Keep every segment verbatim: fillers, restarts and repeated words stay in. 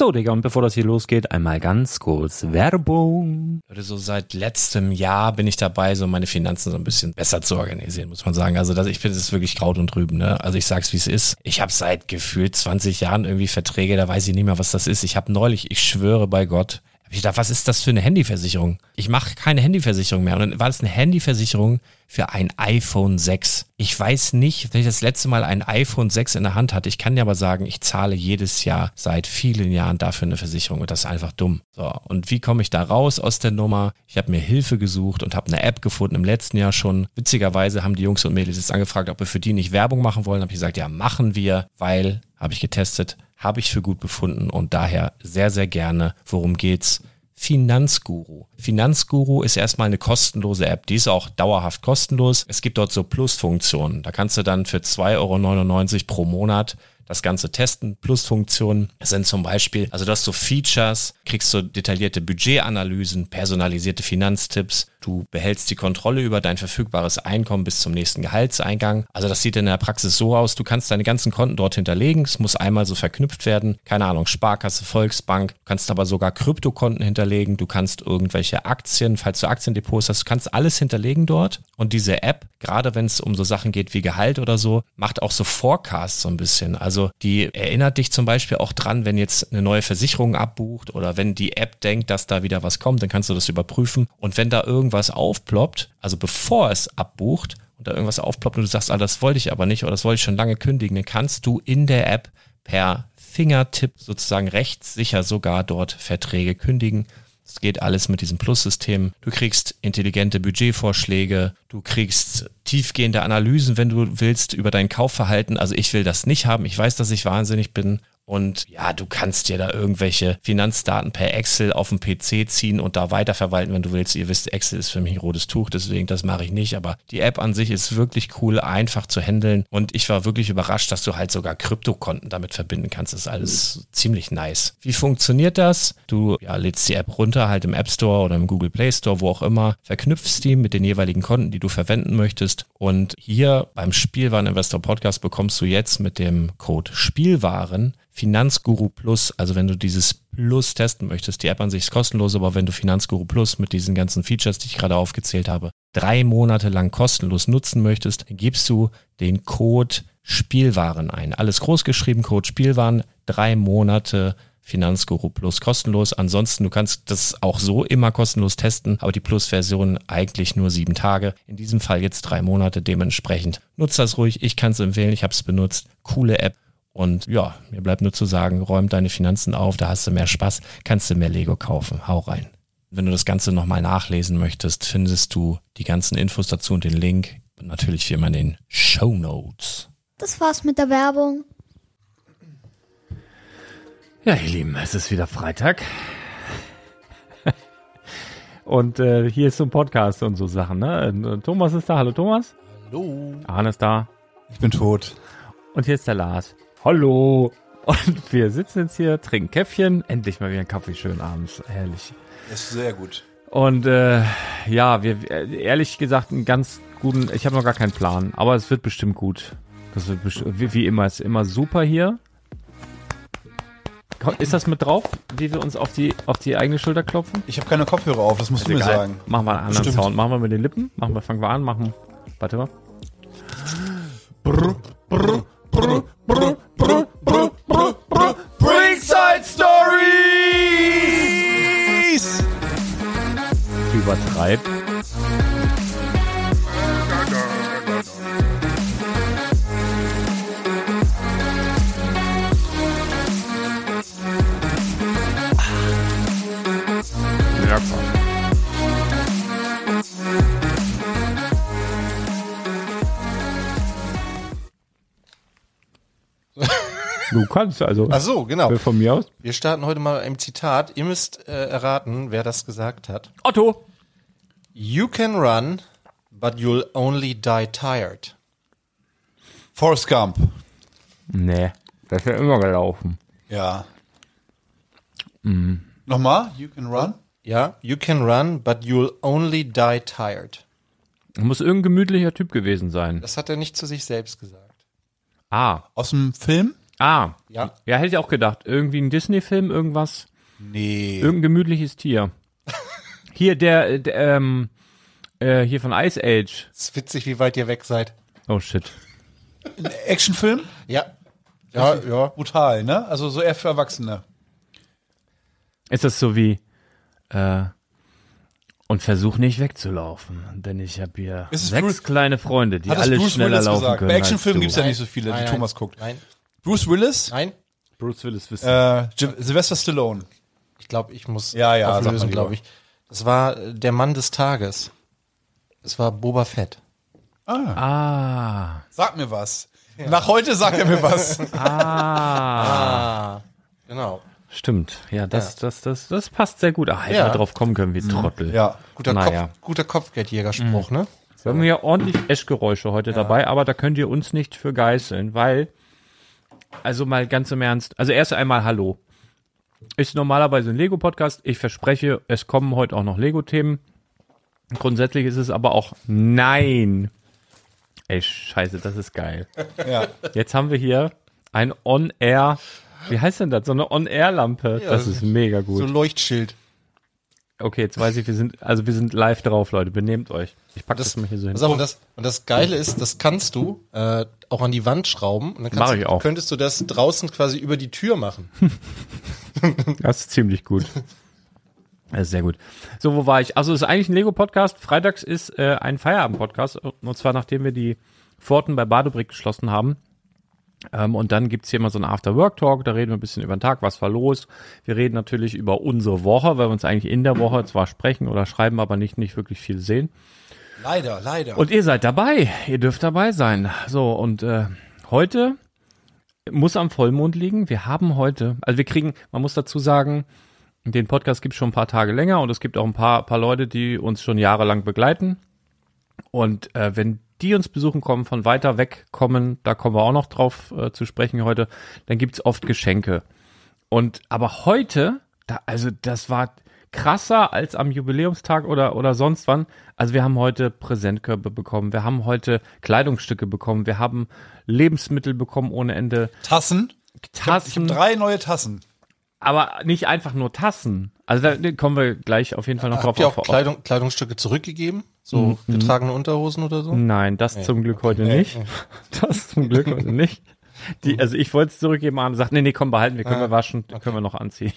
So, Digga, und bevor das hier losgeht, einmal ganz kurz Werbung. So seit letztem Jahr bin ich dabei, so meine Finanzen so ein bisschen besser zu organisieren, muss man sagen. Also das, ich finde, das ist wirklich Kraut und Rüben, ne? Also ich sag's, wie es ist. Ich habe seit gefühlt zwanzig Jahren irgendwie Verträge, da weiß ich nicht mehr, was das ist. Ich habe neulich, ich schwöre bei Gott, hab ich gedacht, was ist das für eine Handyversicherung? Ich mache keine Handyversicherung mehr. Und dann war das eine Handyversicherung für ein iPhone sechs. Ich weiß nicht, wenn ich das letzte Mal ein iPhone sechs in der Hand hatte. Ich kann dir aber sagen, ich zahle jedes Jahr seit vielen Jahren dafür eine Versicherung und das ist einfach dumm. So, und wie komme ich da raus aus der Nummer? Ich habe mir Hilfe gesucht und habe eine App gefunden im letzten Jahr schon. Witzigerweise haben die Jungs und Mädels jetzt angefragt, ob wir für die nicht Werbung machen wollen. Habe ich gesagt, ja, machen wir, weil, habe ich getestet, habe ich für gut befunden und daher sehr, sehr gerne. Worum geht's? Finanzguru. Finanzguru ist erstmal eine kostenlose App. Die ist auch dauerhaft kostenlos. Es gibt dort so Plusfunktionen. Da kannst du dann für zwei Euro neunundneunzig pro Monat das Ganze testen. Plusfunktionen sind zum Beispiel, also du hast so Features, kriegst so detaillierte Budgetanalysen, personalisierte Finanztipps. Du behältst die Kontrolle über dein verfügbares Einkommen bis zum nächsten Gehaltseingang. Also das sieht in der Praxis so aus, du kannst deine ganzen Konten dort hinterlegen. Es muss einmal so verknüpft werden. Keine Ahnung, Sparkasse, Volksbank. Du kannst aber sogar Kryptokonten hinterlegen. Du kannst irgendwelche Aktien, falls du Aktiendepots hast, du kannst alles hinterlegen dort. Und diese App, gerade wenn es um so Sachen geht wie Gehalt oder so, macht auch so Forecasts so ein bisschen. Also die erinnert dich zum Beispiel auch dran, wenn jetzt eine neue Versicherung abbucht oder wenn die App denkt, dass da wieder was kommt, dann kannst du das überprüfen. Und wenn da irgendwas was aufploppt, also bevor es abbucht und da irgendwas aufploppt und du sagst, ah, das wollte ich aber nicht oder das wollte ich schon lange kündigen, dann kannst du in der App per Fingertipp sozusagen rechtssicher sogar dort Verträge kündigen. Das geht alles mit diesem Plus-System. Du kriegst intelligente Budgetvorschläge, du kriegst tiefgehende Analysen, wenn du willst, über dein Kaufverhalten. Also ich will das nicht haben. Ich weiß, dass ich wahnsinnig bin. Und ja, du kannst dir da irgendwelche Finanzdaten per Excel auf dem P C ziehen und da weiterverwalten, wenn du willst. Ihr wisst, Excel ist für mich ein rotes Tuch, deswegen das mache ich nicht. Aber die App an sich ist wirklich cool, einfach zu handeln. Und ich war wirklich überrascht, dass du halt sogar Kryptokonten damit verbinden kannst. Das ist alles mhm. ziemlich nice. Wie funktioniert das? Du ja, lädst die App runter, halt im App Store oder im Google Play Store, wo auch immer. Verknüpfst die mit den jeweiligen Konten, die du verwenden möchtest. Und hier beim Spielwareninvestor Podcast bekommst du jetzt mit dem Code Spielwaren Finanzguru Plus, also wenn du dieses Plus testen möchtest, die App an sich ist kostenlos, aber wenn du Finanzguru Plus mit diesen ganzen Features, die ich gerade aufgezählt habe, drei Monate lang kostenlos nutzen möchtest, dann gibst du den Code Spielwaren ein. Alles groß geschrieben, Code Spielwaren, drei Monate Finanzguru Plus kostenlos. Ansonsten, du kannst das auch so immer kostenlos testen, aber die Plus-Version eigentlich nur sieben Tage. In diesem Fall jetzt drei Monate, dementsprechend nutzt das ruhig. Ich kann es empfehlen, ich habe es benutzt. Coole App. Und ja, mir bleibt nur zu sagen, räum deine Finanzen auf, da hast du mehr Spaß, kannst du mehr Lego kaufen. Hau rein. Wenn du das Ganze nochmal nachlesen möchtest, findest du die ganzen Infos dazu und den Link. Und natürlich wie immer in den Shownotes. Das war's mit der Werbung. Ja, ihr Lieben, es ist wieder Freitag. Und äh, hier ist so ein Podcast und so Sachen, ne? Thomas ist da. Hallo Thomas. Hallo. Arne ist da. Ich bin tot. Und hier ist der Lars. Hallo. Und wir sitzen jetzt hier, trinken Käffchen. Endlich mal wieder einen Kaffee schön abends. Herrlich. Das ist sehr gut. Und äh, ja, wir ehrlich gesagt einen ganz guten, ich habe noch gar keinen Plan, aber es wird bestimmt gut. Das wird bestimmt, wie, wie immer, ist immer super hier. Ist das mit drauf, wie wir uns auf die auf die eigene Schulter klopfen? Ich habe keine Kopfhörer auf, das musst du mir sagen. Machen wir einen anderen Bestimmt. Sound. Machen wir mit den Lippen. Machen wir, fangen wir an, machen. Warte mal. Brr, brr, brr, brr, brr, brr, brr, brr. Bringside Stories! Übertreibt. Du kannst also. Ach so, genau. Von mir aus. Wir starten heute mal im Zitat. Ihr müsst äh, erraten, wer das gesagt hat. Otto. You can run, but you'll only die tired. Forrest Gump. Nee, das ist ja immer gelaufen. Ja. Mhm. Nochmal? You can run? Ja, you can run, but you'll only die tired. Muss irgendein gemütlicher Typ gewesen sein. Das hat er nicht zu sich selbst gesagt. Ah. Aus dem Film? Ah, Ja. ja, hätte ich auch gedacht. Irgendwie ein Disney-Film, irgendwas, Nee. irgendein gemütliches Tier. Hier, der, der ähm, äh, hier von Ice Age. Ist witzig, wie weit ihr weg seid. Oh, shit. Actionfilm? Ja. Ja, ja. Brutal, ne? Also so eher für Erwachsene. Ist das so wie, äh, und versuch nicht wegzulaufen, denn ich habe hier Ist es sechs Bruce- kleine Freunde, die Hat das alle Bruce schneller Willis laufen gesagt? können Bei als Actionfilmen du. gibt's ja nicht so viele, Nein, die nein. Thomas guckt. Nein, Bruce Willis? nein. Bruce Willis wissen. Äh, J- Sylvester Stallone. Ich glaube, ich muss Ja, ja, sag mal auflösen, lieber. glaube ich. Das war äh, der Mann des Tages. Das war Boba Fett. Ah, Sag mir was. Nach heute sagt er mir was. ah, Ah, genau. stimmt. Ja, das, das, das, das passt sehr gut. Ah, hätte Ja. man drauf kommen können, wie Trottel. Ja. Guter, Naja. Kopf, guter Kopfgeldjägerspruch, ne? Wir haben hier ordentlich Eschgeräusche heute dabei, aber da könnt ihr uns nicht für geißeln, weil, also mal ganz im Ernst, also erst einmal Hallo. Ist normalerweise ein Lego-Podcast. Ich verspreche, es kommen heute auch noch Lego-Themen. Grundsätzlich ist es aber auch nein. Ey, scheiße, das ist geil. Ja. Jetzt haben wir hier ein On-Air, wie heißt denn das? So eine On-Air-Lampe. Das ist mega gut. So Leuchtschild. Okay, jetzt weiß ich, wir sind, also wir sind live drauf, Leute. Benehmt euch. Ich pack das, Das, mal hier so hin. pass auf, und, das, und das Geile ist, das kannst du äh, auch an die Wand schrauben. Und dann kannst Mach du, ich auch. könntest du das draußen quasi über die Tür machen. Das ist ziemlich gut. Das ist sehr gut. So, wo war ich? Also, es ist eigentlich ein Lego-Podcast. Freitags ist äh, ein Feierabend-Podcast. Und zwar, nachdem wir die Pforten bei Badebrick geschlossen haben. Ähm, und dann gibt's hier immer so einen After-Work-Talk. Da reden wir ein bisschen über den Tag. Was war los? Wir reden natürlich über unsere Woche, weil wir uns eigentlich in der Woche zwar sprechen oder schreiben, aber nicht, nicht wirklich viel sehen. Leider, leider. Und ihr seid dabei. Ihr dürft dabei sein. So, und äh, heute muss am Vollmond liegen. Wir haben heute, also wir kriegen, man muss dazu sagen, den Podcast gibt es schon ein paar Tage länger und es gibt auch ein paar, paar Leute, die uns schon jahrelang begleiten. Und äh, wenn die uns besuchen kommen, von weiter weg kommen, da kommen wir auch noch drauf äh, zu sprechen heute, dann gibt's oft Geschenke. Und aber heute, da, also das war krasser als am Jubiläumstag oder oder sonst wann. Also wir haben heute Präsentkörbe bekommen, wir haben heute Kleidungsstücke bekommen, wir haben Lebensmittel bekommen ohne Ende, Tassen? Ich habe Tassen, drei neue Tassen. aber nicht einfach nur Tassen. Also da kommen wir gleich auf jeden Fall noch drauf. Habt ihr auch auf- Kleidung, Kleidungsstücke zurückgegeben? So getragene Unterhosen oder so? Nein, das zum Glück heute nicht. Das zum Glück heute nicht. Die, also ich wollte es zurückgeben, aber sagt, nee, nee, komm, behalten, wir können wir waschen, können wir noch anziehen.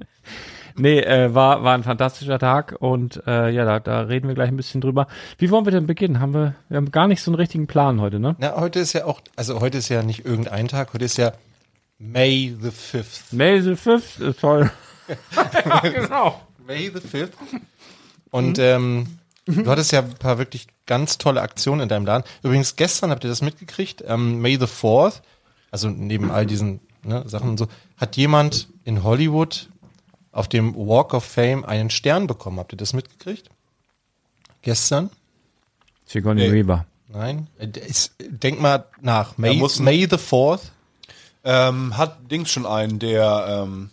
Nee, äh, war, war ein fantastischer Tag und äh, ja, da, da reden wir gleich ein bisschen drüber. Wie wollen wir denn beginnen? Haben wir, wir haben gar nicht so einen richtigen Plan heute, ne? Na, heute ist ja auch, also heute ist ja nicht irgendein Tag, heute ist ja May the fifth. May the fifth ist toll. Ja, genau. May the fifth. Und ähm, du hattest ja ein paar wirklich ganz tolle Aktionen in deinem Laden. Übrigens, gestern habt ihr das mitgekriegt, ähm, May the fourth, also neben all diesen ne, Sachen und so, hat jemand in Hollywood auf dem Walk of Fame einen Stern bekommen. Habt ihr das mitgekriegt? Gestern? Sigourney Nee. Weaver. Nein? Äh, Ist, denk mal nach. May, Ja, muss- May the fourth. Ähm, hat Dings schon einen, der, ähm,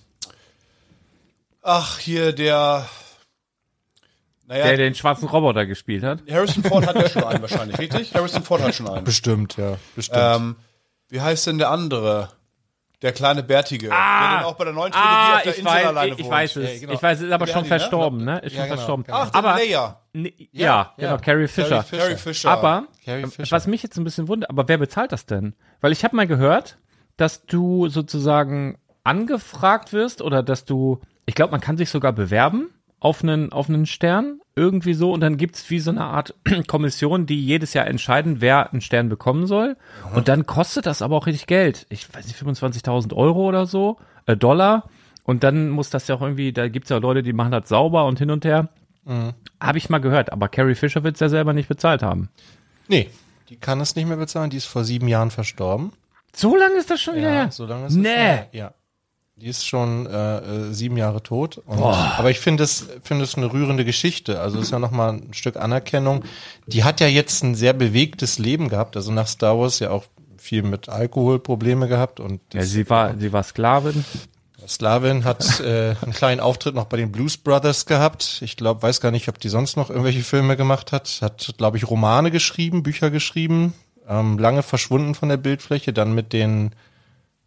ach, hier, der, naja, Der den schwarzen Roboter gespielt hat. Harrison Ford hat ja schon einen wahrscheinlich, richtig? Harrison Ford hat schon einen. Bestimmt, ja. Bestimmt. Ähm, wie heißt denn der andere? Der kleine Bärtige, der dann auch bei der neuen Trilogie Ah, auf der ich Insel weiß, alleine ich, ich wohnt. weiß es. Ja, genau. Ich weiß, es ist aber Der schon hat ihn, ne? verstorben, ne? Ist Ja, schon genau, verstorben. genau. Ach, der aber, Leia. Nee, ja, Ja, genau, ja. Carrie Fisher. Fisher. Carrie Fisher. Aber Carrie äh, Fisher. was mich jetzt ein bisschen wundert, aber wer bezahlt das denn? Weil ich habe mal gehört, dass du sozusagen angefragt wirst oder dass du, ich glaube, man kann sich sogar bewerben auf einen auf einen Stern, irgendwie so, und dann gibt's wie so eine Art Kommission, die jedes Jahr entscheiden, wer einen Stern bekommen soll. Und dann kostet das aber auch richtig Geld. Ich weiß nicht, fünfundzwanzigtausend Euro oder so, äh, Dollar. Und dann muss das ja auch irgendwie, da gibt's ja Leute, die machen das sauber und hin und her. Habe ich mal gehört, aber Carrie Fisher wird's ja selber nicht bezahlt haben. Nee, die kann es nicht mehr bezahlen. Die ist vor sieben Jahren verstorben. So lange ist das schon wieder her? so lange ist es Nee. her. Ja. Die ist schon äh, äh, sieben Jahre tot. Und, aber ich finde es, finde es eine rührende Geschichte. Also es ist ja nochmal ein Stück Anerkennung. Die hat ja jetzt ein sehr bewegtes Leben gehabt. Also nach Star Wars ja auch viel mit Alkoholprobleme gehabt. Und Ja, sie war, sie war Sklavin. Slavin hat äh, einen kleinen Auftritt noch bei den Blues Brothers gehabt. Ich glaube, weiß gar nicht, ob die sonst noch irgendwelche Filme gemacht hat. Hat, glaube ich, Romane geschrieben, Bücher geschrieben. Ähm, lange verschwunden von der Bildfläche. Dann mit den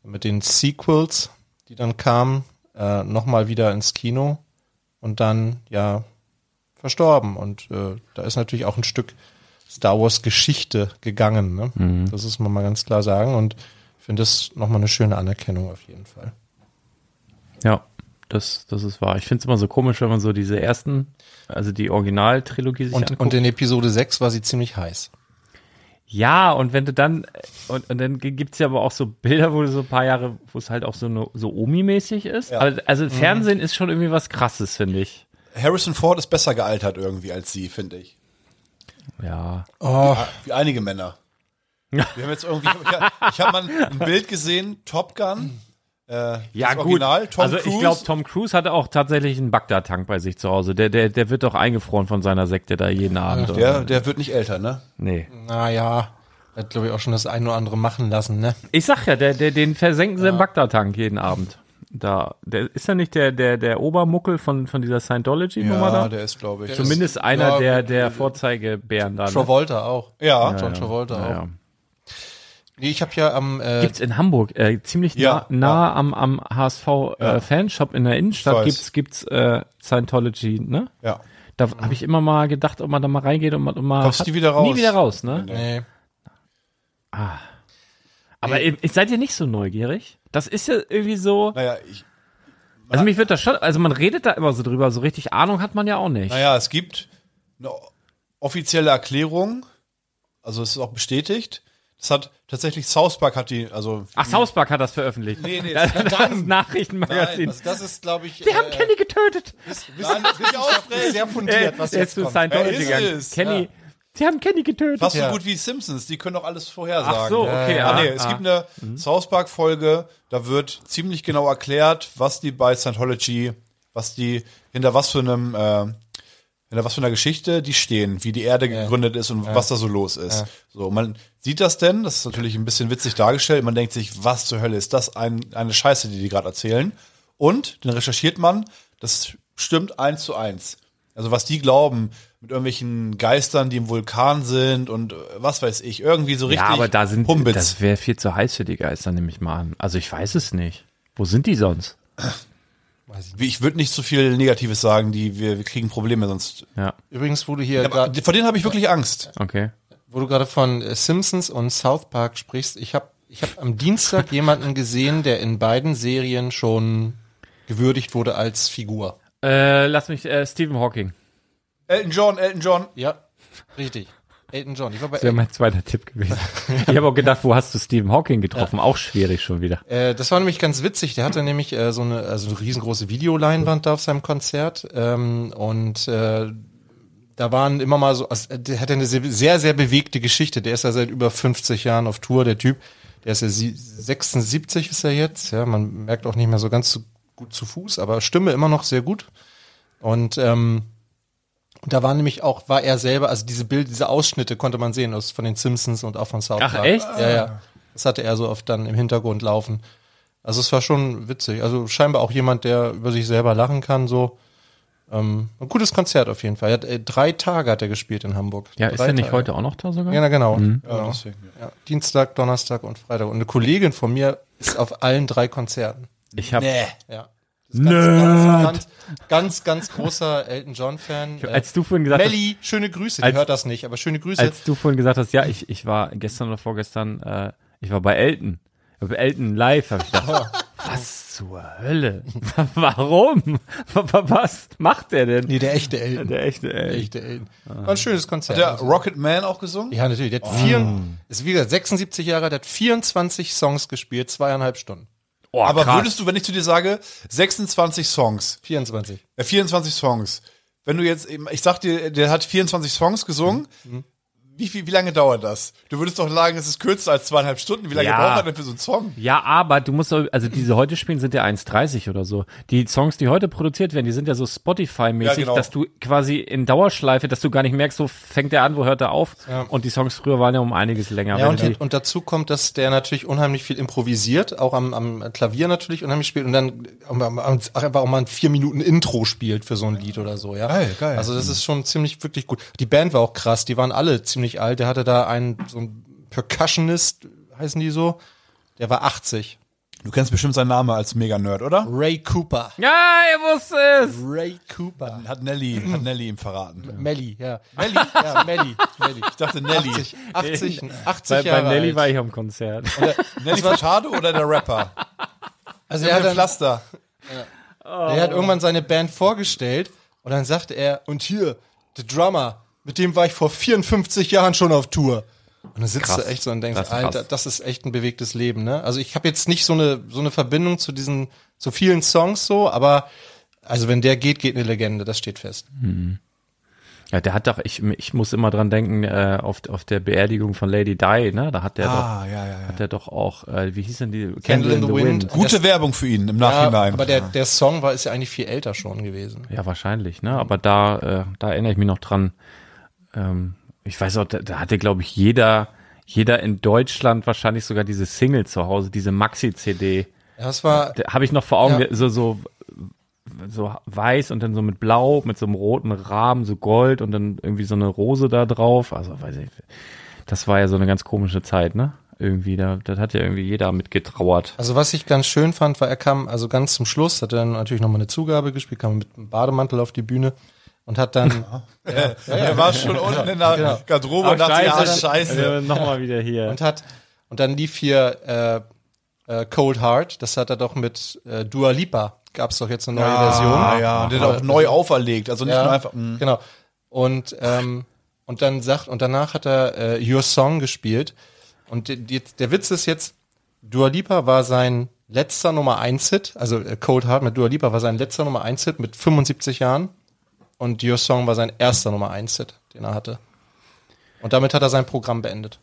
mit den Sequels, die dann kamen, äh, nochmal wieder ins Kino und dann, ja, verstorben. Und äh, da ist natürlich auch ein Stück Star Wars Geschichte gegangen. Ne? Mhm. Das muss man mal ganz klar sagen. Und ich finde das nochmal eine schöne Anerkennung auf jeden Fall. Ja, das, das ist wahr. Ich finde es immer so komisch, wenn man so diese ersten, also die Originaltrilogie sich und, anguckt. Und in Episode sechs war sie ziemlich heiß. Ja, und wenn du dann, und, und dann gibt's ja aber auch so Bilder, wo du so ein paar Jahre, wo es halt auch so, eine, so Omi-mäßig ist. Ja. Aber, also Mhm. Fernsehen ist schon irgendwie was Krasses, finde ich. Harrison Ford ist besser gealtert irgendwie als sie, finde ich. Ja. Oh, Wie einige Männer. Wir haben jetzt irgendwie, ich habe mal ein Bild gesehen, Top Gun. Äh, Ja, das gut. Original, Tom also Cruise. ich glaube, Tom Cruise hatte auch tatsächlich einen Bagdad-Tank bei sich zu Hause. Der, der, der wird doch eingefroren von seiner Sekte da jeden Abend. der, oder? der wird nicht älter, ne? Nee. naja, hat glaube ich auch schon das ein oder andere machen lassen, ne? Ich sag ja, der, der, den versenken sie im Bagdad-Tank jeden Abend. Da, der ist ja nicht der, der, der Obermuckel von, von dieser Scientology-Nummer da? der ist, glaube ich. Zumindest einer ja, der, der Vorzeigebären da. Ne? Travolta auch. Ja. John Travolta Ja, auch. ja. Nee, ich habe ja am äh, Gibt's in Hamburg, äh, ziemlich Ja, nah, nah ja. am, am H S V äh, Ja. Fanshop in der Innenstadt weiß. gibt's, gibt's äh, Scientology, ne? Ja. Da habe ich immer mal gedacht, ob man da mal reingeht und mal, und mal Kommst hat- nie wieder raus. Nie wieder raus, ne? nee. Aber ihr, seid ihr nicht so neugierig? Das ist ja irgendwie so. Naja, ich, Also mich wird das schon, also man redet da immer so drüber, so richtig Ahnung hat man ja auch nicht. naja, es gibt eine offizielle Erklärung, also es ist auch bestätigt. Das hat tatsächlich South Park hat die, also Ach, South Park hat das veröffentlicht. Nee, nee, das, das- das Nachrichtenmagazin. Also das ist, glaube ich, Wir haben Kenny getötet. wissenschaftlich sehr fundiert, was Er jetzt ist zu kommt. Scientology Er ist gegangen. es, Kenny, ja. sie haben Kenny getötet. fast Ja. so gut wie Simpsons, die können doch alles vorhersagen. Ach so, okay. Ah, ah, nee, es ah. gibt eine South Park Folge, da wird ziemlich genau erklärt, was die bei Scientology, was die hinter was für einem äh, hinter was für einer Geschichte die stehen, wie die Erde gegründet ist und was da so los ist. So, man sieht das denn, das ist natürlich ein bisschen witzig dargestellt, man denkt sich, was zur Hölle ist das ein, eine Scheiße, die die gerade erzählen. Und dann recherchiert man, das stimmt eins zu eins. Also was die glauben, mit irgendwelchen Geistern, die im Vulkan sind und äh, was weiß ich, irgendwie so richtig Ja, aber da sind, Pumbitz. das wäre viel zu heiß für die Geister, nehme ich mal an. Also ich weiß es nicht. Wo sind die sonst? Wie, Ich würde nicht so viel Negatives sagen, die wir, wir kriegen Probleme sonst. Ja, Übrigens, wo du hier Aber grad, vor denen habe ich wirklich Angst. okay. wo du gerade von äh, Simpsons und South Park sprichst, ich habe ich hab am Dienstag jemanden gesehen, der in beiden Serien schon gewürdigt wurde als Figur. Äh, lass mich, äh, Stephen Hawking. Elton John, Elton John. Ja, richtig. Elton John. Ich war bei Das wäre mein zweiter Tipp gewesen. Ich habe auch gedacht, wo hast du Stephen Hawking getroffen? Auch schwierig schon wieder. Äh, das war nämlich ganz witzig. Der hatte nämlich äh, so eine, also eine riesengroße Videoleinwand da auf seinem Konzert. Ähm, und äh, da waren immer mal so, also, der hatte eine sehr, sehr, sehr bewegte Geschichte. Der ist ja seit über fünfzig Jahren auf Tour, der Typ. Der ist ja sie- sechsundsiebzig ist er jetzt. Ja, man merkt auch nicht mehr so ganz so gut zu Fuß, aber Stimme immer noch sehr gut. Und ähm, und da war nämlich auch, war er selber, also diese Bild, diese Ausschnitte konnte man sehen aus von den Simpsons und auch von South Ach, Park. echt? Ja, ja. Das hatte er so oft dann im Hintergrund laufen. Also es war schon witzig. Also scheinbar auch jemand, der über sich selber lachen kann, so. Ähm, ein gutes Konzert auf jeden Fall. Er hat, äh, drei Tage hat er gespielt in Hamburg. Ja, ist drei er nicht Tage. heute auch noch da sogar? Ja, na, genau. Ja, genau. deswegen, ja. Ja, Dienstag, Donnerstag und Freitag. Und eine Kollegin von mir ist auf allen drei Konzerten. Ich habe, Nee. Ja. Das ist ganz, ganz, ganz, ganz, ganz großer Elton John-Fan. Äh, als du vorhin gesagt hast, Melli, schöne Grüße, die als- hört das nicht, aber schöne Grüße. als du vorhin gesagt hast, ja, ich, ich war gestern oder vorgestern, äh, ich war bei Elton. Bei Elton live, habe ich gedacht, was zur Hölle? Warum? Was macht der denn? Nee, der echte Elton. Der echte Der Elton. echte Elton. War ein schönes Konzert. Hat der Rocket Man auch gesungen? ja, natürlich. Der hat vier, ist wie gesagt sechsundsiebzig Jahre, der hat vierundzwanzig Songs gespielt, zweieinhalb Stunden. Oh, Aber krass. würdest du, wenn ich zu dir sage, sechsundzwanzig Songs, vierundzwanzig. äh, vierundzwanzig Songs, wenn du jetzt eben, ich sag dir, der hat vierundzwanzig Songs gesungen, wie, viel, wie lange dauert das? Du würdest doch sagen, es ist kürzer als zweieinhalb Stunden. Wie lange Ja. braucht er denn für so einen Song? Ja, aber du musst, doch- also diese heute spielen sind ja eins dreißig oder so. Die Songs, die heute produziert werden, die sind ja so Spotify-mäßig, Ja, genau. dass du quasi in Dauerschleife, dass du gar nicht merkst, so fängt der an, wo hört er auf. Ja. Und die Songs früher waren ja um einiges länger. Ja, Wenn und, die, und dazu kommt, dass der natürlich unheimlich viel improvisiert, auch am, am Klavier natürlich unheimlich spielt und dann am- am- am- einfach auch mal ein vier Minuten Intro spielt für so ein Lied oder so, ja. Geil, geil. Also das ist schon ziemlich wirklich gut. Die Band war auch krass, die waren alle ziemlich alt. Der hatte da einen, so einen Percussionist, heißen die so, der war achtzig. Du kennst bestimmt seinen Namen als Mega-Nerd, oder? Ray Cooper. Ja, ihr wusste es. Ray Cooper. Hat Nelly, hat Nelly ihm verraten. Melly, ja. Melly? Ja, Melly. Melly. Ich dachte Nelly. achtzig, achtzig, achtzig Bei, bei Jahre Nelly alt. war ich am Konzert. Nelly Furtado oder der Rapper? Also Der er mit hat, dem dann, Pflaster. er hat irgendwann seine Band vorgestellt und dann sagte er, und hier, der Drummer, mit dem war ich vor vierundfünfzig Jahren schon auf Tour. Und dann sitzt Krass. du echt so und denkst, Das ist krass. Alter, das ist echt ein bewegtes Leben, ne? Also ich habe jetzt nicht so eine so eine Verbindung zu diesen zu vielen Songs so, aber also wenn der geht, geht eine Legende, das steht fest. Ja, der hat doch, ich, ich muss immer dran denken, äh, auf, auf der Beerdigung von Lady Di, ne? Da hat der Ah, ja, ja, ja. doch, hat der doch auch, äh, wie hieß denn die? Candle in the Wind. Gute Werbung für ihn im Ja, Nachhinein. aber der der Song war ist ja eigentlich viel älter schon gewesen. Ja, wahrscheinlich, ne? Aber da, äh, da erinnere ich mich noch dran. Ähm, ich weiß auch, da, da hatte, glaube ich, jeder, jeder in Deutschland wahrscheinlich sogar diese Single zu Hause, diese Maxi-C D. Ja, das war Da habe ich noch vor Augen, Ja. so, so, so weiß und dann so mit Blau, mit so einem roten Rahmen, so Gold und dann irgendwie so eine Rose da drauf. Also, weiß ich, das war ja so eine ganz komische Zeit, ne? Irgendwie, da, das hat ja irgendwie jeder mitgetrauert. Also was ich ganz schön fand, war, er kam also ganz zum Schluss, hat dann natürlich nochmal eine Zugabe gespielt, kam mit einem Bademantel auf die Bühne und hat dann, Er war schon unten in der Genau. Garderobe und dachte, ja, scheiße. Äh, Nochmal wieder hier. und hat, und dann lief hier äh, äh, Cold Heart, das hat er doch mit äh, Dua Lipa, gab's doch jetzt eine neue Version. Ah, ja, und den auch neu auferlegt. Also nicht Ja, nur einfach. mh. genau. Und, ähm, und dann sagt, und danach hat er äh, Your Song gespielt. Und die, die, der Witz ist jetzt, Dua Lipa war sein letzter Nummer eins Hit, also äh, Cold Heart mit Dua Lipa war sein letzter Nummer eins Hit mit fünfundsiebzig Jahren. Und Your Song war sein erster Nummer eins Hit, den er hatte. Und damit hat er sein Programm beendet.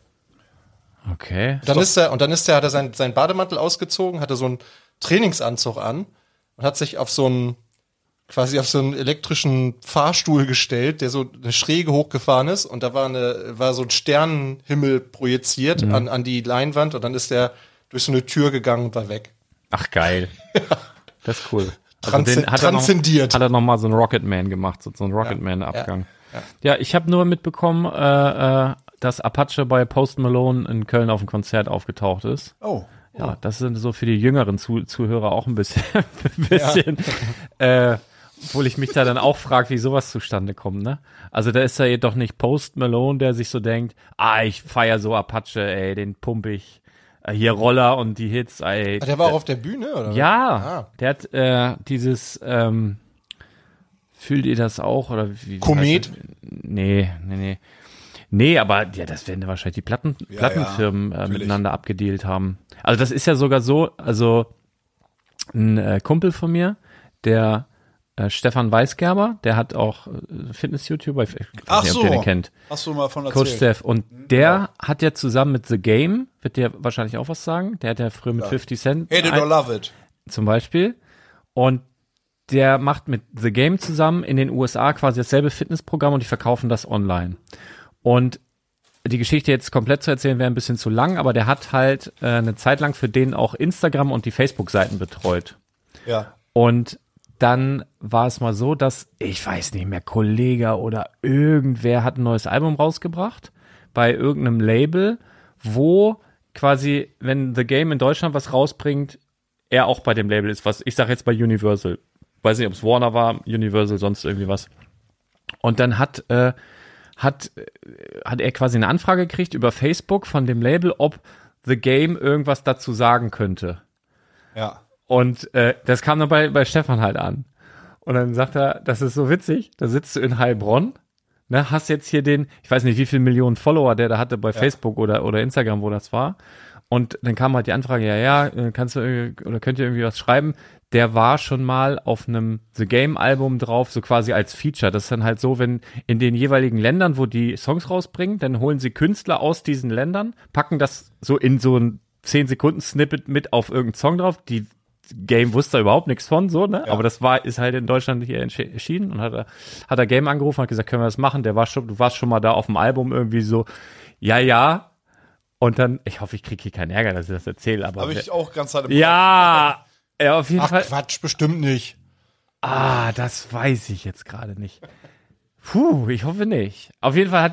Okay. Und dann ist er, und dann ist er, hat er sein, seinen Bademantel ausgezogen, hatte so einen Trainingsanzug an und hat sich auf so einen, quasi auf so einen elektrischen Fahrstuhl gestellt, der so eine Schräge hochgefahren ist und da war eine, war so ein Sternenhimmel projiziert an, an die Leinwand und dann ist er durch so eine Tür gegangen und war weg. Ach, geil. Das ist cool. Transz- den hat er noch- transzendiert. Hat er nochmal so einen Rocketman gemacht, so, so einen Rocketman-Abgang. Ja, ich habe nur mitbekommen, äh, äh, dass Apache bei Post Malone in Köln auf dem Konzert aufgetaucht ist. Oh. Ja, das sind so für die jüngeren Zu Zuhörer auch ein bisschen, ein bisschen äh, obwohl ich mich da dann auch frage, wie sowas zustande kommt, ne? Also da ist ja doch nicht Post Malone, der sich so denkt, ah, ich feier so Apache, ey, den pump ich. Äh, hier Roller und die Hits, ey. Der war auch auf der Bühne, oder? Ja, Ah. der hat äh, dieses, ähm, fühlt ihr das auch? Oder wie, wie Komet? heißt das? Nee, nee, nee. Nee, aber ja, das werden wahrscheinlich die Platten, Ja, Plattenfirmen ja, äh, natürlich. miteinander abgedealt haben. Also das ist ja sogar so, also ein äh, Kumpel von mir, der äh, Stefan Weisgerber, der hat auch äh, Fitness-YouTuber, ich weiß Ach nicht, ob so. ihr den kennt. Hast du mal von Coach erzählt? Steph. Und der hat ja zusammen mit The Game, wird dir wahrscheinlich auch was sagen, der hat ja früher mit fifty Cent Hate it ein- or love it. zum Beispiel. Und der macht mit The Game zusammen in den U S A quasi dasselbe Fitnessprogramm und die verkaufen das online. Und die Geschichte jetzt komplett zu erzählen wäre ein bisschen zu lang, aber der hat halt äh, eine Zeit lang für den auch Instagram und die Facebook-Seiten betreut. Ja. Und dann war es mal so, dass, ich weiß nicht mehr, Kollege oder irgendwer hat ein neues Album rausgebracht bei irgendeinem Label, wo quasi, wenn The Game in Deutschland was rausbringt, er auch bei dem Label ist, was ich sage jetzt bei Universal. Weiß nicht, ob es Warner war, Universal, sonst irgendwie was. Und dann hat, äh, hat, äh, hat er quasi eine Anfrage gekriegt über Facebook von dem Label, ob The Game irgendwas dazu sagen könnte. Ja. Und äh, das kam dann bei, bei Stefan halt an. Und dann sagt er, das ist so witzig, da sitzt du in Heilbronn, ne, hast jetzt hier den, ich weiß nicht, wie viele Millionen Follower der da hatte bei Facebook oder, oder Instagram, wo das war. Und dann kam halt die Anfrage, ja, ja, äh, kannst du irgendwie- oder könnt ihr irgendwie was schreiben? Der war schon mal auf einem The Game Album drauf, so quasi als Feature. Das ist dann halt so, wenn in den jeweiligen Ländern, wo die Songs rausbringen, dann holen sie Künstler aus diesen Ländern, packen das so in so ein zehn Sekunden Snippet mit auf irgendeinen Song drauf. Die Game wusste da überhaupt nichts von, so, ne? Aber das war, ist halt in Deutschland hier entschi- erschienen und hat er, hat er Game angerufen, hat gesagt, können wir das machen? Der war schon, du warst schon mal da auf dem Album irgendwie so, ja, ja. Und dann, ich hoffe, ich kriege hier keinen Ärger, dass ich das erzähle, aber. Habe ich auch ganz hart im ja, ja, auf jeden Ach Fall. Quatsch, bestimmt nicht. Ah, das weiß ich jetzt gerade nicht. Puh, ich hoffe nicht. Auf jeden Fall hat,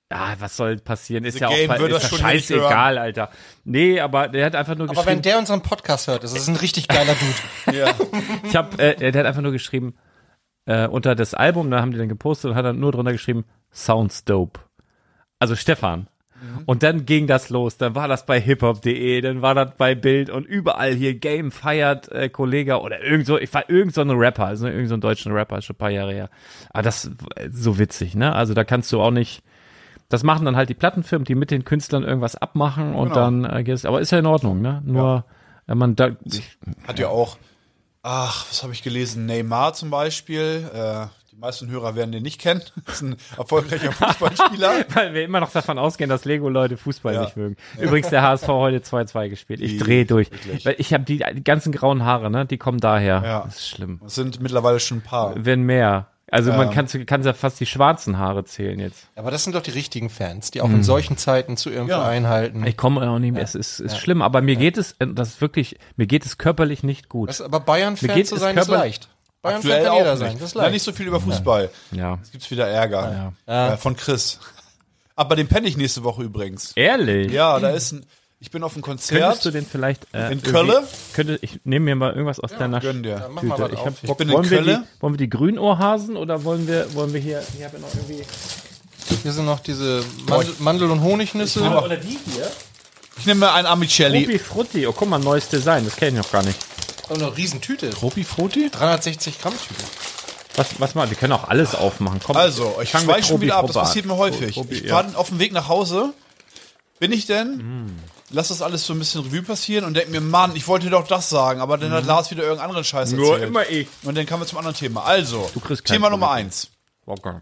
Ah, was soll passieren? Ist The ja auch Game würde ist das ja schon nicht scheißegal, Alter. Nee, aber der hat einfach nur Aber wenn geschrieben. der unseren Podcast hört, ist das ein richtig geiler Dude. Ja. Ich hab, äh, der hat einfach nur geschrieben, äh, unter das Album, da haben die dann gepostet und hat dann nur drunter geschrieben, Sounds dope. Also Stefan. Mhm. Und dann ging das los. Dann war das bei hiphop punkt de, dann war das bei Bild und überall hier Game feiert äh, Kollege oder irgend so, ich war irgend so ein Rapper, also irgend so ein deutschen Rapper, schon ein paar Jahre her. Aber das ist so witzig, ne? Also da kannst du auch nicht, das machen dann halt die Plattenfirmen, die mit den Künstlern irgendwas abmachen und Genau. dann äh, geht's, aber ist ja in Ordnung, ne? Nur, wenn man da, ich, Hat ja auch, ach, was habe ich gelesen? Neymar zum Beispiel. Äh, die meisten Hörer werden den nicht kennen. Das ist ein erfolgreicher Fußballspieler. weil wir immer noch davon ausgehen, dass Lego-Leute Fußball Ja. nicht mögen. Übrigens der H S V heute zwei zwei gespielt. Ich Die- dreh durch. wirklich. Weil ich habe die, die ganzen grauen Haare, ne? Die kommen daher. Ja. Das ist schlimm. Das sind mittlerweile schon ein paar. Wenn mehr. Also man Ähm. kann kann ja fast die schwarzen Haare zählen jetzt. Aber das sind doch die richtigen Fans, die auch in solchen Zeiten zu ihrem Ja. Verein halten. Ich komme auch nicht mehr. Es ist, ist schlimm, aber mir geht es, äh, das ist wirklich, mir geht es körperlich nicht gut. Was, aber Bayern-Fan Mir geht zu es sein, ist körper- leicht. Bayern-Fan Aktuell kann auch jeder nicht. sein. Das ist Ja, leicht. nicht so viel über Fußball. Ja. Jetzt gibt's wieder Ärger. Äh, von Chris. Aber den penne ich nächste Woche übrigens. Ehrlich? Ja, da ist ein, ich bin auf einem Konzert. Könntest du den vielleicht äh, In irgendwie- Kölle? Könnte ich nehme mir mal irgendwas aus deiner gönn dir. Ja, mach mal Tüte. was Ich auf. hab Ich Bock. bin in wollen wir Kölle. die, wollen wir die Grünohrhasen oder wollen wir wollen wir hier ich habe ja noch irgendwie Hier sind noch diese Mandel, Mandel- und Honignüsse. oder die hier? Ich nehme mal ein Amicelli. Frutti Frutti. Oh, guck mal, neues Design, das kenne ich noch gar nicht. Und eine Riesentüte. Tropi Frutti? dreihundertsechzig Gramm Tüte. Was was mal, wir können auch alles aufmachen. Komm. Also, ich fangen mit schweife schon Tropi wieder ab. Das Fruppe passiert an. mir häufig. Tropi, Ich ja. fahre auf dem Weg nach Hause. Bin ich denn? Lass das alles so ein bisschen Revue passieren und denke mir, Mann, ich wollte doch das sagen, aber dann hat Lars wieder irgendeinen anderen Scheiß erzählt. Nur immer ich. Und dann kamen wir zum anderen Thema. Also, Du kriegst kein Thema Nummer Problem. eins. Okay.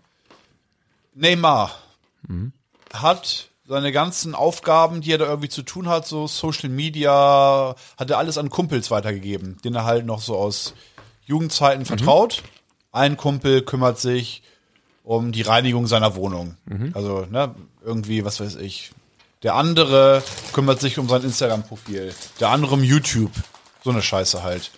Neymar hat seine ganzen Aufgaben, die er da irgendwie zu tun hat, so Social Media, hat er alles an Kumpels weitergegeben, den er halt noch so aus Jugendzeiten vertraut. Ein Kumpel kümmert sich um die Reinigung seiner Wohnung. Also, ne, irgendwie, was weiß ich. Der andere kümmert sich um sein Instagram-Profil. Der andere um YouTube. So eine Scheiße halt.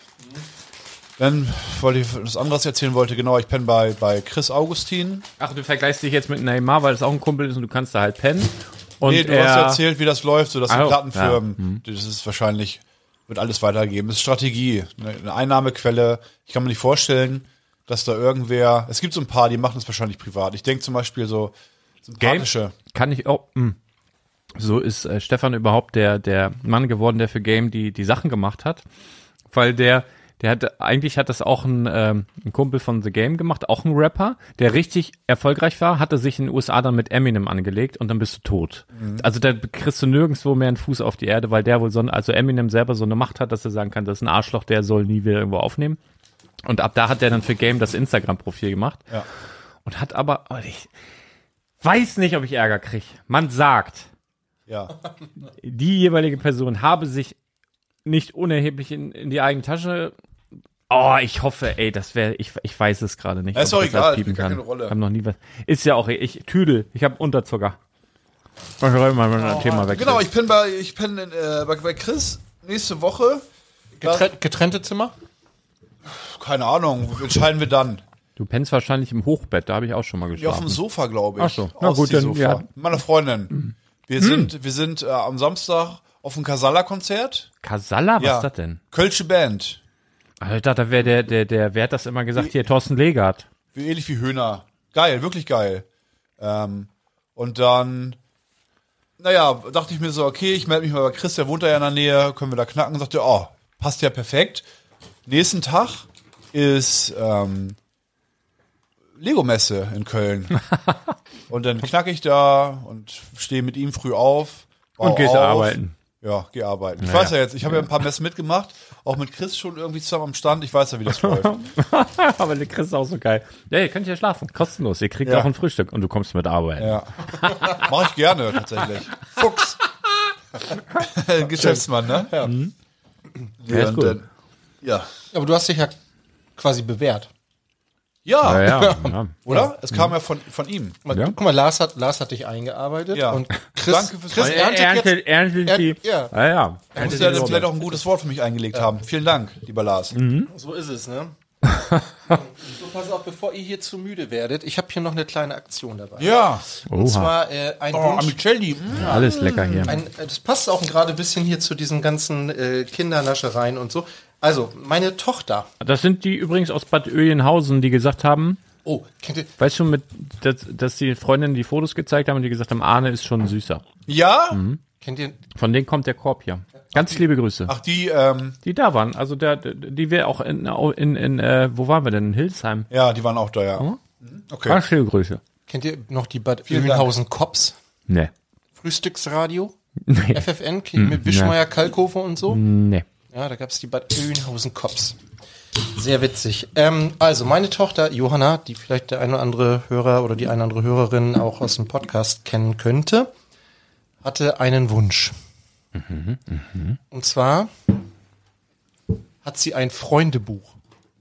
Dann wollte ich das andere, was ich erzählen wollte, genau, ich penne bei, bei Chris Augustin. Ach, du vergleichst dich jetzt mit Neymar, weil es auch ein Kumpel ist und du kannst da halt pennen. Und Nee, du er, hast ja erzählt, wie das läuft, so dass die Ah, Plattenfirmen, das ist wahrscheinlich, wird alles weitergeben. Das ist Strategie, eine eine Einnahmequelle. Ich kann mir nicht vorstellen, dass da irgendwer, es gibt so ein paar, die machen das wahrscheinlich privat. Ich denke zum Beispiel so sympathische. kann ich auch. Mh. So ist äh, Stefan überhaupt der der Mann geworden, der für Game die die Sachen gemacht hat, weil der der hat eigentlich hat das auch ein, ähm, ein Kumpel von The Game gemacht, auch ein Rapper, der richtig erfolgreich war, hatte sich in den U S A dann mit Eminem angelegt und dann bist du tot. Also da kriegst du nirgendwo mehr einen Fuß auf die Erde, weil der wohl so, ein- also Eminem selber so eine Macht hat, dass er sagen kann, das ist ein Arschloch, der soll nie wieder irgendwo aufnehmen. Und ab da hat der dann für Game das Instagram-Profil gemacht. Ja. Und hat aber, oh, ich weiß nicht, ob ich Ärger kriege. Man sagt, Ja. die jeweilige Person habe sich nicht unerheblich in, in die eigene Tasche. Oh, ich hoffe, ey, das wäre, ich, ich weiß es gerade nicht. Ja, ist ob doch ich das egal, piepen spielt gar kann. keine Rolle. Hab noch nie was. Ist ja auch, ich Tüdel, ich habe Unterzucker. Ich mal mein Thema weg. Genau, ich penne bei, ich penne äh, bei, bei Chris nächste Woche. Getren getrennte Zimmer? Keine Ahnung, entscheiden wir dann. Du pennst wahrscheinlich im Hochbett, da habe ich auch schon mal Ja, auf geschlafen. dem Sofa, glaube ich. Ach so, na gut, dann, Ausziehsofa. ja. Mit meiner Freundin. Wir sind, wir sind äh, am Samstag auf dem Casalla-Konzert. Kasala, was Ja. ist das denn? Kölsche Band. Alter, da wäre der, der, der, wer hat das immer gesagt? Hier, Thorsten Legert. Wie ähnlich wie Höhner. Geil, wirklich geil. Ähm, und dann, naja, dachte ich mir so, okay, ich melde mich mal bei Chris, der wohnt da ja in der Nähe, können wir da knacken. Sagte, oh, passt ja perfekt. Nächsten Tag ist ähm, Lego-Messe in Köln. Und dann knacke ich da und stehe mit ihm früh auf. Und bau gehst auf. arbeiten. Ja, geh arbeiten. Ich Naja. weiß ja jetzt, ich habe ja ein paar Messen mitgemacht, auch mit Chris schon irgendwie zusammen am Stand. Ich weiß ja, wie das läuft. Aber der Chris ist auch so geil. Ja, ihr könnt ja schlafen, kostenlos. Ihr kriegt Ja. auch ein Frühstück und du kommst mit arbeiten. Ja. Mach ich gerne, tatsächlich. Fuchs. Geschäftsmann, ne? Ja. Mhm. Ja, ist und gut. dann- ja. Aber du hast dich ja quasi bewährt. Ja, Ja, ja. ja. oder? Es kam ja von, von ihm. Mal, Ja. Guck mal, Lars hat, Lars hat dich eingearbeitet. Ja. Und Chris, Danke fürs Chris Weil Er erntet erntet, jetzt. erntet Er- die. ja. Ja, ja. Du musst Erntet ja die jetzt vielleicht Lorbeeren. auch ein gutes Wort für mich eingelegt haben. Vielen Dank, lieber Lars. So ist es, ne? pass auf, bevor ihr hier zu müde werdet, ich habe hier noch eine kleine Aktion dabei. Ja. Und zwar äh, ein Oh, Wunsch. Amicelli. Mm. Alles lecker hier. Ein, äh, das passt auch gerade ein bisschen hier zu diesen ganzen äh, Kindernaschereien und so. Also, meine Tochter. Das sind die übrigens aus Bad Oeynhausen, die gesagt haben, Oh, kennt ihr? weißt du, mit, dass, dass die Freundinnen die Fotos gezeigt haben und die gesagt haben, Arne ist schon süßer. Ja? Kennt ihr? Von denen kommt der Korb hier. Ganz liebe Grüße. Ach, die, ähm, Die da waren. Also der, die wir auch in, in, in äh, wo waren wir denn? In Hildesheim. ja, die waren auch da, ja. Mhm. Okay. Ganz liebe Grüße. Kennt ihr noch die Bad Vielen Oeynhausen Cops? Nee. Frühstücksradio? Nee. F F N mit Wischmeier, Kalkofe und so? Nee. Ja, da gab's die Bad Oeynhausen Cops. Sehr witzig. Ähm, also, meine Tochter Johanna, die vielleicht der eine oder andere Hörer oder die eine oder andere Hörerin auch aus dem Podcast kennen könnte, hatte einen Wunsch. Mhm, mh. Und zwar hat sie ein Freundebuch.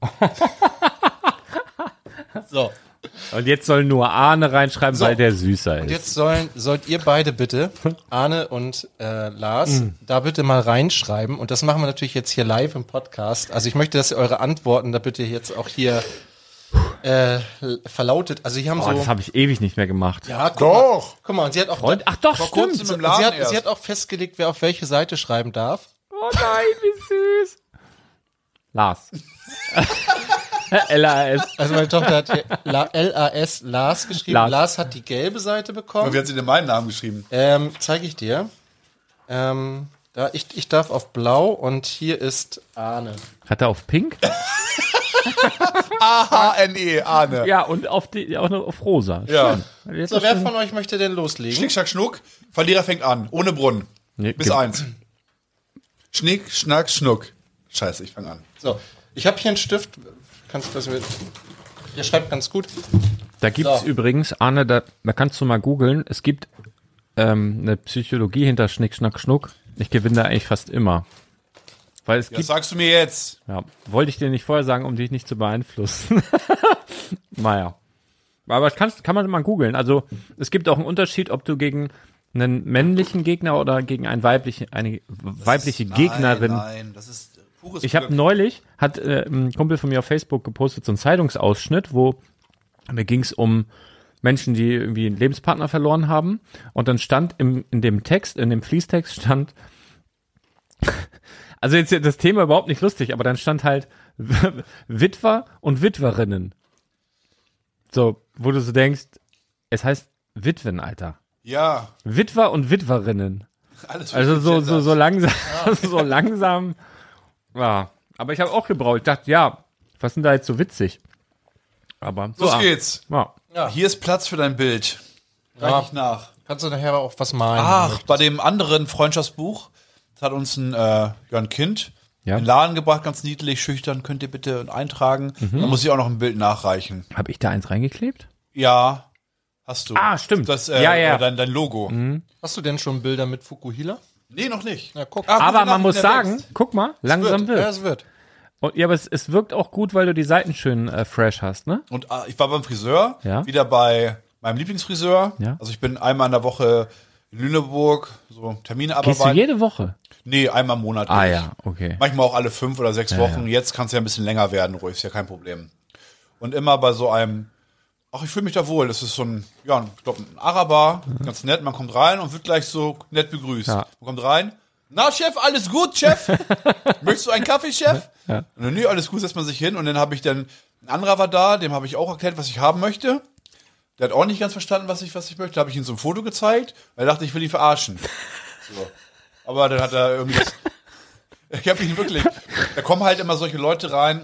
So. Und jetzt soll nur Arne reinschreiben, So. weil der süßer ist. Und jetzt sollen, sollt ihr beide bitte, Arne und äh, Lars, da bitte mal reinschreiben. Und das machen wir natürlich jetzt hier live im Podcast. Also ich möchte, dass ihr eure Antworten da bitte jetzt auch hier äh, verlautet. Also hier haben Oh, so... das habe ich ewig nicht mehr gemacht. ja, guck Doch. Mal, guck mal, und sie hat auch... Freund, ach doch, Vor stimmt. kurzem im sie, Laden hat, erst. sie hat auch festgelegt, wer auf welche Seite schreiben darf. Oh nein, wie süß. Lars. L A S. Also meine Tochter hat hier La- L A S Lars geschrieben. Lars. Lars hat die gelbe Seite bekommen. Wie hat sie denn meinen Namen geschrieben? Ähm, zeige ich dir. Ähm, da ich, ich darf auf blau und hier ist Arne. Hat er auf Pink? A H N E, Arne. Ja, und auf die, auch noch auf Rosa. Ja. Schön. Jetzt So, ist wer schon- von euch möchte denn loslegen? Schnick, schnack, schnuck. Verlierer fängt an. Ohne Brunnen. Nee, Bis ge- eins. Schnick, schnack, schnuck. Scheiße, ich fange an. So, ich habe hier einen Stift. Kannst du das mit? Ihr schreibt ganz gut. Da gibt's So. übrigens, Arne, da, da kannst du mal googeln, es gibt ähm, eine Psychologie hinter Schnick, Schnack, Schnuck. Ich gewinne da eigentlich fast immer. Weil es Das gibt, sagst du mir jetzt. ja, wollte ich dir nicht vorher sagen, um dich nicht zu beeinflussen. Naja. Aber das kannst, kann man mal googeln. Also es gibt auch einen Unterschied, ob du gegen einen männlichen Gegner oder gegen einen weiblichen, eine weibliche Gegnerin. Nein, nein, das ist pures Ich habe Glück. neulich, hat äh, ein Kumpel von mir auf Facebook gepostet, so einen Zeitungsausschnitt, wo da ging es um Menschen, die irgendwie einen Lebenspartner verloren haben. Und dann stand im, in dem Text, in dem Fließtext stand, also jetzt das Thema überhaupt nicht lustig, aber dann stand halt Witwer und Witwerinnen. So, wo du so denkst, es heißt Witwen, Alter. Ja, Witwer und Witwerinnen. alles Also so, wird so, so langsam, so langsam. Ja, aber ich habe auch gebraucht. Ich dachte, ja, was ist denn da jetzt so witzig? Aber so. Los ah, geht's. Ja. Hier ist Platz für dein Bild. Reich Ja. ich nach. Kannst du nachher auch was malen? Ach, bei dem anderen Freundschaftsbuch das hat uns ein, äh, ja, ein Kind Ja. in den Laden gebracht, ganz niedlich, schüchtern, könnt ihr bitte eintragen. Mhm. Da muss ich auch noch ein Bild nachreichen. Habe ich da eins reingeklebt? Ja, hast du. Ah, stimmt. Das, äh, Ja, ja. Dein, dein Logo. Hast du denn schon Bilder mit Fukuhila? Nee, noch nicht. Ja, guck. Ah, Aber gute man Nacht, muss der sagen, wächst. guck mal, langsam wird. Ja, wird. es wird. Und, ja, aber es, es wirkt auch gut, weil du die Seiten schön äh, fresh hast, ne? Und äh, ich war beim Friseur, Ja. wieder bei meinem Lieblingsfriseur. Ja. Also ich bin einmal in der Woche in Lüneburg, so Termine Gehst du abarbeiten. jede Woche? Nee, einmal im Monat. Ah gehe ich. ja, okay. Manchmal auch alle fünf oder sechs Wochen. ja. Jetzt kann es ja ein bisschen länger werden, ruhig, ist ja kein Problem. Und immer bei so einem, ach, ich fühle mich da wohl. Das ist so ein, ja, ich glaube, ein Araber, ganz nett. Man kommt rein und wird gleich so nett begrüßt. Ja. Man kommt rein. Na, Chef, alles gut, Chef? Möchtest du einen Kaffee, Chef? Ja. Und dann, nee, alles gut, setzt man sich hin. Und dann habe ich dann, ein anderer war da, dem habe ich auch erklärt, was ich haben möchte. Der hat auch nicht ganz verstanden, was ich, was ich möchte. Da habe ich ihm so ein Foto gezeigt. Weil er dachte, ich will ihn verarschen. So. Aber dann hat er irgendwie das, ich habe ihn wirklich, da kommen halt immer solche Leute rein,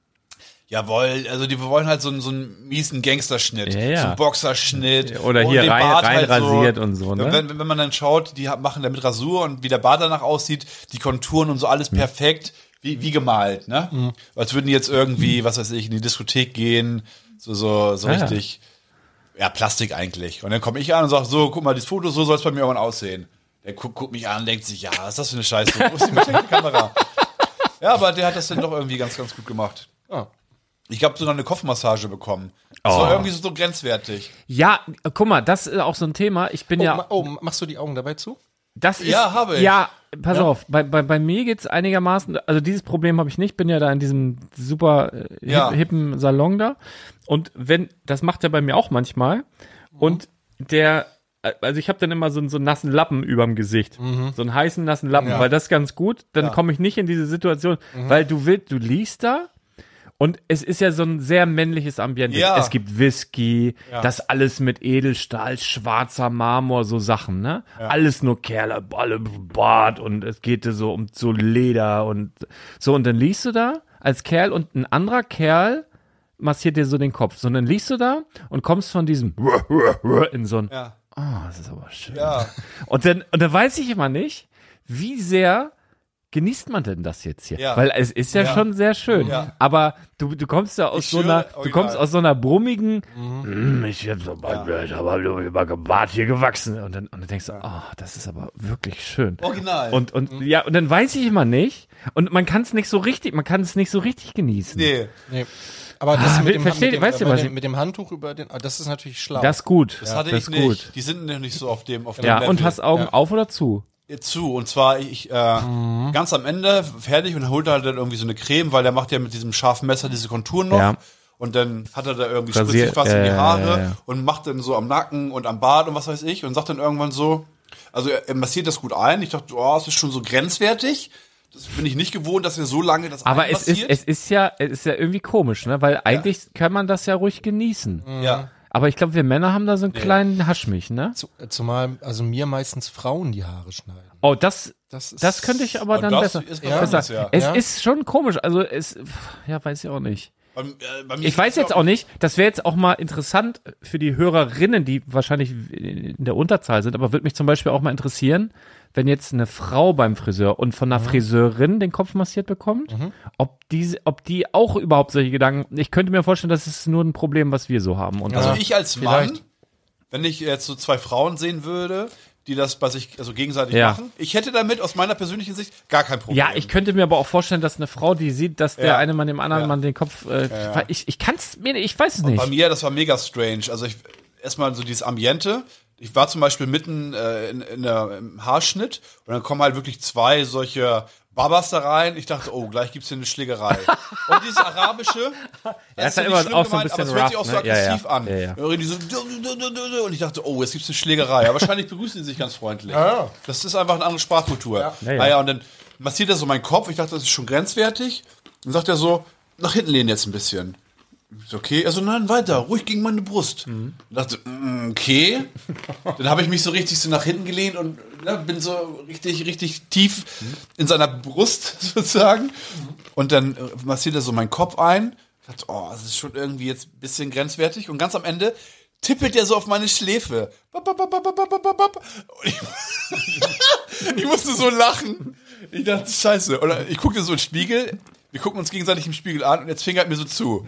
jawohl, also die wollen halt so einen, so einen miesen Gangsterschnitt, Ja, ja. so einen Boxerschnitt. Oder und hier den rein- Bart halt reinrasiert und so, ne? Wenn, wenn man dann schaut, die machen da mit Rasur und wie der Bart danach aussieht, die Konturen und so alles perfekt, wie, wie gemalt, ne? Mhm. Als würden die jetzt irgendwie, was weiß ich, in die Diskothek gehen, so, so, so Ah, ja. richtig, ja, Plastik eigentlich. Und dann komme ich an und sage, so, guck mal, das Foto, so soll es bei mir irgendwann aussehen. Der guckt, guckt mich an und denkt sich, ja, was ist das für eine Scheiße? Wo ist die versteckte Kamera? Ja, aber der hat das dann doch irgendwie ganz, ganz gut gemacht. Ah. Ich habe sogar eine Kopfmassage bekommen. Das Oh. war irgendwie so, so grenzwertig. Ja, äh, guck mal, das ist auch so ein Thema. Ich bin Oh, ja, ma- oh, machst du die Augen dabei zu? das ist, Ja, habe ich. Ja, pass Ja. auf, bei, bei, bei mir geht's einigermaßen, also dieses Problem habe ich nicht, bin ja da in diesem super äh, hip, Ja. hippen Salon da und wenn, das macht er bei mir auch manchmal und der, also ich habe dann immer so, einen- so einen nassen Lappen überm Gesicht, so einen heißen nassen Lappen, Ja. weil das ist ganz gut, dann Ja. komme ich nicht in diese Situation, weil du willst, du liegst da und es ist ja so ein sehr männliches Ambiente. Ja. Es gibt Whisky, Ja. das alles mit Edelstahl, schwarzer Marmor, so Sachen, ne? Alles nur Kerle, alle Bart und es geht so um so Leder und so. Und dann liegst du da als Kerl und ein anderer Kerl massiert dir so den Kopf. So, und dann liegst du da und kommst von diesem in so ein, Ja. oh, das ist aber schön. Ja. Und dann, und dann weiß ich immer nicht, wie sehr genießt man denn das jetzt hier? Ja. Weil es ist ja, Ja. schon sehr schön. Ja. Aber du, du kommst ja aus Ich so schwöre, einer, du original. kommst aus so einer brummigen, "Mm, ich hab so bald, ich hab über Bart hier gewachsen. Und dann, und dann denkst du, oh, das ist aber wirklich schön. Original. Und, und, ja, und dann weiß ich immer nicht, und man kann es nicht so richtig, man kann es nicht so richtig genießen. Nee. Nee. Aber das Ah, mit, dem, versteh- mit, dem, weißt du, mit, was dem, ich- mit dem Handtuch über den, ah, das ist natürlich schlau. Das ist gut. Das hatte das ich ist nicht. gut. Die sind noch nicht so auf dem, auf dem Ja, Level. und hast Augen Ja. auf oder zu? Zu, und zwar ich äh, ganz am Ende fertig und holt halt dann irgendwie so eine Creme, weil der macht ja mit diesem scharfen Messer diese Konturen noch. Ja. Und dann hat er da irgendwie Rasier- spritzt sich was in die äh, Haare ja, ja. und macht dann so am Nacken und am Bart und was weiß ich und sagt dann irgendwann so, also er, er massiert das gut ein. Ich dachte, oh, es ist schon so grenzwertig. Das bin ich nicht gewohnt, dass er so lange das Aber es ist, einmassiert. es ist ja, es ist ja irgendwie komisch, ne? Weil eigentlich kann man das ja ruhig genießen. Ja. Aber ich glaube, wir Männer haben da so einen kleinen Haschmich, ne? Zu, zumal, also mir meistens Frauen die Haare schneiden. Oh, das, Das ist, das könnte ich aber Und dann das besser. ist was Ja. anderes, besser. ja. Es Ja. ist schon komisch. Also es, ja, weiß ich auch nicht. Bei, äh, bei mir Ich weiß ist jetzt auch nicht, das wäre jetzt auch mal interessant für die Hörerinnen, die wahrscheinlich in der Unterzahl sind, aber würde mich zum Beispiel auch mal interessieren, wenn jetzt eine Frau beim Friseur und von einer Friseurin den Kopf massiert bekommt, ob die, ob die auch überhaupt solche Gedanken, ich könnte mir vorstellen, das ist nur ein Problem, was wir so haben. Und Also Ja, ich als Mann, vielleicht. wenn ich jetzt so zwei Frauen sehen würde, die das bei sich also gegenseitig Ja. machen, ich hätte damit aus meiner persönlichen Sicht gar kein Problem. ja, ich könnte mir aber auch vorstellen, dass eine Frau, die sieht, dass der Ja. eine Mann dem anderen Ja. Mann den Kopf, äh, ja. ich, ich kann es mir, ich weiß es nicht. Bei mir, das war mega strange. Also ich erstmal so dieses Ambiente. Ich war zum Beispiel mitten äh, in, in der, im Haarschnitt und dann kommen halt wirklich zwei solche Babas da rein. Ich dachte, oh, gleich gibt's hier eine Schlägerei. Und dieses Arabische, das ist halt ja nicht immer schlimm auch so ein gemeint, aber es bisschen hört sich rough, auch so ne? Ja, ja. aggressiv an. Ja, ja. Irgendwie so, und ich dachte, oh, jetzt gibt's eine Schlägerei. Aber wahrscheinlich begrüßen die sich ganz freundlich. ja. Das ist einfach eine andere Sprachkultur. Ja, ja. Naja, und dann massiert er so meinen Kopf. Ich dachte, das ist schon grenzwertig. Dann sagt er so, nach hinten lehnen jetzt ein bisschen. Ich so, okay, also nein, weiter, ruhig gegen meine Brust. Mhm. Und dachte, mm, okay. Dann habe ich mich so richtig so nach hinten gelehnt und ne, bin so richtig, richtig tief in seiner Brust sozusagen. Und dann äh, massiert er so meinen Kopf ein. Ich dachte, oh, das ist schon irgendwie jetzt ein bisschen grenzwertig. Und ganz am Ende tippelt er so auf meine Schläfe. Bap, bap, bap, bap, bap, bap, bap. Und ich, ich musste so lachen. Ich dachte, scheiße. Und ich guckte so in den Spiegel. Wir gucken uns gegenseitig im Spiegel an und jetzt fingert mir so zu.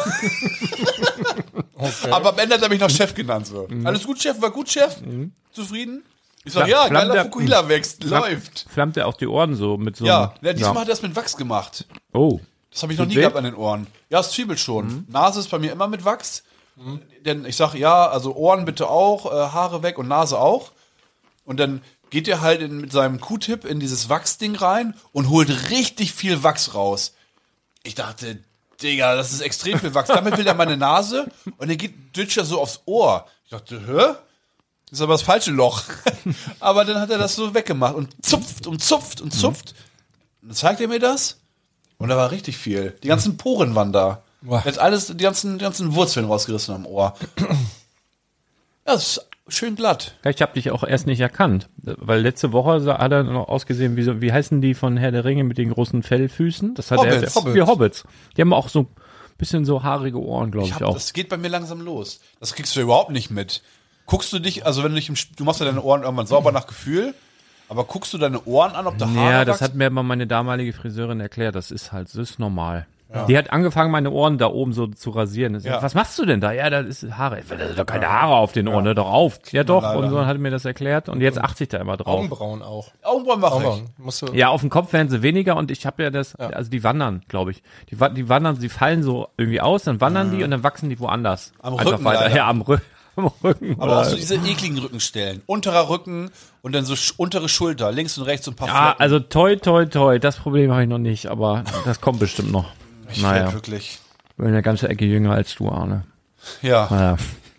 Okay. Aber am Ende hat er mich noch Chef genannt. So. Alles gut, Chef? War gut, Chef? Zufrieden? Ich sag, Fla- ja, flammt geiler der- Fukuhila wächst. Läuft. Flammt er auch die Ohren so mit so Ja, einem, ja, diesmal hat er es mit Wachs gemacht. Oh. Das habe ich noch Tut nie weh? gehabt an den Ohren. Ja, es zwiebelt schon. Nase ist bei mir immer mit Wachs. Denn ich sage, ja, also Ohren bitte auch, äh, Haare weg und Nase auch. Und dann geht er halt in, mit seinem Q-Tip in dieses Wachsding rein und holt richtig viel Wachs raus. Ich dachte, Digga, das ist extrem viel Wachs. Damit will er meine Nase und er geht dütscht er so aufs Ohr. Ich dachte, hä? Das ist aber das falsche Loch. Aber dann hat er das so weggemacht und zupft und zupft und zupft. Und dann zeigt er mir das und da war richtig viel. Die ganzen Poren waren da. Boah. Jetzt alles, die ganzen, die ganzen Wurzeln rausgerissen am Ohr. Ja, das ist schön glatt. Ich habe dich auch erst nicht erkannt, weil letzte Woche sah- hat er noch ausgesehen, wie, so, wie heißen die von Herr der Ringe mit den großen Fellfüßen? Das hat Hobbits. er, wie Hobbits. Die haben auch so ein bisschen so haarige Ohren, glaube Ich ich, hab, auch. das geht bei mir langsam los. Das kriegst du überhaupt nicht mit. Guckst du dich, also wenn du dich im, Sp- du machst ja deine Ohren irgendwann sauber nach Gefühl, aber guckst du deine Ohren an, ob da Haare Ja, das wachsen? hat mir mal meine damalige Friseurin erklärt. Das ist halt, das ist normal. Die hat angefangen, meine Ohren da oben so zu rasieren. Ich sag, Ja. Was machst du denn da? Ja, das ist Haare. Da sind doch keine Haare auf den Ohren, hör doch auf. Ja doch, leider. und so hat er mir das erklärt. Und jetzt achte ich da immer drauf. Augenbrauen auch. Augenbrauen mache ich. Augenbrauen. Musst du, Ja, auf dem Kopf werden sie weniger und ich habe ja das, also die wandern, glaube ich. Die, wa- die wandern, sie fallen so irgendwie aus, dann wandern die und dann wachsen die woanders. Am Einfach Rücken weiter. leider. Ja, am, Rü am Rücken. Aber oder- auch so diese ekligen Rückenstellen. Unterer Rücken und dann so sch- untere Schulter, links und rechts so ein paar Ja, Flecken. also toi, toi, toi, das Problem habe ich noch nicht, aber das kommt bestimmt noch. ich naja. werd wirklich. Ich bin eine ganze Ecke jünger als du, Arne. Ja, Naja.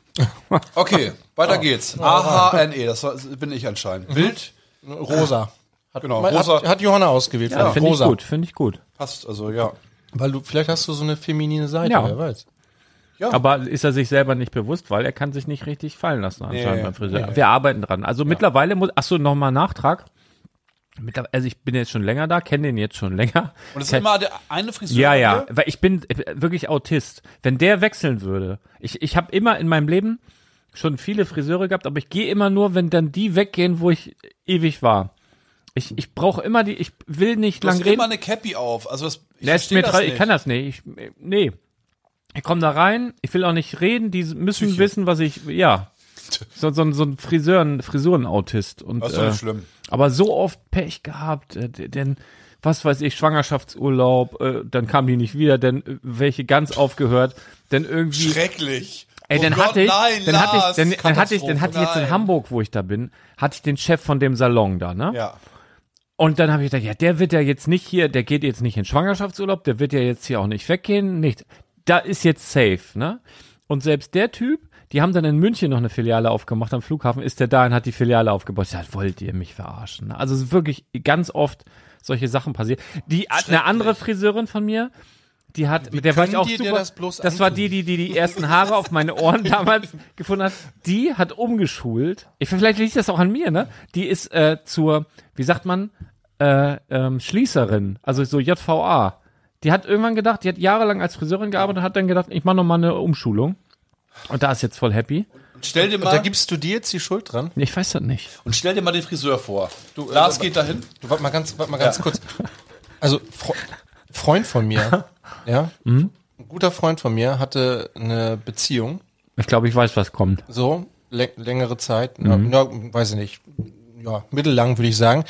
okay, weiter geht's. A H N E, das war- bin ich anscheinend. Bild, Rosa. Hat, Genau, hat, rosa. hat Johanna ausgewählt. Ja, finde ich rosa. gut, finde ich gut. passt, also ja. Weil du, vielleicht hast du so eine feminine Seite, Ja. wer weiß. Ja. Aber ist er sich selber nicht bewusst, weil er kann sich nicht richtig fallen lassen anscheinend Nee, beim Friseur. Wir arbeiten dran. Also mittlerweile muss, ach so, nochmal Nachtrag. Mittlerweile, also ich bin jetzt schon länger da, kenne den jetzt schon länger. Und es ist Kenn- immer der eine Friseur. Ja, bei ja, dir? weil ich bin äh, wirklich Autist. Wenn der wechseln würde, ich, ich habe immer in meinem Leben schon viele Friseure gehabt, aber ich gehe immer nur, wenn dann die weggehen, wo ich ewig war. Ich, ich brauche immer die, ich will nicht Du lang hast reden. immer eine Cappy auf. Also das, ich Der ist verstehe mir das tra- nicht. ich kann das nicht. Ich, nee. Ich komme da rein, ich will auch nicht reden, die müssen Psyche. wissen, was ich, ja. So, so, so ein Friseuren, Frisurenautist. Und, Das ist doch äh, nicht schlimm. aber so oft Pech gehabt, äh, denn, was weiß ich, Schwangerschaftsurlaub, äh, dann kam die nicht wieder, denn äh, welche ganz aufgehört, denn irgendwie. Schrecklich. Ey, Oh dann Gott, hatte ich, nein, dann hatte ich, Lars, dann, dann hatte ich, dann hatte ich jetzt in Katastrophe, Hamburg, wo ich da bin, hatte ich den Chef von dem Salon da, ne? Ja. Und dann habe ich gedacht, ja, der wird ja jetzt nicht hier, der geht jetzt nicht in Schwangerschaftsurlaub, der wird ja jetzt hier auch nicht weggehen, nicht. Da ist jetzt safe, ne? Und selbst der Typ, die haben dann in München noch eine Filiale aufgemacht, am Flughafen ist der da und hat die Filiale aufgebaut. Ich dachte, wollt ihr mich verarschen? Ne? Also es ist wirklich ganz oft solche Sachen passiert. Die, eine andere Friseurin von mir, die hat, mit der war ich können auch die dir super. das bloß das war antun? die, die, die die ersten Haare auf meine Ohren damals gefunden hat. Die hat umgeschult. Ich, vielleicht liegt das auch an mir, ne? Die ist äh, zur, wie sagt man, äh, ähm, Schließerin, also so J V A. Die hat irgendwann gedacht, die hat jahrelang als Friseurin gearbeitet und hat dann gedacht, ich mache noch mal eine Umschulung. Und da ist jetzt voll happy. Und stell dir Und da mal, gibst du dir jetzt die Schuld dran? Ich weiß das nicht. und stell dir mal den Friseur vor. Du, Lars äh, geht dahin. Du, warte mal ganz, warte mal ganz kurz. Also, Fre Freund von mir, ja, ein guter Freund von mir hatte eine Beziehung, Ich glaube, ich weiß, was kommt. so, lä längere Zeit, na, na, weiß ich nicht, ja, mittellang würde ich sagen.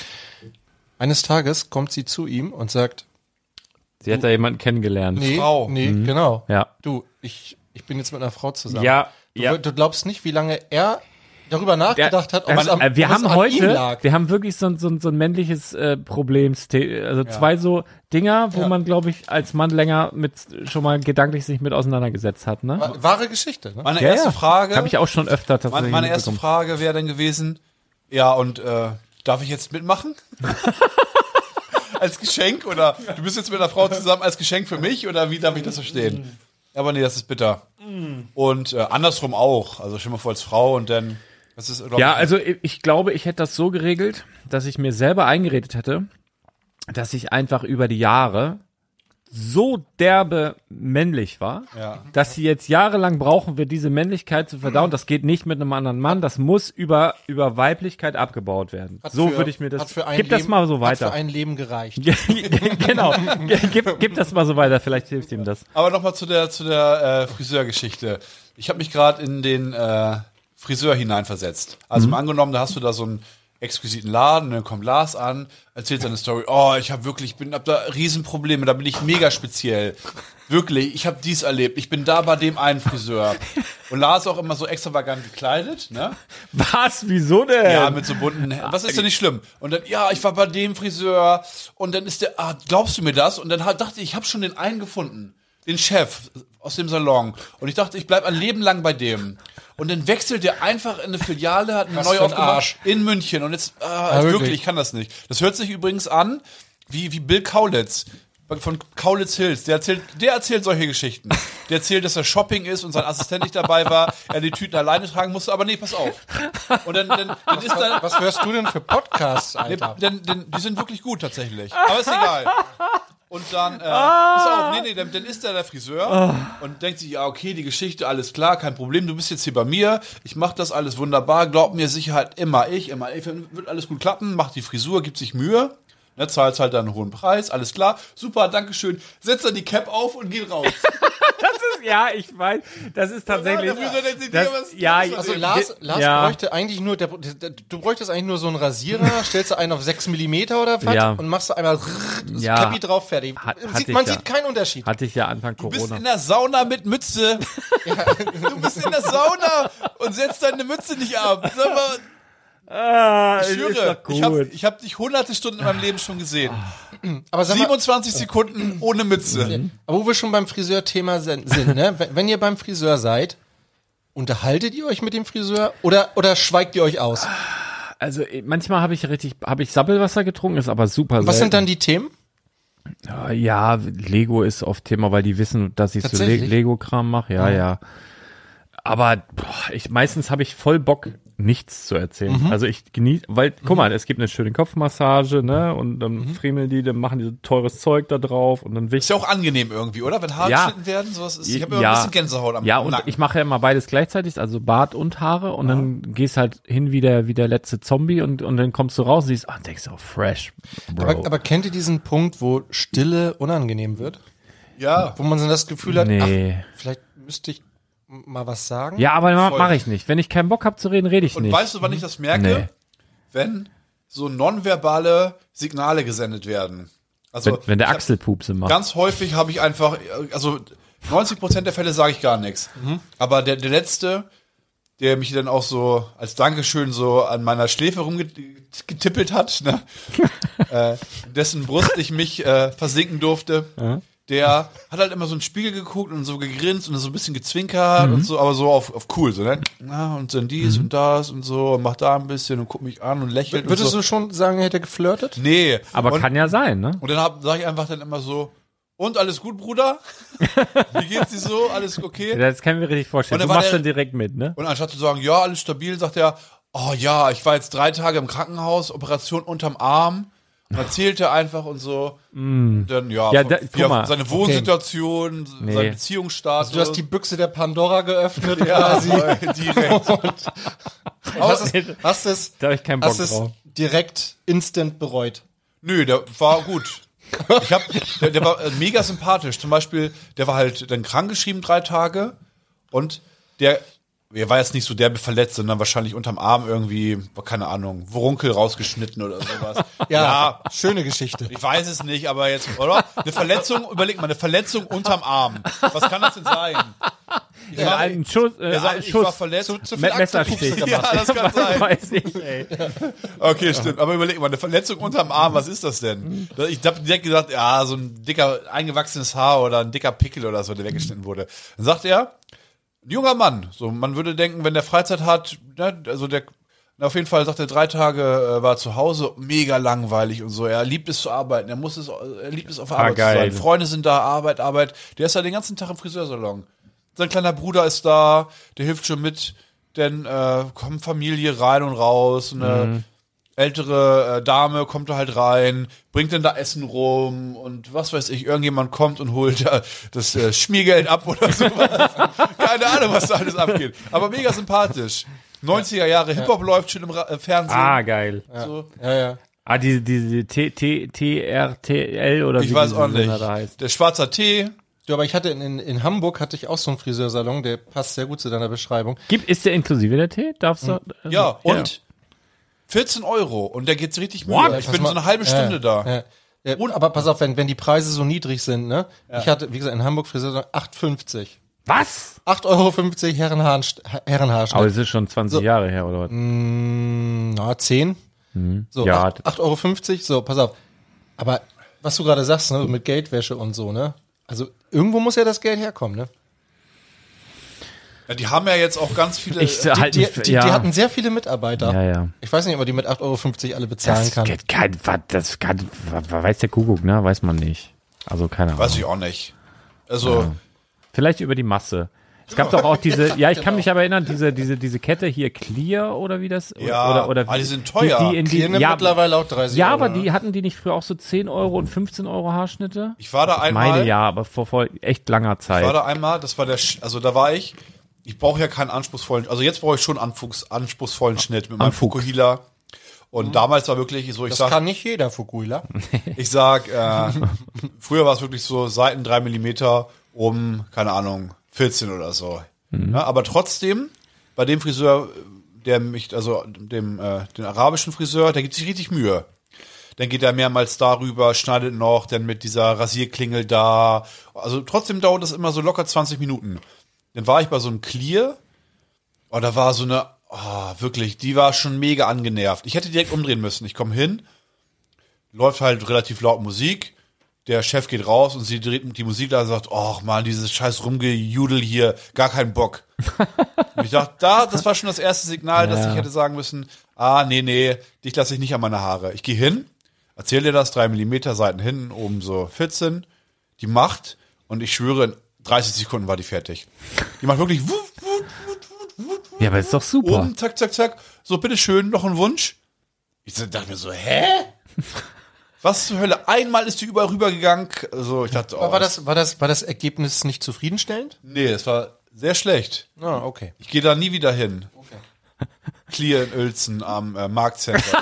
Eines Tages kommt sie zu ihm und sagt, Sie hat da jemanden kennengelernt. nee, Frau. nee, genau. Ja. Du, ich, ich bin jetzt mit einer Frau zusammen. Ja, Du, ja. du glaubst nicht, wie lange er darüber nachgedacht hat, ob Ja, es am, äh, wir ob es haben an ihm heute, lag. wir haben wirklich so, ein- so, ein- so ein männliches äh, Problem, also zwei so Dinger, wo Ja. man, glaube ich, als Mann länger mit schon mal gedanklich sich mit auseinandergesetzt hat, ne? Wa- Wahre Geschichte, ne? Meine Ja, erste ja. Frage. Habe ich auch schon öfter Meine, tatsächlich meine erste mitbekommen. Frage wäre dann gewesen, ja, und äh, darf ich jetzt mitmachen? Als Geschenk oder du bist jetzt mit einer Frau zusammen als Geschenk für mich oder wie darf ich das verstehen? Aber nee, das ist bitter. Und äh, andersrum auch. Also stell mal vor als Frau und dann das ist glaub Ja, ich, also ich, ich glaube, ich hätte das so geregelt, dass ich mir selber eingeredet hätte, dass ich einfach über die Jahre so derbe männlich war, Ja. dass sie jetzt jahrelang brauchen wird, diese Männlichkeit zu verdauen. Das geht nicht mit einem anderen Mann. Das muss über, über Weiblichkeit abgebaut werden. Hat so für- würde ich mir das, hat für ein gib das Leben- mal so Hat weiter. für ein Leben gereicht. Genau, gib, gib das mal so weiter. Vielleicht hilft ihm das. Aber nochmal zu der zu der äh, Friseurgeschichte. Ich habe mich gerade in den äh, Friseur hineinversetzt. Also mal angenommen, da hast du da so einen exquisiten Laden, dann kommt Lars an, erzählt seine Story. Oh, ich habe wirklich, bin hab da Riesenprobleme, da bin ich mega speziell. Wirklich, ich habe dies erlebt. Ich bin da bei dem einen Friseur. Und Lars auch immer so extravagant gekleidet, ne? Was? Wieso denn? Ja, mit so bunten. Was ist denn nicht schlimm? Und dann, ja, ich war bei dem Friseur und dann ist der, ah, glaubst du mir das? Und dann hat, dachte ich, ich habe schon den einen gefunden, den Chef aus dem Salon. Und ich dachte, ich bleib ein Leben lang bei dem. Und dann wechselt der einfach in eine Filiale, hat eine Was neue für ein aufgemacht Arsch. in München. Und jetzt, ah, also wirklich? wirklich, ich kann das nicht. Das hört sich übrigens an wie, wie Bill Kaulitz. Von Kaulitz Hills, der erzählt, der erzählt solche Geschichten. Der erzählt, dass er Shopping ist und sein Assistent nicht dabei war, er die Tüten alleine tragen musste, aber nee, pass auf. Und dann, dann, dann ist da, Was hörst du denn für Podcasts, nee, Alter? denn, denn, die sind wirklich gut tatsächlich. Aber ist egal. Und dann, äh, pass auf, nee, nee, dann, dann ist da der Friseur und denkt sich, ja, okay, die Geschichte, alles klar, kein Problem, du bist jetzt hier bei mir, ich mach das alles wunderbar, glaub mir, Sicherheit immer ich, immer ich, wird alles gut klappen, macht die Frisur, gibt sich Mühe. Ne, zahlt halt dann einen hohen Preis, alles klar, super, dankeschön, setzt dann die Cap auf und geht raus. ist, ja, ich weiß, das ist tatsächlich, der Friseur denkt sich, das, Digga, was- ja, was- Also äh, Lars, Lars ja. bräuchte eigentlich nur, der, der, du bräuchtest eigentlich nur so einen Rasierer, stellst du einen auf sechs Millimeter oder was Ja. und machst du einmal das Ja. Cappy drauf, fertig. Hat- Sieht, hatte man ich ja. sieht keinen Unterschied. hatte ich ja Anfang Du bist Corona. in der Sauna mit Mütze. Du bist in der Sauna und setzt deine Mütze nicht ab. Sag mal, Ah, ich ist schwöre, doch ich habe gut. ich hab dich hunderte Stunden in meinem Leben schon gesehen. Aber sag mal, siebenundzwanzig Sekunden ohne Mütze. aber wo wir schon beim Friseur-Thema sind, sind, ne? Wenn wenn ihr beim Friseur seid, unterhaltet ihr euch mit dem Friseur oder, oder schweigt ihr euch aus? Also eh, manchmal habe ich richtig, habe ich Sappelwasser getrunken, ist aber super. Was sind selten. dann die Themen? Ja, ja, Lego ist oft Thema, weil die wissen, dass ich so Le Tatsächlich? Lego-Kram mache. Ja, ja. Aber boah, ich meistens habe ich voll Bock, nichts zu erzählen. Also ich genieße, weil, guck mal, es gibt eine schöne Kopfmassage, ne? Und dann friemeln die, dann machen die so teures Zeug da drauf und dann Ist wichtig. ja auch angenehm irgendwie, oder? Wenn Haare Ja. geschnitten werden, sowas ist. Ich habe immer Ja. ein bisschen Gänsehaut am Ja, und Nacken. ich mache ja immer beides gleichzeitig, also Bart und Haare und dann gehst halt hin wie der, wie der letzte Zombie und, und dann kommst du raus und siehst, ah, denkst du, oh, fresh, Bro. Aber, aber kennt ihr diesen Punkt, wo Stille unangenehm wird? ja. Wo man so das Gefühl hat, Nee. ach, vielleicht müsste ich mal was sagen? Ja, aber ma- Voll. mache ich nicht. Wenn ich keinen Bock habe zu reden, rede ich Und nicht. weißt du, wann ich das merke? Nee. Wenn so nonverbale Signale gesendet werden. Also wenn, wenn der ich hab- Achselpupse macht. Ganz häufig habe ich einfach, also neunzig Prozent der Fälle sage ich gar nichts. Aber der, der letzte, der mich dann auch so als Dankeschön so an meiner Schläfe rumgetippelt hat, ne? äh, dessen Brust ich mich äh, versinken durfte, der hat halt immer so in den Spiegel geguckt und so gegrinst und so ein bisschen gezwinkert und so, aber so auf, auf cool, so, ne? Ja, und dann dies und das und so, und macht da ein bisschen und guckt mich an und lächelt und Würdest so. du schon sagen, er hätte geflirtet? Nee. aber und, kann ja sein, ne? und dann hab, sag ich einfach dann immer so, und alles gut, Bruder? Wie geht's dir so? Alles okay? Das kann ich mir richtig vorstellen. Und Du dann war machst der- dann direkt mit, ne? Und anstatt zu sagen, ja, alles stabil, sagt er, oh ja, ich war jetzt drei Tage im Krankenhaus, Operation unterm Arm. Und erzählt er einfach und so. Und dann, ja, Ja, von- da- wie guck er- mal. seine Wohnsituation, Nee. sein Beziehungsstatus. Du hast die Büchse der Pandora geöffnet ja, quasi. direkt. Hast es, hast es, Da hab ich keinen Bock hast es drauf. direkt instant bereut. Nö, der war gut. Ich hab, der, der war äh, mega sympathisch. Zum Beispiel, der war halt dann krankgeschrieben drei Tage und der, er war jetzt nicht so derbe verletzt, sondern wahrscheinlich unterm Arm irgendwie, keine Ahnung, Wurunkel rausgeschnitten oder sowas. Ja, schöne Geschichte. Ich weiß es nicht, aber jetzt, oder? Eine Verletzung, überleg mal, eine Verletzung unterm Arm. Was kann das denn sein? Ich war, Ein Schuss, äh, er sagt, ein ich Schuss. war verletzt. Zu, zu viel Mit Messerstich. Aktenpupse Ja, gemacht. das kann sein. Weiß ich, ey. Okay, stimmt. Aber überleg mal, eine Verletzung unterm Arm, was ist das denn? Ich hab direkt gesagt, ja, so ein dicker, eingewachsenes Haar oder ein dicker Pickel oder so, der weggeschnitten wurde. Dann sagt er, ein junger Mann, so, man würde denken, wenn der Freizeit hat, ne, also der, na, auf jeden Fall sagt er, drei Tage äh, war zu Hause, mega langweilig und so. Er liebt es zu arbeiten, er muss es, er liebt es auf Arbeit geil. zu sein. Freunde sind da, Arbeit, Arbeit. Der ist ja den ganzen Tag im Friseursalon. Sein kleiner Bruder ist da, der hilft schon mit, denn äh, kommt Familie rein und raus. Eine ältere äh, Dame kommt da halt rein, bringt dann da Essen rum und was weiß ich, irgendjemand kommt und holt da das äh, Schmiergeld ab oder sowas. Keine Ahnung, was da alles abgeht. Aber mega sympathisch. neunziger Jahre Hip-Hop läuft schon im Ra äh, Fernsehen. Ah, geil. So. Ja, ja. Ah, diese, diese T, T, T, R, T, L oder Ich wie weiß dieser auch nicht. Sender da heißt. Der schwarzer Tee. Du, aber ich hatte in, in, in Hamburg hatte ich auch so einen Friseursalon, der passt sehr gut zu deiner Beschreibung. Gibt, ist der inklusive der Tee? Darfst du? also- Ja, und vierzehn Euro. Und der geht's richtig Mühe. What? Ich bin so eine halbe Stunde da. Ja. Ja, und, aber pass auf, wenn, wenn die Preise so niedrig sind, ne? Ich hatte, wie gesagt, in Hamburg Friseursalon acht fünfzig. Was? acht Euro fünfzig Herrenhaar, Herrenhaarschnitt. Aber es ist schon zwanzig Jahre her, oder was? Na, zehn. So, Ja. acht acht Euro fünfzig, so, pass auf. Aber was du gerade sagst, ne, mit Geldwäsche und so, ne? Also irgendwo muss ja das Geld herkommen, ne? Ja, die haben ja jetzt auch ganz viele. Ich äh, halt Die, nicht, die, ja. die hatten sehr viele Mitarbeiter. Ja, ja. Ich weiß nicht, ob man die mit acht Euro fünfzig alle bezahlen das kann. geht kein, was, das kann, was, weiß der Kuckuck, ne? Weiß man nicht. Also keine Ahnung. weiß ich auch nicht. Also, Vielleicht über die Masse. Es gab doch auch diese, ja, ich kann mich aber erinnern, diese, diese, diese Kette hier Clear oder wie das? Ja, oder, oder aber die sind teuer. Die, die in die, Die nimmt ja, mittlerweile auch dreißig ja, Euro. aber die hatten die nicht früher auch so zehn Euro und fünfzehn Euro Haarschnitte? ich war da Ich einmal. meine ja, aber vor, vor echt langer Ich war Zeit. da einmal, das war der, Sch- also da war ich, ich brauche ja keinen anspruchsvollen, also jetzt brauche ich schon einen anfuchs, anspruchsvollen Schnitt mit meinem Anfuchs. Fukuhila. Und damals war wirklich so, ich Das sag, kann nicht jeder, Fukuhila. ich sag, äh, früher war es wirklich so Seiten drei Millimeter um, keine Ahnung, vierzehn oder so. Mhm. Ja, aber trotzdem, bei dem Friseur, der mich, also dem, äh, den arabischen Friseur, der gibt sich richtig Mühe. Dann geht er mehrmals darüber, schneidet noch, dann mit dieser Rasierklingel da. Also trotzdem dauert das immer so locker zwanzig Minuten. Dann war ich bei so einem Clear und da war so eine, oh, wirklich, die war schon mega angenervt. Ich hätte direkt umdrehen müssen. Ich komme hin, läuft halt relativ laut Musik, der Chef geht raus und sie dreht die Musik da und sagt, oh Mann, dieses scheiß Rumgejudel hier, gar keinen Bock. Und ich dachte, da, das war schon das erste Signal, dass Ja. ich hätte sagen müssen, ah, nee, nee, dich lasse ich nicht an meine Haare. Ich gehe hin, erzähl dir das, drei Millimeter Seiten hinten, oben so vierzehn, die macht und ich schwöre, in dreißig Sekunden war die fertig. Die macht wirklich wup, wup, wup, wup, Ja, aber ist doch super. oben, zack, zack, zack, so, bitteschön, noch ein Wunsch. Ich so, dachte mir so, hä? Was zur Hölle? Einmal ist die überall rübergegangen. Also ich dachte, oh, Aber war das, war das, war das Ergebnis nicht zufriedenstellend? nee, es war sehr schlecht. Ah, okay. Ich gehe da nie wieder hin. Clear in Uelzen am äh, Marktcenter.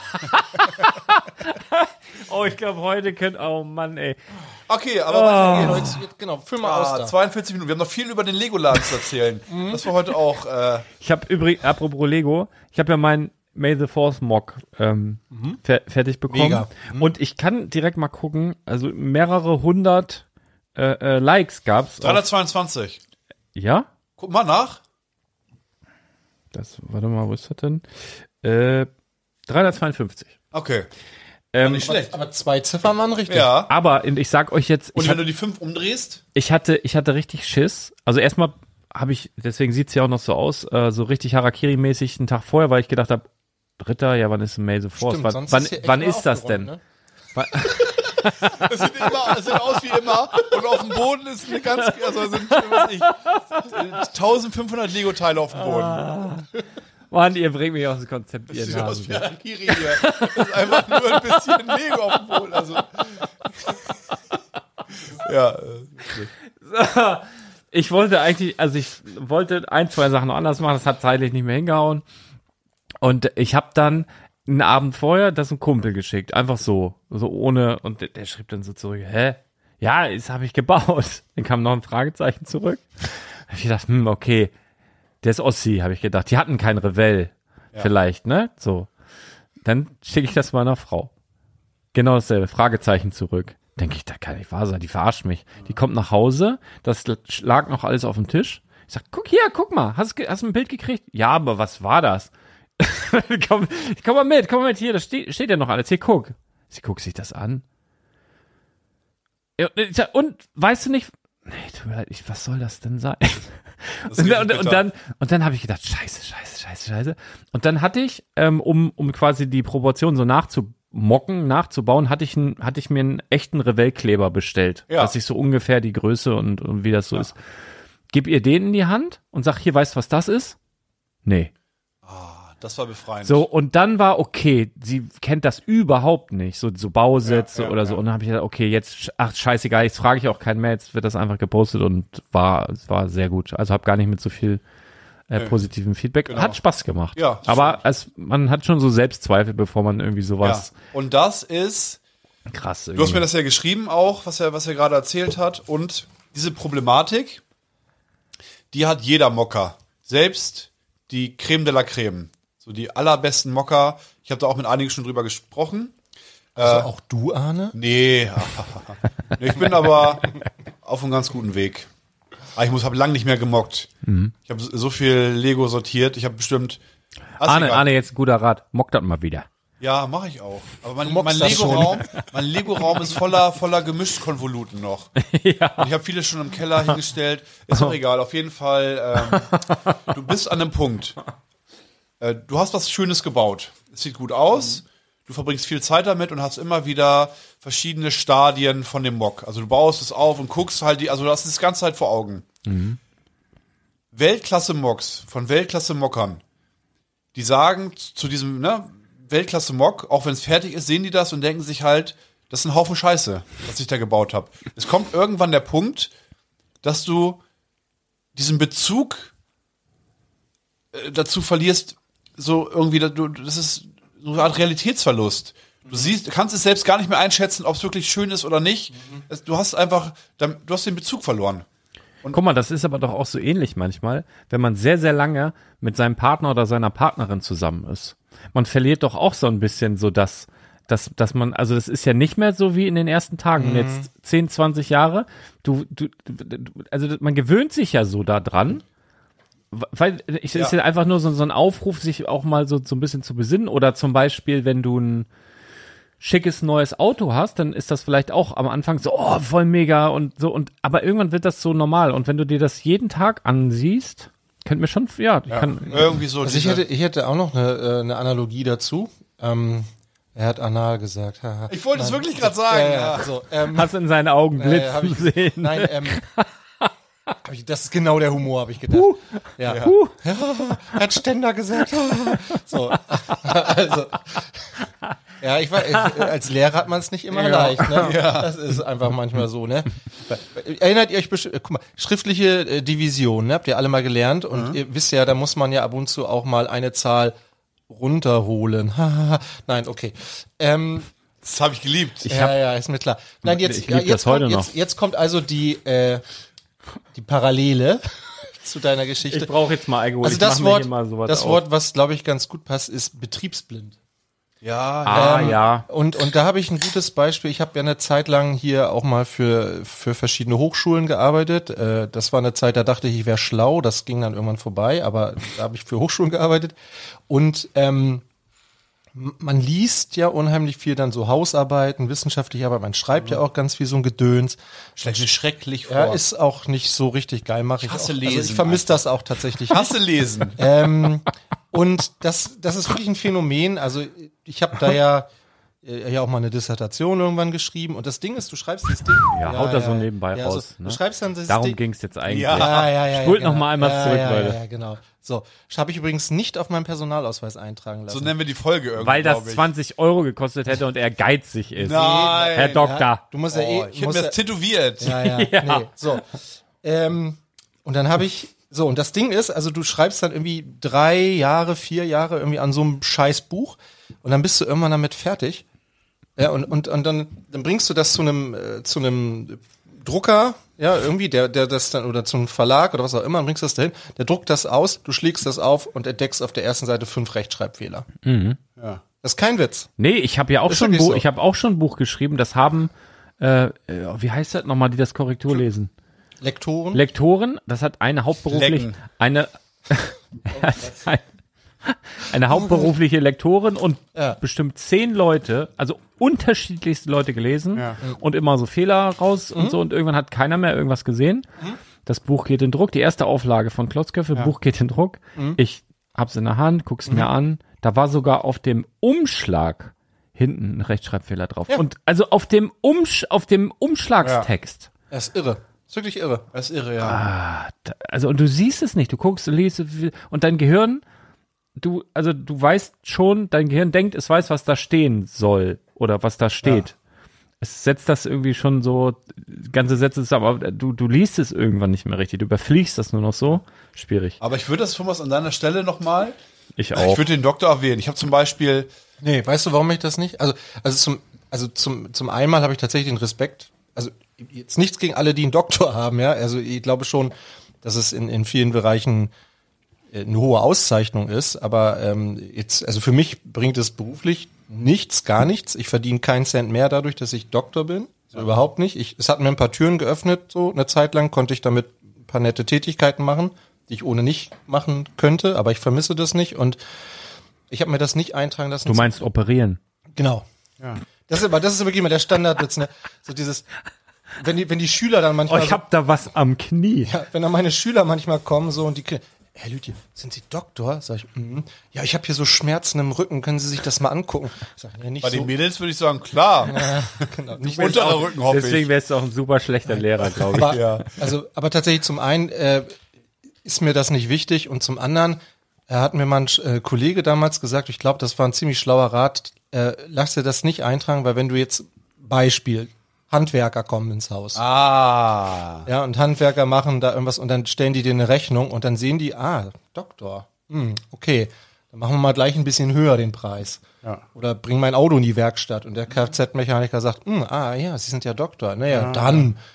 Oh, ich glaube, heute könnt, oh Mann, ey. Okay, aber weiter Genau, geht's. jetzt, jetzt, genau, füll mal aus Ah, da. zweiundvierzig Minuten. Wir haben noch viel über den Lego-Laden zu erzählen. Das war heute auch. Äh, Ich habe übrigens, apropos Lego, ich habe ja meinen May the Fourth Mock ähm, fer fertig bekommen. Mega. Und ich kann direkt mal gucken, also mehrere hundert äh, äh, Likes gab's. Auf, dreihundertzweiundzwanzig. ja? Guck mal nach. Das, warte mal, wo ist das denn? Äh, dreihundertzweiundfünfzig. Okay. Ähm, Nicht schlecht. Aber zwei Ziffern waren richtig. Ja. aber und ich sag euch jetzt, Und ich, wenn hab, du die fünf umdrehst, ich hatte, ich hatte richtig Schiss. Also erstmal habe ich, deswegen sieht's ja auch noch so aus, äh, so richtig Harakiri-mäßig einen Tag vorher, weil ich gedacht habe, Dritter, ja, wann ist May the Fourth? Stimmt, wann sonst wann, ist hier echt wann mal ist das denn? aufgeräumt, es sieht immer, es sieht aus wie immer. Und auf dem Boden ist eine ganz, also sind, was ich, eintausendfünfhundert Lego-Teile auf dem Boden. Mann, ihr bringt mich aus dem Konzept, ihr Das sieht aus Nasen. wie Harakiri hier. Das ist einfach nur ein bisschen Lego auf dem Boden. Also. Ja, äh, Ich wollte eigentlich, also ich wollte ein, zwei Sachen noch anders machen, das hat zeitlich nicht mehr hingehauen. Und ich habe dann einen Abend vorher das einem Kumpel geschickt, einfach so, so ohne, und der, der schrieb dann so zurück, hä? Ja, das habe ich gebaut. Dann kam noch ein Fragezeichen zurück. Da hab ich gedacht, hm, okay, der ist Ossi, habe ich gedacht. Die hatten kein Revell, vielleicht, ne? So. Dann schicke ich das meiner Frau. Genau dasselbe, Fragezeichen zurück. Denke ich, da kann nicht wahr sein, die verarscht mich. Die kommt nach Hause, das lag noch alles auf dem Tisch. Ich sag, guck hier, guck mal, hast, hast du ein Bild gekriegt? Ja, aber was war das? komm, komm mal mit, komm mal mit hier, da steht, steht ja noch alles. Hier, guck. Sie guckt sich das an. Ja, und, weißt du nicht, nee, tut mir leid, ich, was soll das denn sein? das Und, geht und, bitter. und dann, und dann habe ich gedacht, scheiße, scheiße, scheiße, scheiße. Und dann hatte ich, ähm, um, um quasi die Proportion so nachzumocken, nachzubauen, hatte ich, ein, hatte ich mir einen echten Revell-Kleber bestellt. Ja. Dass ich so ungefähr die Größe und, und wie das so ist. Gib ihr den in die Hand und sag, hier, weißt du, was das ist? Nee. das war befreiend. So, und dann war okay, sie kennt das überhaupt nicht, so, so Bausätze Ja, ja, oder so. ja. Und dann habe ich gedacht, okay, jetzt, ach, scheißegal, jetzt frage ich auch keinen mehr, jetzt wird das einfach gepostet und war, es war sehr gut. Also habe gar nicht mit so viel äh, positivem Feedback. Genau. Hat Spaß gemacht. Ja, aber es, man hat schon so Selbstzweifel, bevor man irgendwie ja. sowas Und das ist, krass du hast mir irgendwie. das ja geschrieben auch, was er, was er gerade erzählt hat. Und diese Problematik, die hat jeder Mocker. Selbst die Creme de la Creme. So die allerbesten Mocker. Ich habe da auch mit einigen schon drüber gesprochen. Also auch du, Arne? Nee. Nee, ich bin aber auf einem ganz guten Weg. Aber ich muss, habe lang nicht mehr gemockt. Ich habe so viel Lego sortiert. Ich habe bestimmt. Ach, Arne, egal. Arne, jetzt ein guter Rat. Mock das mal wieder. Ja, mache ich auch. Aber mein, mockst mein das schon. Lego-Raum, mein Lego-Raum ist voller, voller Gemischkonvoluten noch. ja. Und ich habe viele schon im Keller hingestellt. Ist auch egal. Auf jeden Fall, ähm, du bist an einem Punkt. Äh, du hast was Schönes gebaut. Es sieht gut aus. Du verbringst viel Zeit damit und hast immer wieder verschiedene Stadien von dem Mock. Also du baust es auf und guckst halt die, also du hast das ganze Zeit vor Augen. Weltklasse-Mocks von Weltklasse-Mockern, die sagen zu diesem, ne, Weltklasse-Mock, auch wenn es fertig ist, sehen die das und denken sich halt, das ist ein Haufen Scheiße, was ich da gebaut habe. Es kommt irgendwann der Punkt, dass du diesen Bezug äh, dazu verlierst, so irgendwie, du, das ist so eine Art Realitätsverlust. Du siehst, kannst es selbst gar nicht mehr einschätzen, ob es wirklich schön ist oder nicht. Es, du hast einfach, du hast den Bezug verloren. Guck mal, das ist aber doch auch so ähnlich manchmal, wenn man sehr, sehr lange mit seinem Partner oder seiner Partnerin zusammen ist. Man verliert doch auch so ein bisschen so das, dass, dass man, also das ist ja nicht mehr so wie in den ersten Tagen, Mhm. jetzt zehn, zwanzig Jahre. Du, du, du, also man gewöhnt sich ja so da dran. Weil es ist ja einfach nur so, so ein Aufruf, sich auch mal so, so ein bisschen zu besinnen. Oder zum Beispiel, wenn du ein schickes neues Auto hast, dann ist das vielleicht auch am Anfang so, oh, voll mega und so. Und aber irgendwann wird das so normal. Und wenn du dir das jeden Tag ansiehst, könnte mir schon, ja, ich kann. Irgendwie so. Also ich diese- hätte, ich hätte auch noch eine, äh, eine Analogie dazu. Ähm, er hat anal gesagt. Haha. Ich wollte es Nein. wirklich gerade sagen. Ja, Ja, ja, so, ähm, Hast in seinen Augen äh, hab blitzen ich, sehen. Nein, ähm, hab ich, das ist genau der Humor, habe ich gedacht. Ja. Ja. Er hat Ständer gesagt. so, also, ja, ich weiß, als Lehrer hat man es nicht immer leicht, ne? Ja. Das ist einfach manchmal so, ne? Erinnert ihr euch bestimmt, guck mal, schriftliche äh, Division, ne? Habt ihr alle mal gelernt und ihr wisst ja, da muss man ja ab und zu auch mal eine Zahl runterholen. Nein, okay. Ähm, Das habe ich geliebt. ja, ja, ist mir klar. Nein, jetzt, Ich ja, lieb jetzt, das heute kommt, noch. jetzt, jetzt kommt also die, äh, die Parallele zu deiner Geschichte. Ich brauche jetzt mal Alkohol. also ich das mach mir Wort, hier mal sowas das auf. Wort, was glaube ich ganz gut passt, ist betriebsblind. Ja, Ah, Ähm, ja. Und, und da habe ich ein gutes Beispiel. Ich habe ja eine Zeit lang hier auch mal für, für verschiedene Hochschulen gearbeitet. Äh, das war eine Zeit, da dachte ich, ich wäre schlau. Das ging dann irgendwann vorbei, aber da habe ich für Hochschulen gearbeitet. Und ähm, m- man liest ja unheimlich viel dann so Hausarbeiten, wissenschaftliche Arbeit. Man schreibt ja auch ganz viel so ein Gedöns. Schlägt mir schrecklich vor. Ja, ist auch nicht so richtig geil, mache ich, hasse auch. Also Lesen ich vermisse das auch tatsächlich. Hasse lesen. ähm, und das, das ist wirklich ein Phänomen. Also ich habe da ja, äh, ja auch mal eine Dissertation irgendwann geschrieben. Und das Ding ist, du schreibst das Ding. Ja, haut das so nebenbei ja, raus. So, ne? Du schreibst dann das Darum Ding. ging es jetzt eigentlich. Ja. Ja, ja, ja. Spult ja, noch mal einmal ja, zurück, ja, Leute. Ja, ja, genau. So, habe ich übrigens nicht auf meinem Personalausweis eintragen lassen. So nennen wir die Folge irgendwie, Weil das glaub ich. zwanzig Euro gekostet hätte und er geizig ist. Nein. Herr Doktor. Ja, du musst ja Oh, eh. ich hätte musst mir ja, das tätowiert. Ja, ja, Ja. nee. So. Ähm, und dann habe ich, so, und das Ding ist, also du schreibst dann irgendwie drei Jahre, vier Jahre irgendwie an so einem scheiß Buch und dann bist du irgendwann damit fertig. Ja, und, und, und dann, dann bringst du das zu einem, äh, zu einem Drucker, ja, irgendwie, der, der das dann, oder zum Verlag oder was auch immer, dann bringst du das dahin, der druckt das aus, du schlägst das auf und entdeckst auf der ersten Seite fünf Rechtschreibfehler. Ja. Das ist kein Witz. Nee, ich habe ja auch Ist schon ein wirklich Buch, so. ich habe auch schon ein Buch geschrieben, das haben, äh, äh, wie heißt das nochmal, die das Korrektur lesen? Lektoren. Lektoren, das hat eine hauptberuflich, Lecken. eine, eine hauptberufliche Lektorin und Ja. bestimmt zehn Leute, also unterschiedlichste Leute gelesen Ja. und immer so Fehler raus Mhm. und so und irgendwann hat keiner mehr irgendwas gesehen. Das Buch geht in Druck, die erste Auflage von Klotzköpfe, Buch geht in Druck. Mhm. Ich hab's in der Hand, guck's mir an. Da war sogar auf dem Umschlag hinten ein Rechtschreibfehler drauf. Ja. Und also auf dem Umsch auf dem Umschlagstext. Das ist irre. Das ist wirklich irre. Das ist irre, ja. Ah, da- also und du siehst es nicht, du guckst, du liest und dein Gehirn, du, also du weißt schon, dein Gehirn denkt, es weiß, was da stehen soll oder was da steht. Es setzt das irgendwie schon so, ganze Sätze zusammen, aber du, du liest es irgendwann nicht mehr richtig, du überfliegst das nur noch so. Schwierig. Aber ich würde das, Thomas, an deiner Stelle nochmal, Ich ich auch. würde den Doktor erwähnen. Ich habe zum Beispiel, Nee, weißt du, warum ich das nicht? Also, also zum, also zum, zum einmal habe ich tatsächlich den Respekt, also jetzt nichts gegen alle, die einen Doktor haben, ja. Also ich glaube schon, dass es in, in vielen Bereichen äh, eine hohe Auszeichnung ist, aber ähm, jetzt, also für mich bringt es beruflich nichts, gar nichts. Ich verdiene keinen Cent mehr dadurch, dass ich Doktor bin. So überhaupt nicht. Ich, es hat mir ein paar Türen geöffnet, so eine Zeit lang konnte ich damit ein paar nette Tätigkeiten machen, die ich ohne nicht machen könnte, aber ich vermisse das nicht und ich habe mir das nicht eintragen lassen. Du meinst operieren. Genau. ja. Das ist aber, das ist wirklich immer der Standardwitz, ne? So dieses, wenn die, wenn die Schüler dann Oh, manchmal, ich hab da was am Knie. so, ja, wenn dann meine Schüler manchmal kommen so und die, Herr Lüthi, sind Sie Doktor? Sag ich, mhm. Ja, ich habe hier so Schmerzen im Rücken, können Sie sich das mal angucken? Sag ich, ja, nicht Bei so. den Mädels würde ich sagen, klar. Genau, nicht Unterer Rücken, hoffe Deswegen ich. wärst du auch ein super schlechter Lehrer, glaube ich. aber, Ja. also, aber tatsächlich zum einen äh, ist mir das nicht wichtig und zum anderen äh, hat mir mein äh, Kollege damals gesagt, ich glaube, das war ein ziemlich schlauer Rat, äh, lass dir das nicht eintragen, weil wenn du jetzt Beispiel Handwerker kommen ins Haus. Ah. Ja, und Handwerker machen da irgendwas und dann stellen die dir eine Rechnung und dann sehen die, ah, Doktor, hm, okay, dann machen wir mal gleich ein bisschen höher den Preis. Ja. Oder bring mein Auto in die Werkstatt und der Kfz-Mechaniker sagt, hm, ah ja, Sie sind ja Doktor, naja, dann,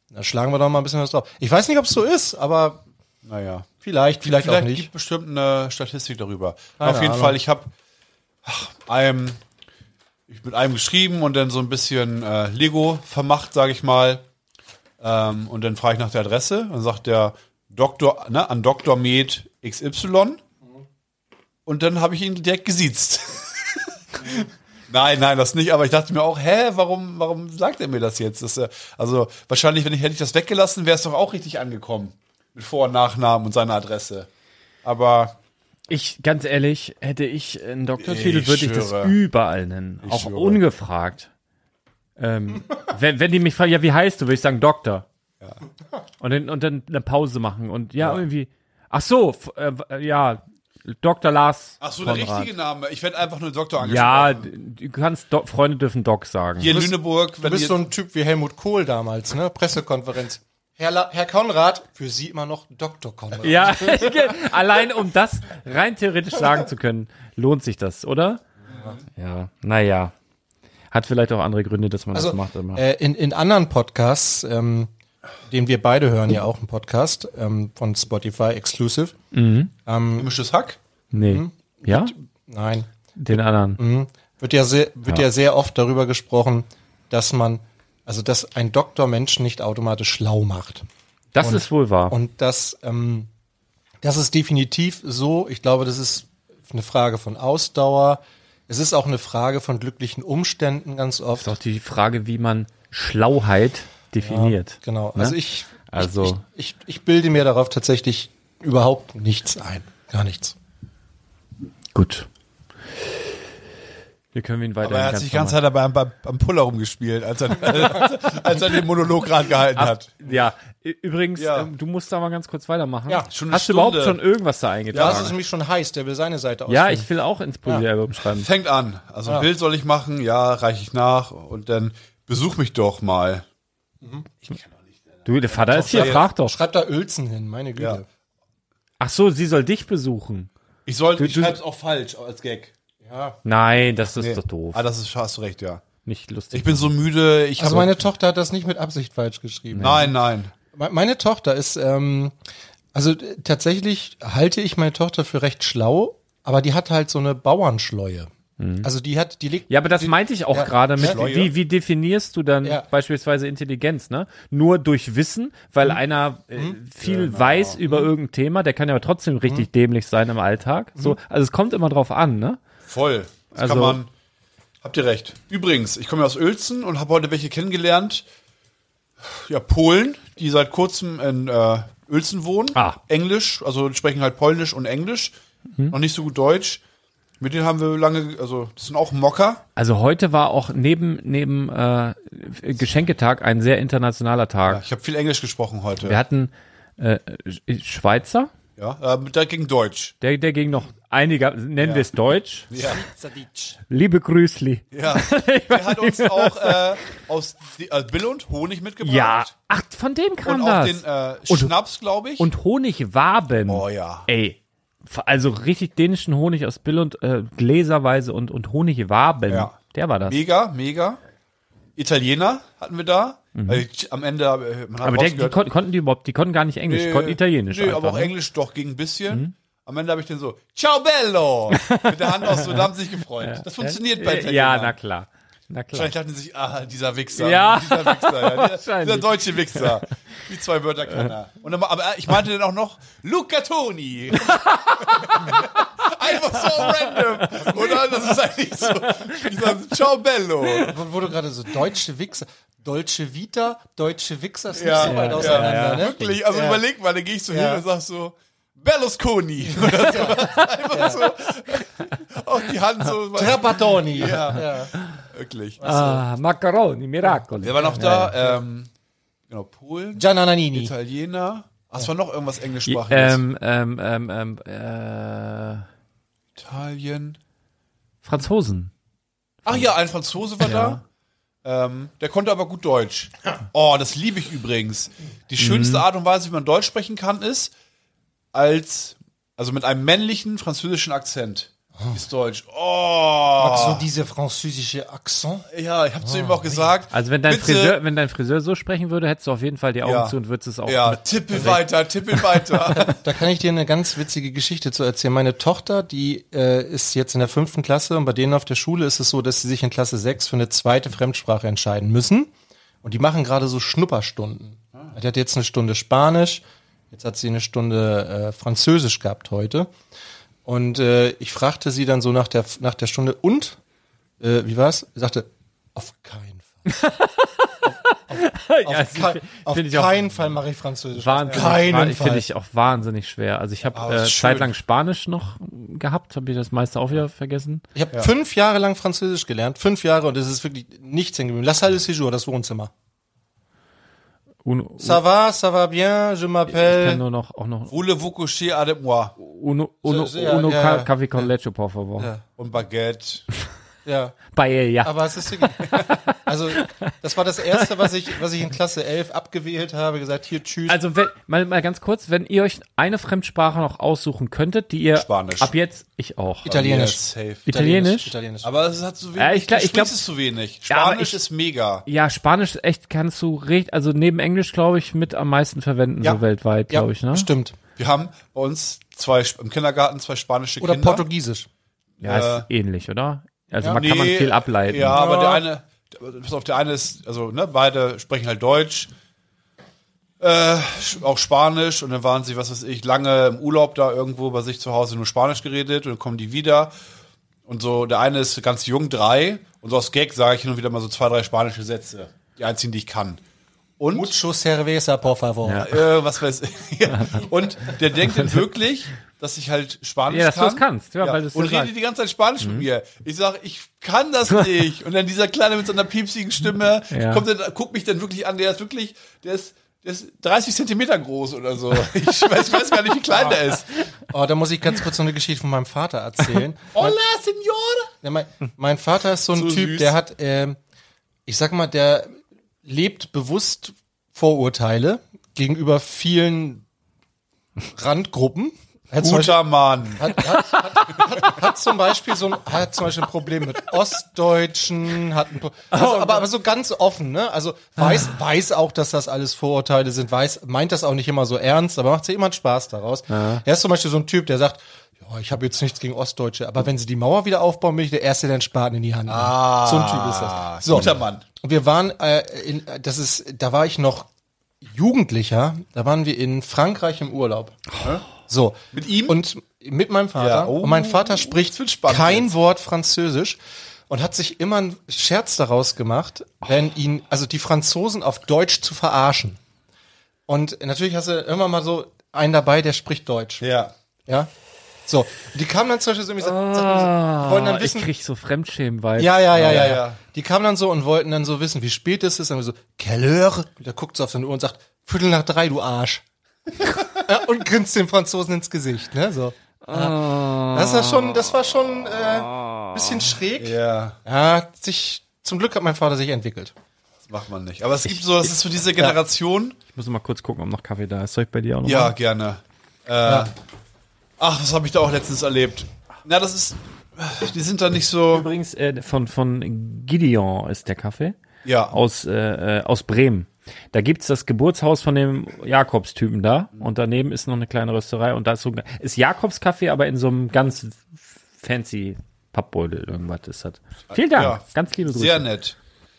Da schlagen wir doch mal ein bisschen was drauf. Ich weiß nicht, ob es so ist, aber Naja. vielleicht, vielleicht, Vielleicht auch nicht. gibt bestimmt eine Statistik darüber. Keine Auf jeden Ahnung. Fall, ich habe einem, ich mit einem geschrieben und dann so ein bisschen äh, Lego vermacht, sage ich mal. Ähm, und dann frage ich nach der Adresse. Dann sagt der Doktor, ne, an Doktor Med X Y. Und dann habe ich ihn direkt gesiezt. Nein, nein, das nicht. Aber ich dachte mir auch, hä, warum, warum sagt er mir das jetzt? Das, äh, also wahrscheinlich, wenn ich hätte ich das weggelassen, wäre es doch auch richtig angekommen. Mit Vor- und Nachnamen und seiner Adresse. Aber Ich, ganz ehrlich, hätte ich einen Doktortitel, Ich würde ich das schwöre. überall nennen. Ich auch schwöre. ungefragt. Ähm, wenn, wenn die mich fragen, ja, wie heißt du, würde ich sagen Doktor. Und, dann, und dann eine Pause machen und ja, irgendwie, ach so, f- äh, ja, Doktor Lars ach so, der Konrad. richtige Name. Ich werde einfach nur Doktor Ja, angesprochen. d- du kannst, Do Freunde dürfen Doc sagen. Hier in bist- Lüneburg, Du wenn bist ihr, so ein Typ wie Helmut Kohl damals, ne? Pressekonferenz. Herr, La Herr Konrad, für Sie immer noch Doktor Konrad. Ja, allein um das rein theoretisch sagen zu können, lohnt sich das, oder? Ja, naja. Hat vielleicht auch andere Gründe, dass man Also das macht immer. äh, in, in anderen Podcasts, ähm, den wir beide hören, ja auch einen Podcast ähm, von Spotify Exclusive. gemischtes Hack. Nee. Ja? Nein, Den anderen. wird ja sehr, wird ja. sehr oft darüber gesprochen, dass man, also dass ein Doktor Menschen nicht automatisch schlau macht. Das ist wohl wahr. Und das, ähm, das ist definitiv so. Ich glaube, das ist eine Frage von Ausdauer. Es ist auch eine Frage von glücklichen Umständen ganz oft. ist doch die Frage, wie man Schlauheit definiert. Genau. Ne? Also ich, Also- ich, ich, ich bilde mir darauf tatsächlich überhaupt nichts ein. Gar nichts. Gut. Wir können ihn weiter. Aber er hat sich die ganze Zeit dabei am, am, am Puller rumgespielt, als er, als er den Monolog gerade gehalten hat. Ja, ü- übrigens, Ja. ähm, du musst da mal ganz kurz weitermachen. Ja, schon eine Hast du überhaupt Stunde. schon irgendwas da Ja, eingetragen? das ist nämlich schon heiß. Der will seine Seite Ja, ausfüllen. ich will auch ins Poesiealbum schreiben. Fängt an. Also ein Bild soll ich machen, ja, reiche ich nach und dann besuch mich doch mal. Du, der Vater ist hier, ja. frag doch. Schreib da Uelzen hin, meine Güte. Ja. Ach so, sie soll dich besuchen. Ich soll, ich du- schreib's auch falsch als Gag. Ja. Nein, das ist Nee. doch doof. Ah, das ist, hast du recht, ja. Nicht lustig. Ich bin so müde, ich Also hab- meine Tochter hat das nicht mit Absicht falsch geschrieben. Nein, nein. Me- Meine Tochter ist, ähm, also äh, tatsächlich halte ich meine Tochter für recht schlau, aber die hat halt so eine Bauernschleue. Also die hat, die liegt. Ja, aber das die, meinte ich auch ja, gerade mit, Schleue. wie, wie definierst du dann Ja. beispielsweise Intelligenz, ne? Nur durch Wissen, weil einer äh, viel weiß über irgendein Thema, der kann ja aber trotzdem richtig dämlich sein im Alltag. So, also es kommt immer drauf an, ne? Voll. Das Also- kann man. Habt ihr recht. Übrigens, ich komme ja aus Uelzen und habe heute welche kennengelernt. Ja, Polen, die seit kurzem in äh, Uelzen wohnen. Ah. Englisch, also sprechen halt Polnisch und Englisch. Noch nicht so gut Deutsch. Mit denen haben wir lange, also das sind auch Mocker. Also heute war auch neben, neben äh, Geschenketag ein sehr internationaler Tag. Ich habe viel Englisch gesprochen heute. Wir hatten äh, Sch- Schweizer, Ja, äh, da ging Deutsch. der, der ging noch einiger, nennen wir es Deutsch. Ja. Liebe Grüßli. Ja. Der hat uns auch äh, aus äh, Billund Honig mitgebracht. Ja, ach, von dem kam Und auch das. den äh, Und- Schnaps, glaube ich. Und Honigwaben. oh ja. Ey, also richtig dänischen Honig aus Billund, äh, gläserweise und, und Honigwaben. Ja. Der war das. Mega, mega. Italiener hatten wir da. Weil ich, am Ende, äh, man hat Mhm. Aber der, die rausgehört, kon konnten die überhaupt, die konnten gar nicht Englisch, die konnten Italienisch Nö, einfach. aber auch ne? Englisch doch ging ein bisschen. Am Ende habe ich den so, ciao bello, mit der Hand aus so, da haben sie sich gefreut. Das funktioniert bei Äh, Italienern. Ja, na klar. Na klar. Wahrscheinlich dachten sie sich, ah, dieser Wichser, Ja. dieser Wichser, ja, dieser, Wahrscheinlich. dieser deutsche Wichser. Die zwei Wörter kann er. Und dann, aber ich meinte dann auch noch, Luca Toni. Einfach so random. Oder? Das ist eigentlich so, dieser ciao bello. Wo, wo du gerade so deutsche Wichser, Dolce Vita, deutsche Wichser, ist Ja, nicht so weit ja, auseinander, ne? Wirklich, also Ja. überleg mal, dann gehe ich so Ja. hin und sag so, Berlusconi oder so. Einfach so. Auch die Hand so. Trapattoni. Ja. Ja. Wirklich. Ah, Macaroni, Miracoli. Wer war noch da? Ähm, genau, Polen, Giannanini. Italiener. Ach, es war noch irgendwas Englischsprachiges. Ähm, ähm, ähm, ähm, äh, Italien. Franzosen. Ach ja, ein Franzose war da. Ähm, der konnte aber gut Deutsch. Oh, das liebe ich übrigens. Die schönste Art und Weise, wie man Deutsch sprechen kann, ist als, also mit einem männlichen französischen Akzent. ist deutsch. Oh. So diese französische Akzent. Ja, ich habe zu ihm auch gesagt. Also wenn dein bitte, Friseur, wenn dein Friseur so sprechen würde, hättest du auf jeden Fall die Augen Ja. zu und würdest es auch. Ja, mit- tippel weiter, tippel weiter. Da kann ich dir eine ganz witzige Geschichte zu erzählen. Meine Tochter, die äh, ist jetzt in der fünften Klasse und bei denen auf der Schule ist es so, dass sie sich in Klasse sechs für eine zweite Fremdsprache entscheiden müssen. Und die machen gerade so Schnupperstunden. Die hat jetzt eine Stunde Spanisch, jetzt hat sie eine Stunde äh, Französisch gehabt heute. Und äh, ich fragte sie dann so nach der nach der Stunde, und? Äh, wie war's? Sie sagte, auf keinen Fall. ja, Auf, kei auf finde ich auch keinen Fall mache ich Französisch. wahnsinnig, keinen wahnsinnig- Fall. finde ich auch wahnsinnig schwer. Also ich habe Aber äh, ist schön. zeitlang Spanisch noch gehabt, habe ich das meiste auch wieder vergessen. Ich habe fünf Jahre lang Französisch gelernt, fünf Jahre, und es ist wirklich nichts hängen geblieben. La salle de séjour, das Wohnzimmer. Uno, Ça va, ça va bien, je ich m'appelle. kann nur noch auch noch Voulez-vous coucher avec moi? Uno, Uno, So, so, ja, Uno ja, ca- ja. Café con leche, por favor. Ja. Und Baguette. Ja, Paella. aber es ist wirklich, also das war das erste, was ich, was ich in Klasse elf abgewählt habe, gesagt, hier, tschüss. Also wenn, mal, mal ganz kurz, wenn ihr euch eine Fremdsprache noch aussuchen könntet, die ihr Spanisch. ab jetzt, ich auch. Italienisch. Ja, safe. Italienisch? Italienisch. Aber es hat so wenig, Ja, ich glaub- du ich glaub- sprichst es zu wenig. Ja, aber Spanisch ich- ist mega. Ja, Spanisch echt kannst du richtig, also neben Englisch glaube ich mit am meisten verwenden, Ja. so weltweit, Ja, glaube ich, ne? stimmt. Wir haben bei uns zwei im Kindergarten zwei spanische Oder Kinder. Portugiesisch. Ja, ist ähnlich, oder? Also Ja. man kann man Nee, viel ableiten. Ja, aber Ja. der eine, pass auf, der eine ist, also ne, beide sprechen halt Deutsch, äh, auch Spanisch, und dann waren sie, was weiß ich, lange im Urlaub da irgendwo bei sich zu Hause nur Spanisch geredet, und dann kommen die wieder, und so, der eine ist ganz jung, drei, und so aus Gag sage ich hin und wieder mal so zwei, drei spanische Sätze, die einzigen, die ich kann. Und Mucho cerveza, por favor. Ja. äh, was weiß ich. Ja. Und der denkt dann wirklich, dass ich halt Spanisch Ja, dass du kann. es kannst, ja, weil du es und ja redet sagst. die ganze Zeit Spanisch mit mir. Ich sage, ich kann das nicht. Und dann dieser Kleine mit seiner piepsigen Stimme Ja. kommt dann, guckt mich dann wirklich an. Der ist wirklich, der ist, der ist dreißig Zentimeter groß oder so. Ich weiß, ich weiß gar nicht, wie klein der ist. Oh, da muss ich ganz kurz noch eine Geschichte von meinem Vater erzählen. Hola, Signore! Ja, mein, mein Vater ist so ein So Typ, süß. der hat, ähm, ich sag mal, der lebt bewusst Vorurteile gegenüber vielen Randgruppen. Er hat zum Beispiel, Guter Mann. hat, hat, hat, hat, hat zum Beispiel so ein, hat zum Beispiel ein Problem mit Ostdeutschen, hat ein, Pro- also, aber, aber so ganz offen, ne? Also weiß, weiß auch, dass das alles Vorurteile sind, weiß, meint das auch nicht immer so ernst, aber macht sich immer einen Spaß daraus. Er ist zum Beispiel so ein Typ, der sagt, ja, ich habe jetzt nichts gegen Ostdeutsche, aber wenn sie die Mauer wieder aufbauen, bin ich der Erste, der den Spaten in die Hand nimmt. Ah, So ein Typ ist das. So. Guter Mann. Und wir waren, äh, in, das ist, da war ich noch Jugendlicher, da waren wir in Frankreich im Urlaub. So. Mit ihm? Und mit meinem Vater. Ja, oh, und mein Vater spricht das wird spannend kein jetzt. Wort Französisch und hat sich immer einen Scherz daraus gemacht, wenn ihn, also die Franzosen auf Deutsch zu verarschen. Und natürlich hast du immer mal so einen dabei, der spricht Deutsch. Ja. Ja. So. Und die kamen dann zum Beispiel so, irgendwie so, so wollen dann ich wissen, krieg so Fremdschämen-Vibes. ja, ja, ja, ja, Ja, ja, ja. Die kamen dann so und wollten dann so wissen, wie spät es ist. Dann so, quelle heure? Da guckt sie auf seine Uhr und sagt, Viertel nach drei, du Arsch. Ja, und grinst dem Franzosen ins Gesicht, ne, so. Ja. Das war schon, das war schon, äh, bisschen schräg. Ja. Ja, hat sich, zum Glück hat mein Vater sich entwickelt. Das macht man nicht. Aber es gibt so, das ist für diese Generation. Ich muss mal kurz gucken, ob noch Kaffee da ist. Soll ich bei dir auch noch Ja, mal? gerne. Äh, Ach, was habe ich da auch letztens erlebt? Na, das ist, die sind da nicht so. Übrigens, äh, von, von Gideon ist der Kaffee. Ja. Aus, äh, äh, aus Bremen. Da gibt's das Geburtshaus von dem Jakobstypen da. Und daneben ist noch eine kleine Rösterei. Und da ist so ist Jakobskaffee, aber in so einem ganz fancy Pappbeutel. Irgendwas ist das. Vielen Dank. Ja. Ganz liebe Grüße. Sehr nett.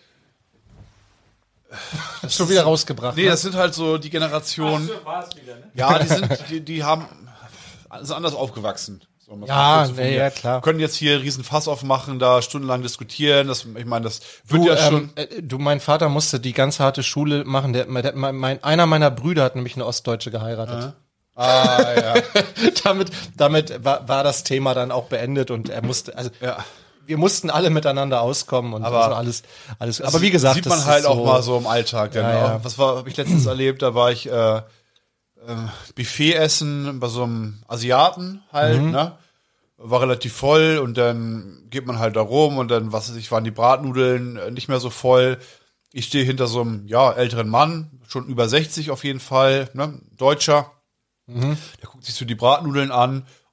Hast du wieder rausgebracht. Nee, ne? das sind halt so die Generationen. Ja, die sind, die, die haben, sind anders aufgewachsen. So, um das Ja, mal kurz zu nee, formulieren. ja, klar. Können jetzt hier riesen Fass aufmachen, da stundenlang diskutieren. Das, ich meine, das wird Du, ja schon. ähm, äh, du, mein Vater musste die ganz harte Schule machen. Der, der, mein, mein, einer meiner Brüder hat nämlich eine Ostdeutsche geheiratet. Ah, ja. damit damit war, war das Thema dann auch beendet und er musste, also Ja. wir mussten alle miteinander auskommen und Aber- also alles, alles. Aber wie gesagt, sieht das man halt ist auch so, mal so im Alltag. Denn Ja, ja. auch, was war, habe ich letztens erlebt? Da war ich äh, äh, Buffet essen bei so einem Asiaten halt, Mhm. ne? War relativ voll und dann geht man halt da rum und dann, was weiß ich, waren die Bratnudeln äh, nicht mehr so voll. Ich stehe hinter so einem, ja, älteren Mann, schon über sechzig auf jeden Fall, ne? Deutscher. Mhm. Der guckt sich so die Bratnudeln an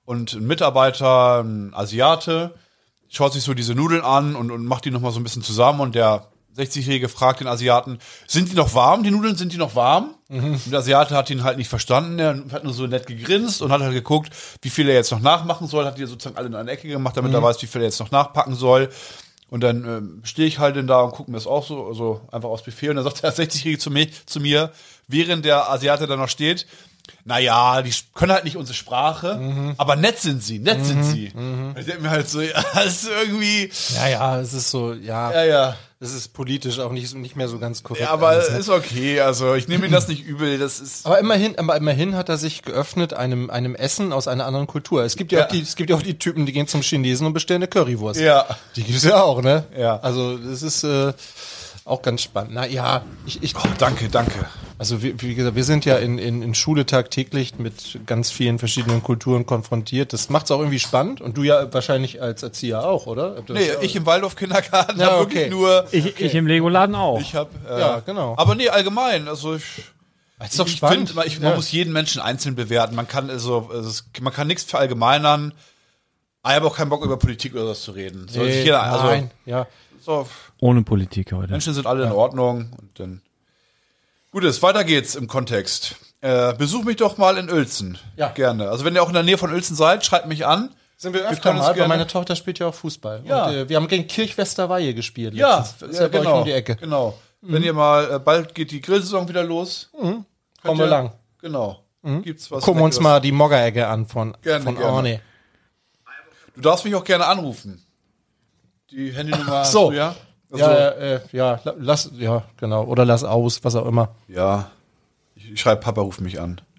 und ein Mitarbeiter, ein Asiate, schaut sich so diese Nudeln an und, und macht die nochmal so ein bisschen zusammen und der sechzigjährige fragt den Asiaten, sind die noch warm, die Nudeln, sind die noch warm? Mhm. Und der Asiate hat ihn halt nicht verstanden, er hat nur so nett gegrinst und hat halt geguckt, wie viel er jetzt noch nachmachen soll, hat die sozusagen alle in eine Ecke gemacht, damit mhm. er weiß, wie viel er jetzt noch nachpacken soll. Und dann ähm, stehe ich halt dann da und gucke mir das auch so, also einfach aus Buffet und dann sagt der sechzigjährige zu mir, zu mir, während der Asiate da noch steht, naja, die können halt nicht unsere Sprache, mhm. aber nett sind sie, nett mhm. sind sie. Mhm. Ich denke mir halt so, ja, das ist irgendwie... Ja, ja, es ist so, ja, ja, ja. Das ist politisch auch nicht, nicht mehr so ganz korrekt. Ja, aber alles, ne? Ist okay, also ich nehme ihm das nicht übel, das ist... Aber immerhin, aber immerhin hat er sich geöffnet einem, einem Essen aus einer anderen Kultur. Es gibt ja, ja. auch die, es gibt ja auch die Typen, die gehen zum Chinesen und bestellen eine Currywurst. Ja. Die gibt es ja auch, ne? Ja. Also, das ist, äh, auch ganz spannend. Na ja, ich, ich oh, danke, danke. Also wie, wie gesagt, wir sind ja in, in, in Schule tagtäglich mit ganz vielen verschiedenen Kulturen konfrontiert. Das macht's auch irgendwie spannend. Und du ja wahrscheinlich als Erzieher auch, oder? Nee, ich im Waldorf-Kindergarten ja, habe okay. wirklich nur... Ich, okay. ich im Legoladen auch. Ich hab, äh, ja, genau. Aber nee, allgemein, also ich... Das ist doch ich spannend. Find, ich, man ja. muss jeden Menschen einzeln bewerten. Man kann also, also man kann nichts verallgemeinern. Ich habe auch keinen Bock, über Politik oder was zu reden. Soll nee, sich jeder, also, nein, ja. So, ohne Politik heute. Menschen sind alle ja. in Ordnung. Und dann Gutes, weiter geht's im Kontext. Äh, besuch mich doch mal in Uelzen. Ja. Gerne. Also wenn ihr auch in der Nähe von Uelzen seid, schreibt mich an. Sind wir öfter mal, weil meine Tochter spielt ja auch Fußball. Ja. Und, äh, wir haben gegen Kirch-Westerweihe gespielt. Ja, letztens. Das ist ja, ja bei genau. euch um die Ecke. Genau. Mhm. Wenn ihr mal, äh, bald geht die Grillsaison wieder los. Mhm. Kommen wir lang. Genau. Mhm. Gibt's was Gucken wir uns mal die Moggerecke an von, gerne, von gerne. Orne. Du darfst mich auch gerne anrufen. Die Handynummer hast so. du, ja? Also, Ja, äh, ja, lass, ja, genau. Oder lass aus, was auch immer. Ja. Ich, ich schreibe, Papa ruft mich an.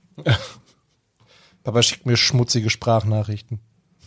Papa schickt mir schmutzige Sprachnachrichten.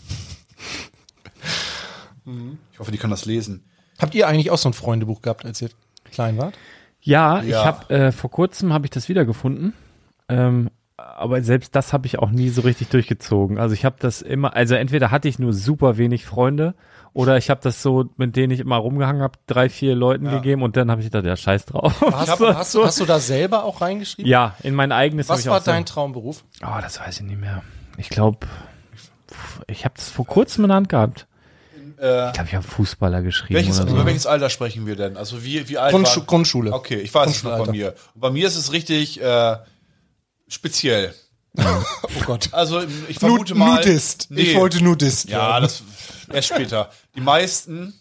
Ich hoffe, die kann das lesen. Habt ihr eigentlich auch so ein Freundebuch gehabt, als ihr klein wart? Ja, Ja. ich habe äh, vor kurzem habe ich das wiedergefunden. Ähm, aber selbst das habe ich auch nie so richtig durchgezogen. Also ich habe das immer, also entweder hatte ich nur super wenig Freunde oder ich habe das so, mit denen ich immer rumgehangen habe, drei, vier Leuten Ja. gegeben und dann habe ich gedacht, ja, scheiß drauf. Hast, hab- du, hast, du, hast du da selber auch reingeschrieben? Ja, in mein eigenes. hab Was ich war auch so- dein Traumberuf? Oh, das weiß ich nicht mehr. Ich glaube, ich habe das vor kurzem in der Hand gehabt. Äh, Ich glaube, ich habe Fußballer geschrieben welches, oder so. über welches Alter sprechen wir denn? Also wie, wie alt Grundschu war... Grundschule. Okay, ich weiß es noch bei Grundschulalter. mir. Und bei mir ist es richtig äh, speziell. Oh Gott. Also ich vermute mal... Nudist. Nee. Ich wollte Nudist. Ja, werden. das erst später. Die meisten...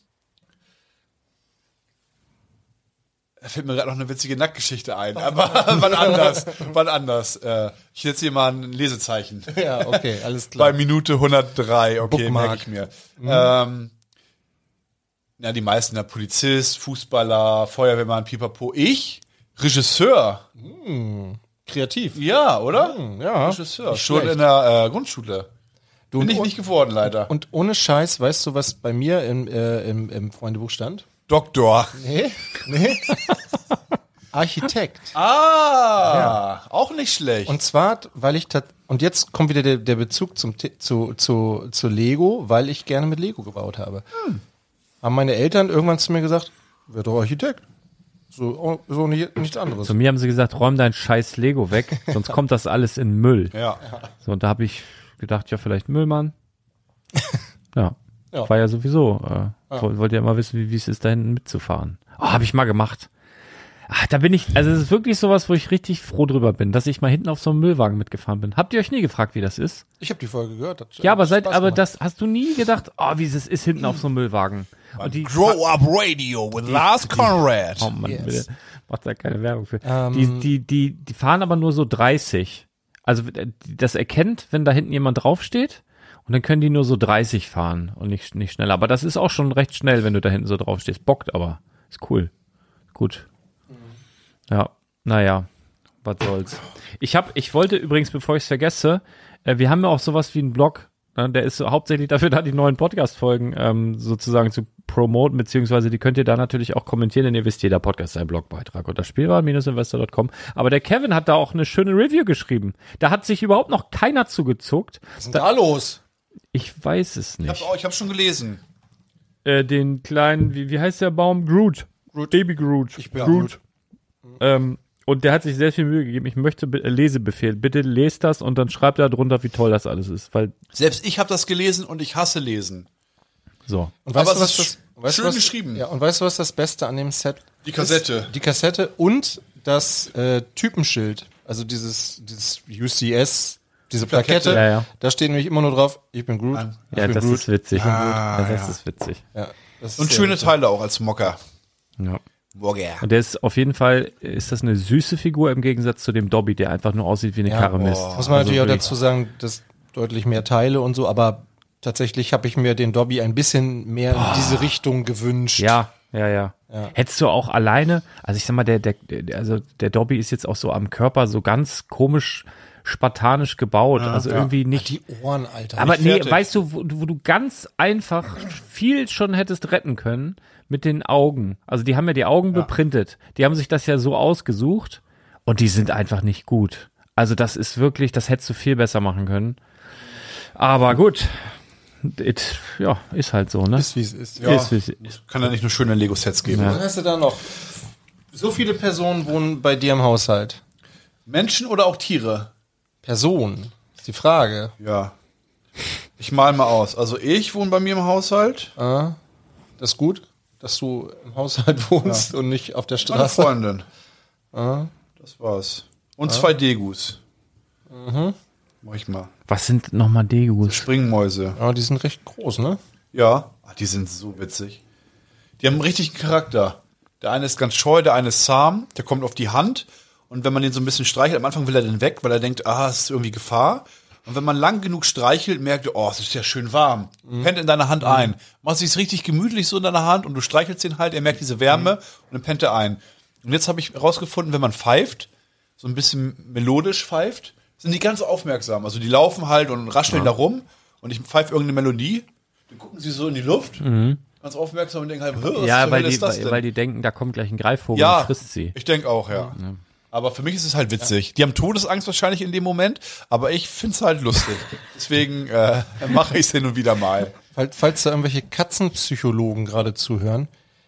Da fällt mir gerade noch eine witzige Nacktgeschichte ein, aber wann anders, wann anders. Äh, ich setze hier mal ein Lesezeichen. Ja, okay, alles klar. Bei Minute hundertdrei, okay, Bookmark. merke ich mir. Mhm. Ähm, ja, die meisten, der Polizist, Fußballer, Feuerwehrmann, Pipapo. Ich? Regisseur. Kreativ. Ja, oder? Ja. Regisseur. Nicht Schon schlecht. in der äh, Grundschule. Du, Bin und, ich nicht geworden, leider. und ohne Scheiß, weißt du, was bei mir im, äh, im, im Freundebuch stand? Doktor. Nee. Nee. Architekt. Ah, auch nicht schlecht. Und zwar, weil ich tat, und jetzt kommt wieder der, der Bezug zum, Te- zu, zu, zu Lego, weil ich gerne mit Lego gebaut habe. Hm. Haben meine Eltern irgendwann zu mir gesagt, werd doch Architekt. So, so nicht, nichts anderes. Zu mir haben sie gesagt, räum dein scheiß Lego weg, sonst kommt das alles in Müll. ja. So, und da habe ich gedacht, ja, vielleicht Müllmann. Ja, Ja. war ja sowieso. Äh, ja. Wollte ja immer wissen, wie wie es ist, da hinten mitzufahren. Oh, habe ich mal gemacht. Ach, da bin ich, also es ist wirklich sowas, wo ich richtig froh drüber bin, dass ich mal hinten auf so einem Müllwagen mitgefahren bin. Habt ihr euch nie gefragt, wie das ist? Ich habe die Folge gehört. Hat Ja, aber seit, Spaß aber gemacht. das hast du nie gedacht, oh, wie es ist hinten auf so einem Müllwagen. Und die Grow Up Radio with Lars Conrad. Oh Mann, Yes. bitte. Macht da keine Werbung für. Ähm. die, die, die, die fahren aber nur so dreißig. Also das erkennt, wenn da hinten jemand draufsteht und dann können die nur so dreißig fahren und nicht, nicht schneller. Aber das ist auch schon recht schnell, wenn du da hinten so draufstehst. Bockt aber. Ist cool. Gut. Ja, naja, was soll's. Ich hab, ich wollte übrigens, bevor ich es vergesse, äh, wir haben ja auch sowas wie einen Blog, ne, der ist so hauptsächlich dafür da, die neuen Podcast-Folgen ähm, sozusagen zu promoten, beziehungsweise die könnt ihr da natürlich auch kommentieren, denn ihr wisst, jeder Podcast ist ein Blogbeitrag unter spielwaren Bindestrich investor Punkt com. Aber der Kevin hat da auch eine schöne Review geschrieben. Da hat sich überhaupt noch keiner zugezuckt. Was ist denn da los? Ich weiß es Ich hab's, nicht. auch, ich hab's schon gelesen. Äh, den kleinen, wie, wie heißt der Baum? Groot. Groot. Baby Groot. Ich bin Groot. Ähm, Und der hat sich sehr viel Mühe gegeben. Ich möchte be- Lesebefehl. Bitte lest das und dann schreibt da drunter, wie toll das alles ist. Weil, Selbst ich habe das gelesen und ich hasse lesen. so. Und weißt Aber du, was es das, ist weißt du, schön was, geschrieben. Ja, und weißt du, was das Beste an dem Set Die Kassette. ist? Die Kassette und das äh, Typenschild. Also dieses, dieses U C S, diese Plakette. Ja, ja. Da steht nämlich immer nur drauf, ich bin Groot. Ich Ja, bin das Groot. ist witzig. Ah, ja, das ja. ist witzig. Ja, das Und ist schöne sehr- Teile auch als Mocker. Ja. Mocker. Und der ist auf jeden Fall, ist das eine süße Figur im Gegensatz zu dem Dobby, der einfach nur aussieht wie eine Ja, Karre Mist. Muss man natürlich auch wirklich- dazu sagen, dass deutlich mehr Teile und so, aber tatsächlich habe ich mir den Dobby ein bisschen mehr in diese Richtung gewünscht. Ja, ja, ja, Ja. Hättest du auch alleine, also ich sag mal, der, der, der, also der Dobby ist jetzt auch so am Körper so ganz komisch spartanisch gebaut, also irgendwie nicht. Die Ohren, Alter. Aber nicht nee, fertig. weißt du, wo, wo du ganz einfach viel schon hättest retten können mit den Augen. Also die haben ja die Augen beprintet. Die haben sich das ja so ausgesucht und die sind einfach nicht gut. Also das ist wirklich, das hättest du viel besser machen können. Aber gut, it, ja, ist halt so, ne? ist wie es ist. Ja. Ist, wie es ist. Kann ja nicht nur schöne Lego-Sets geben. Ja. Was hast du da noch? So viele Personen wohnen bei dir im Haushalt. Menschen oder auch Tiere? Personen, ist die Frage. Ja. Ich mal mal aus. Also ich wohne bei mir im Haushalt. Ah, das ist gut, dass du im Haushalt wohnst und nicht auf der Meine Straße. Freundin. Ah. Das war's. Und zwei Degus. Mhm. Mach ich mal. Was sind nochmal Degus? Springmäuse. Ja, die sind recht groß, ne? Ja. Ach, die sind so witzig. Die haben einen richtigen Charakter. Der eine ist ganz scheu, der eine ist zahm. Der kommt auf die Hand. Und wenn man den so ein bisschen streichelt, am Anfang will er den weg, weil er denkt, ah, es ist irgendwie Gefahr. Und wenn man lang genug streichelt, merkt er, oh, es ist ja schön warm. Pennt in deiner Hand ein. Macht sich's richtig gemütlich so in deiner Hand und du streichelst ihn halt, er merkt diese Wärme und dann pennt er ein. Und jetzt habe ich herausgefunden, wenn man pfeift, so ein bisschen melodisch pfeift, sind die ganz aufmerksam. Also die laufen halt und rascheln da rum und ich pfeife irgendeine Melodie, dann gucken sie so in die Luft, ganz aufmerksam und denken halt, was Ja, zur weil Hölle die, ist das weil, denn? weil die denken, da kommt gleich ein Greifvogel Ja, und frisst sie. ich denke auch, ja. Aber für mich ist es halt witzig. Die haben Todesangst wahrscheinlich in dem Moment, aber ich find's halt lustig. Deswegen äh, mache ich es hin und wieder mal. Falls, falls da irgendwelche Katzenpsychologen gerade zuhören,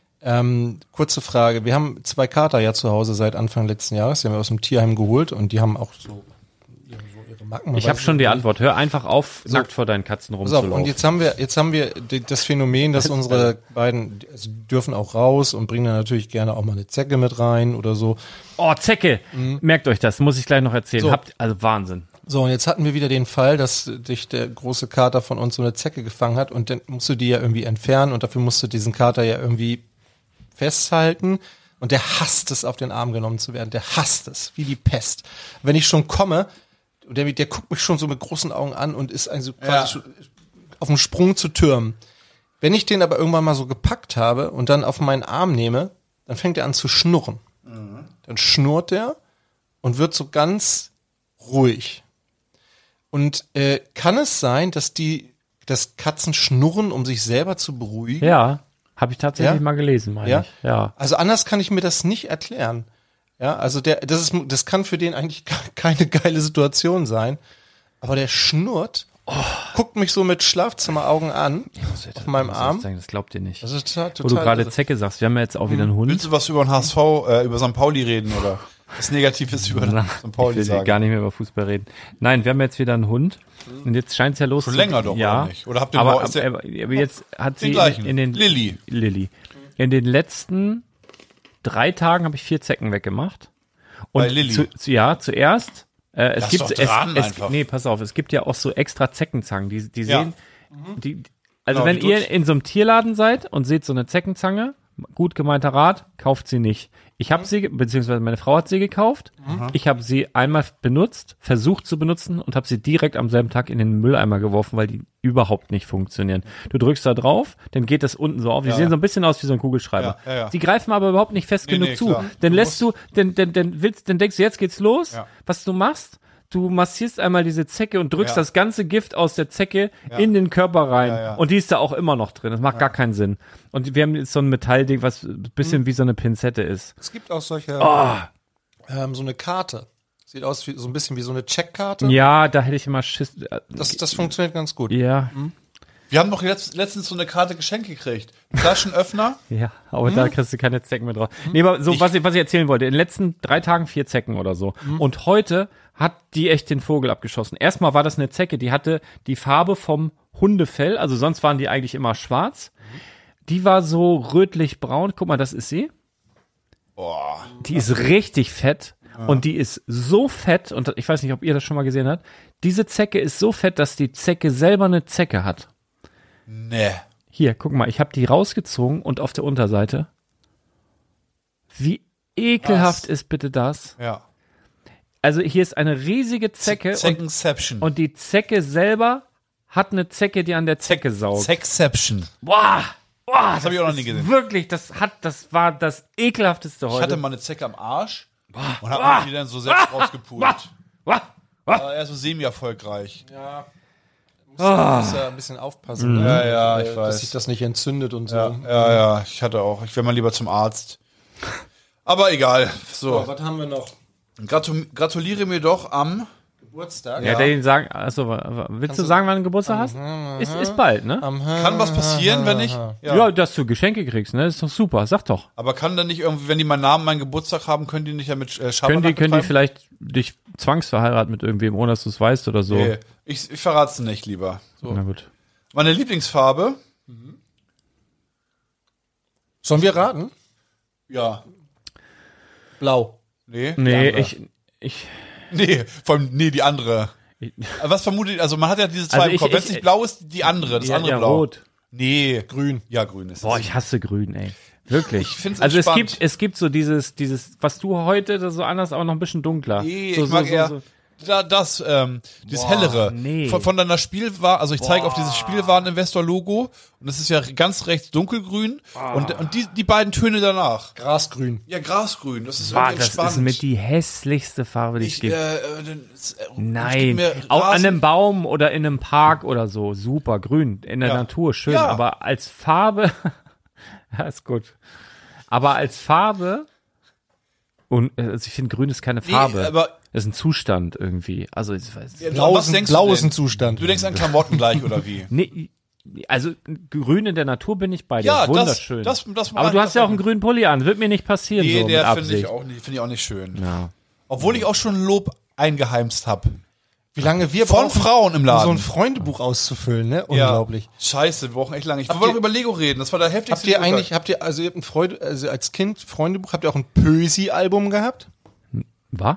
ähm, kurze Frage. Wir haben zwei Kater ja zu Hause seit Anfang letzten Jahres. Die haben wir aus dem Tierheim geholt und die haben auch so, die haben so ihre Macken. Man Ich weiß habe schon die nicht. Antwort. Hör einfach auf, nackt vor deinen Katzen Pass auf, rumzulaufen. und jetzt haben wir, jetzt haben wir die- das Phänomen, dass unsere beiden, also die dürfen auch raus und bringen dann natürlich gerne auch mal eine Zecke mit rein oder so. Oh, Zecke! Merkt euch das, muss ich gleich noch erzählen. So. Habt, also Wahnsinn. So, und jetzt hatten wir wieder den Fall, dass dich der große Kater von uns so eine Zecke gefangen hat und dann musst du die ja irgendwie entfernen und dafür musst du diesen Kater ja irgendwie festhalten und der hasst es, auf den Arm genommen zu werden. Der hasst es, wie die Pest. Wenn ich schon komme, und der, der guckt mich schon so mit großen Augen an und ist also quasi Ja. schon auf dem Sprung zu Türmen. Wenn ich den aber irgendwann mal so gepackt habe und dann auf meinen Arm nehme, dann fängt er an zu schnurren. Dann schnurrt er und wird so ganz ruhig. Und äh, kann es sein, dass die, dass Katzen schnurren, um sich selber zu beruhigen? Ja, habe ich tatsächlich Ja? mal gelesen, meine Ja? ich. Ja. Also anders kann ich mir das nicht erklären. Ja, also der, das ist, das kann für den eigentlich gar keine geile Situation sein. Aber der schnurrt, guckt mich so mit Schlafzimmeraugen an, auf meinem Was soll ich Arm. sagen, das glaubt ihr nicht. Das ist total, Wo du total gerade irre. Zecke sagst, wir haben ja jetzt auch wieder einen Hund. Willst du was über den H S V, äh, über Sankt Pauli reden oder was Negatives über Sankt Ich Pauli will sagen? gar nicht mehr über Fußball reden. Nein, wir haben jetzt wieder einen Hund. Und jetzt scheint es ja los Schon zu länger doch, ja. oder nicht? Oder habt ihr aber, mal- ist der- aber, aber jetzt hat sie Den gleichen. in den Lilly. Lilly. In den letzten drei Tagen habe ich vier Zecken weggemacht. Und Bei Lilly? Zu, zu, ja, zuerst. Äh, es Lass gibt doch es, dran es, einfach. nee, pass auf, es gibt ja auch so extra Zeckenzangen, die die Ja. sehen die also Genau, wenn die ihr tut's. in so einem Tierladen seid und seht so eine Zeckenzange, gut gemeinter Rat, kauft sie nicht. Ich habe sie, beziehungsweise meine Frau hat sie gekauft. Ich habe sie einmal benutzt, versucht zu benutzen und habe sie direkt am selben Tag in den Mülleimer geworfen, weil die überhaupt nicht funktionieren. Du drückst da drauf, dann geht das unten so auf. Die Ja, sehen ja. so ein bisschen aus wie so ein Kugelschreiber. Ja, ja, ja. Die greifen aber überhaupt nicht fest Nee, genug nee, zu. klar. Dann Du lässt du, dann, dann, dann willst, dann denkst du, jetzt geht's los. Ja. Was du machst? Du massierst einmal diese Zecke und drückst Ja. das ganze Gift aus der Zecke in den Körper rein. Ja, ja. Und die ist da auch immer noch drin. Das macht gar keinen Sinn. Und wir haben jetzt so ein Metallding, was ein bisschen wie so eine Pinzette ist. Es gibt auch solche, Oh. ähm, so eine Karte. Sieht aus wie so ein bisschen wie so eine Checkkarte. Ja, da hätte ich immer Schiss. äh, Das, das funktioniert ganz gut. Ja. Wir haben doch letzt, letztens so eine Karte geschenkt gekriegt. Flaschenöffner. Ja, aber da kriegst du keine Zecken mehr drauf. Nee, aber so, Ich- was ich, was ich erzählen wollte, in den letzten drei Tagen vier Zecken oder so. Und heute hat die echt den Vogel abgeschossen. Erstmal war das eine Zecke, die hatte die Farbe vom Hundefell, also sonst waren die eigentlich immer schwarz. Die war so rötlich-braun. Guck mal, das ist sie. Boah. Die ist richtig fett. Und die ist so fett, und ich weiß nicht, ob ihr das schon mal gesehen habt, diese Zecke ist so fett, dass die Zecke selber eine Zecke hat. Nee. Hier, guck mal, ich habe die rausgezogen und auf der Unterseite. Wie ekelhaft Was? ist bitte das? Ja. Also hier ist eine riesige Zecke und, Zeckenception. und die Zecke selber hat eine Zecke, die an der Zecke saugt. Zexception. Boah, boah, das hab ich auch noch nie ist gesehen. Wirklich, das hat, das war das ekelhafteste Ich heute. hatte mal eine Zecke am Arsch und hab mir die dann so selbst rausgepult. Boah, War eher so semi-erfolgreich. Muss ja ein bisschen aufpassen, ne? Ja, ja, ich Äh, weiß. dass sich das nicht entzündet und so. Ja, ja, ja, ich hatte auch. Ich wäre mal lieber zum Arzt. Aber egal. So, So. was haben wir noch? Gratu gratuliere mir doch am. Geburtstag? Ja, den sagen, also, willst du sagen, wann du Geburtstag hast? Ist, ist bald, ne? Kann was passieren, wenn ich. Ja. dass du Geschenke kriegst, ne? Ist doch super, sag doch. Aber kann dann nicht irgendwie, wenn die meinen Namen, meinen Geburtstag haben, können die nicht damit äh, Schabernack Können die, können die betreiben? vielleicht dich zwangsverheiraten mit irgendwem, ohne dass du es weißt oder so? Nee, ich, ich verrate es nicht lieber. Na gut. Meine Lieblingsfarbe? Sollen wir raten? Ja. Blau. Nee. die Nee, andere. ich, ich, Nee, vor allem, nee, die andere. ich Was vermutet, also man hat ja diese zwei Also im ich- Kopf. Wenn es ich- nicht blau ist, die andere, das ja, andere ja, Blau. rot. Nee, grün. Ja, grün ist es. Boah, ich hasse grün, ey. Wirklich. Ich find's also es entspannt. gibt, es gibt so dieses, dieses, was du heute so anders, aber noch ein bisschen dunkler. Nee, so, ich mag so, eher so, so. Da, das, ähm, dieses hellere. nee. Von, von deiner Spielwaren, also ich zeige auf dieses Spielwareninvestor-Logo und das ist ja ganz rechts dunkelgrün und, und die, die beiden Töne danach. Grasgrün. Ja, grasgrün, das ist Boah, irgendwie das entspannt. ist mit die hässlichste Farbe, die es ich, gibt. äh, äh, dann- es, äh, Nein, mir auch an Rasen- einem Baum oder in einem Park oder so, super, grün, in der Ja. Natur, schön, Ja. aber als Farbe, ja, ist gut. Aber als Farbe, und äh, also ich finde, grün ist keine Farbe, aber- das ist ein Zustand irgendwie, also ich weiß Ja, Blau was ist ein- denkst Blau du ist denn? ein Zustand. Du denkst an Klamotten gleich, oder wie? Nee, also grün in der Natur bin ich bei dir, Ja, das- wunderschön. das- das- aber du hast ja auch einen grünen Pulli an, wird mir nicht passieren Nee, so mit der finde Absicht. ich auch nicht, finde ich auch nicht schön. Ja. Obwohl ich auch schon Lob eingeheimst habe. Wie lange wir Von brauchen, Frauen im um Laden. so ein Freundebuch auszufüllen, ne? Unglaublich. Scheiße, wir brauchen echt lange. Ich Habt wollte ihr- noch über Lego reden, das war der heftigste. Habt ihr Vorteil. eigentlich, habt ihr, also ihr habt ein Freude, also als Kind Freundebuch, habt ihr auch ein Poesie-Album gehabt? Was?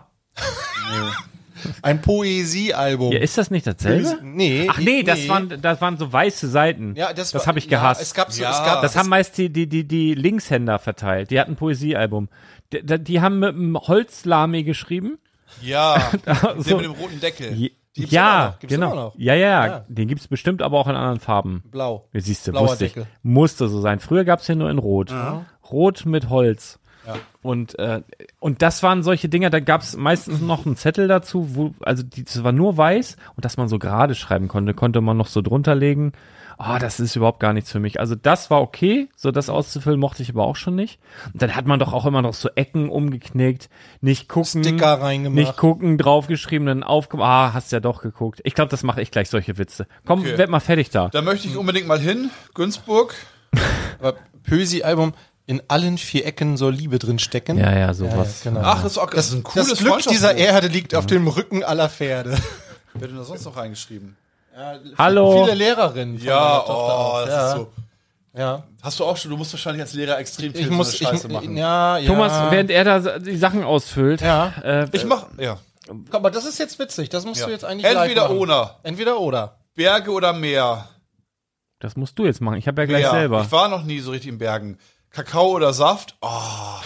Ein Poesie-Album. Ja, ist das nicht dasselbe? Nee. Ach nee, das nee. waren, das waren so weiße Seiten. Ja, das, das war- habe ich gehasst. Ja, es gab so, Ja. es gab, Das haben meist die, die, die, die Linkshänder verteilt. Die hatten ein Poesiealbum. Die, die, die haben mit einem Holzlami geschrieben. Ja, So. der mit dem roten Deckel. Je, gibt's ja, immer noch, gibt's genau. immer noch. Ja, ja, Ja. den gibt's bestimmt aber auch in anderen Farben. blau. Ja, siehst du, Blauer wusste ich. Deckel. Musste so sein. Früher gab's den nur in Rot. Rot mit Holz. Und, äh, und das waren solche Dinger, da gab's meistens noch einen Zettel dazu, wo, also die, das war nur weiß und dass man so gerade schreiben konnte, konnte man noch so drunter legen. Ah, das ist überhaupt gar nichts für mich. Also das war okay, so das auszufüllen mochte ich aber auch schon nicht. Und dann hat man doch auch immer noch so Ecken umgeknickt, nicht gucken, Sticker reingemacht. nicht gucken, draufgeschrieben, dann aufkommen, ah, hast ja doch geguckt. Ich glaube, das mache ich gleich, solche Witze. Komm, Okay. werd mal fertig da. Da möchte ich unbedingt mal hin. Günzburg. Aber Poesie-Album, in allen vier Ecken soll Liebe drin stecken. Ja, ja, sowas. genau. Ach, das ist auch das ist ein cooles Das Glück dieser Freundschaftsbuch. Erde liegt auf dem Rücken aller Pferde. Wer hat denn da sonst noch reingeschrieben? Hallo. Viele Lehrerinnen. von Ja, meiner Tochter oh, auch. das ja. ist so. Ja. Hast du auch schon, du musst wahrscheinlich als Lehrer extrem viel Ich so muss, eine ich, Scheiße machen. ja, ja. Thomas, während er da die Sachen ausfüllt, Ja. äh, Ich mach, ja. Komm, aber das ist jetzt witzig. Das musst Ja. du jetzt eigentlich Entweder live machen. oder. Entweder oder. Berge oder Meer. das musst du jetzt machen. Ich habe ja gleich Ja, selber. ich war noch nie so richtig in Bergen. Kakao oder Saft? Oh.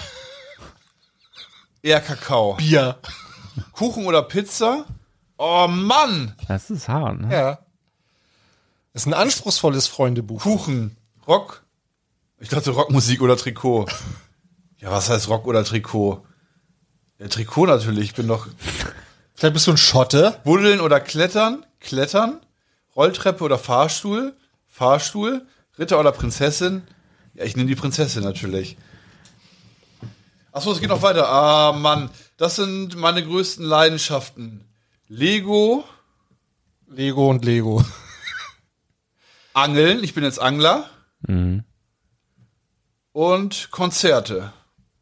Eher Kakao. Bier. Kuchen oder Pizza? Oh Mann! Das ist hart, ne? Ja. Das ist ein anspruchsvolles Freundebuch. Kuchen. Rock? Ich dachte Rockmusik oder Trikot. Ja, was heißt Rock oder Trikot? Ja, Trikot natürlich. Ich bin doch Vielleicht bist du ein Schotte. Buddeln oder Klettern? Klettern. Rolltreppe oder Fahrstuhl? Fahrstuhl. Ritter oder Prinzessin? Ja, ich nehme die Prinzessin natürlich. Achso, es geht noch weiter. Ah, Mann. Das sind meine größten Leidenschaften. Lego, Lego und Lego. Angeln, ich bin jetzt Angler. Mhm. Und Konzerte.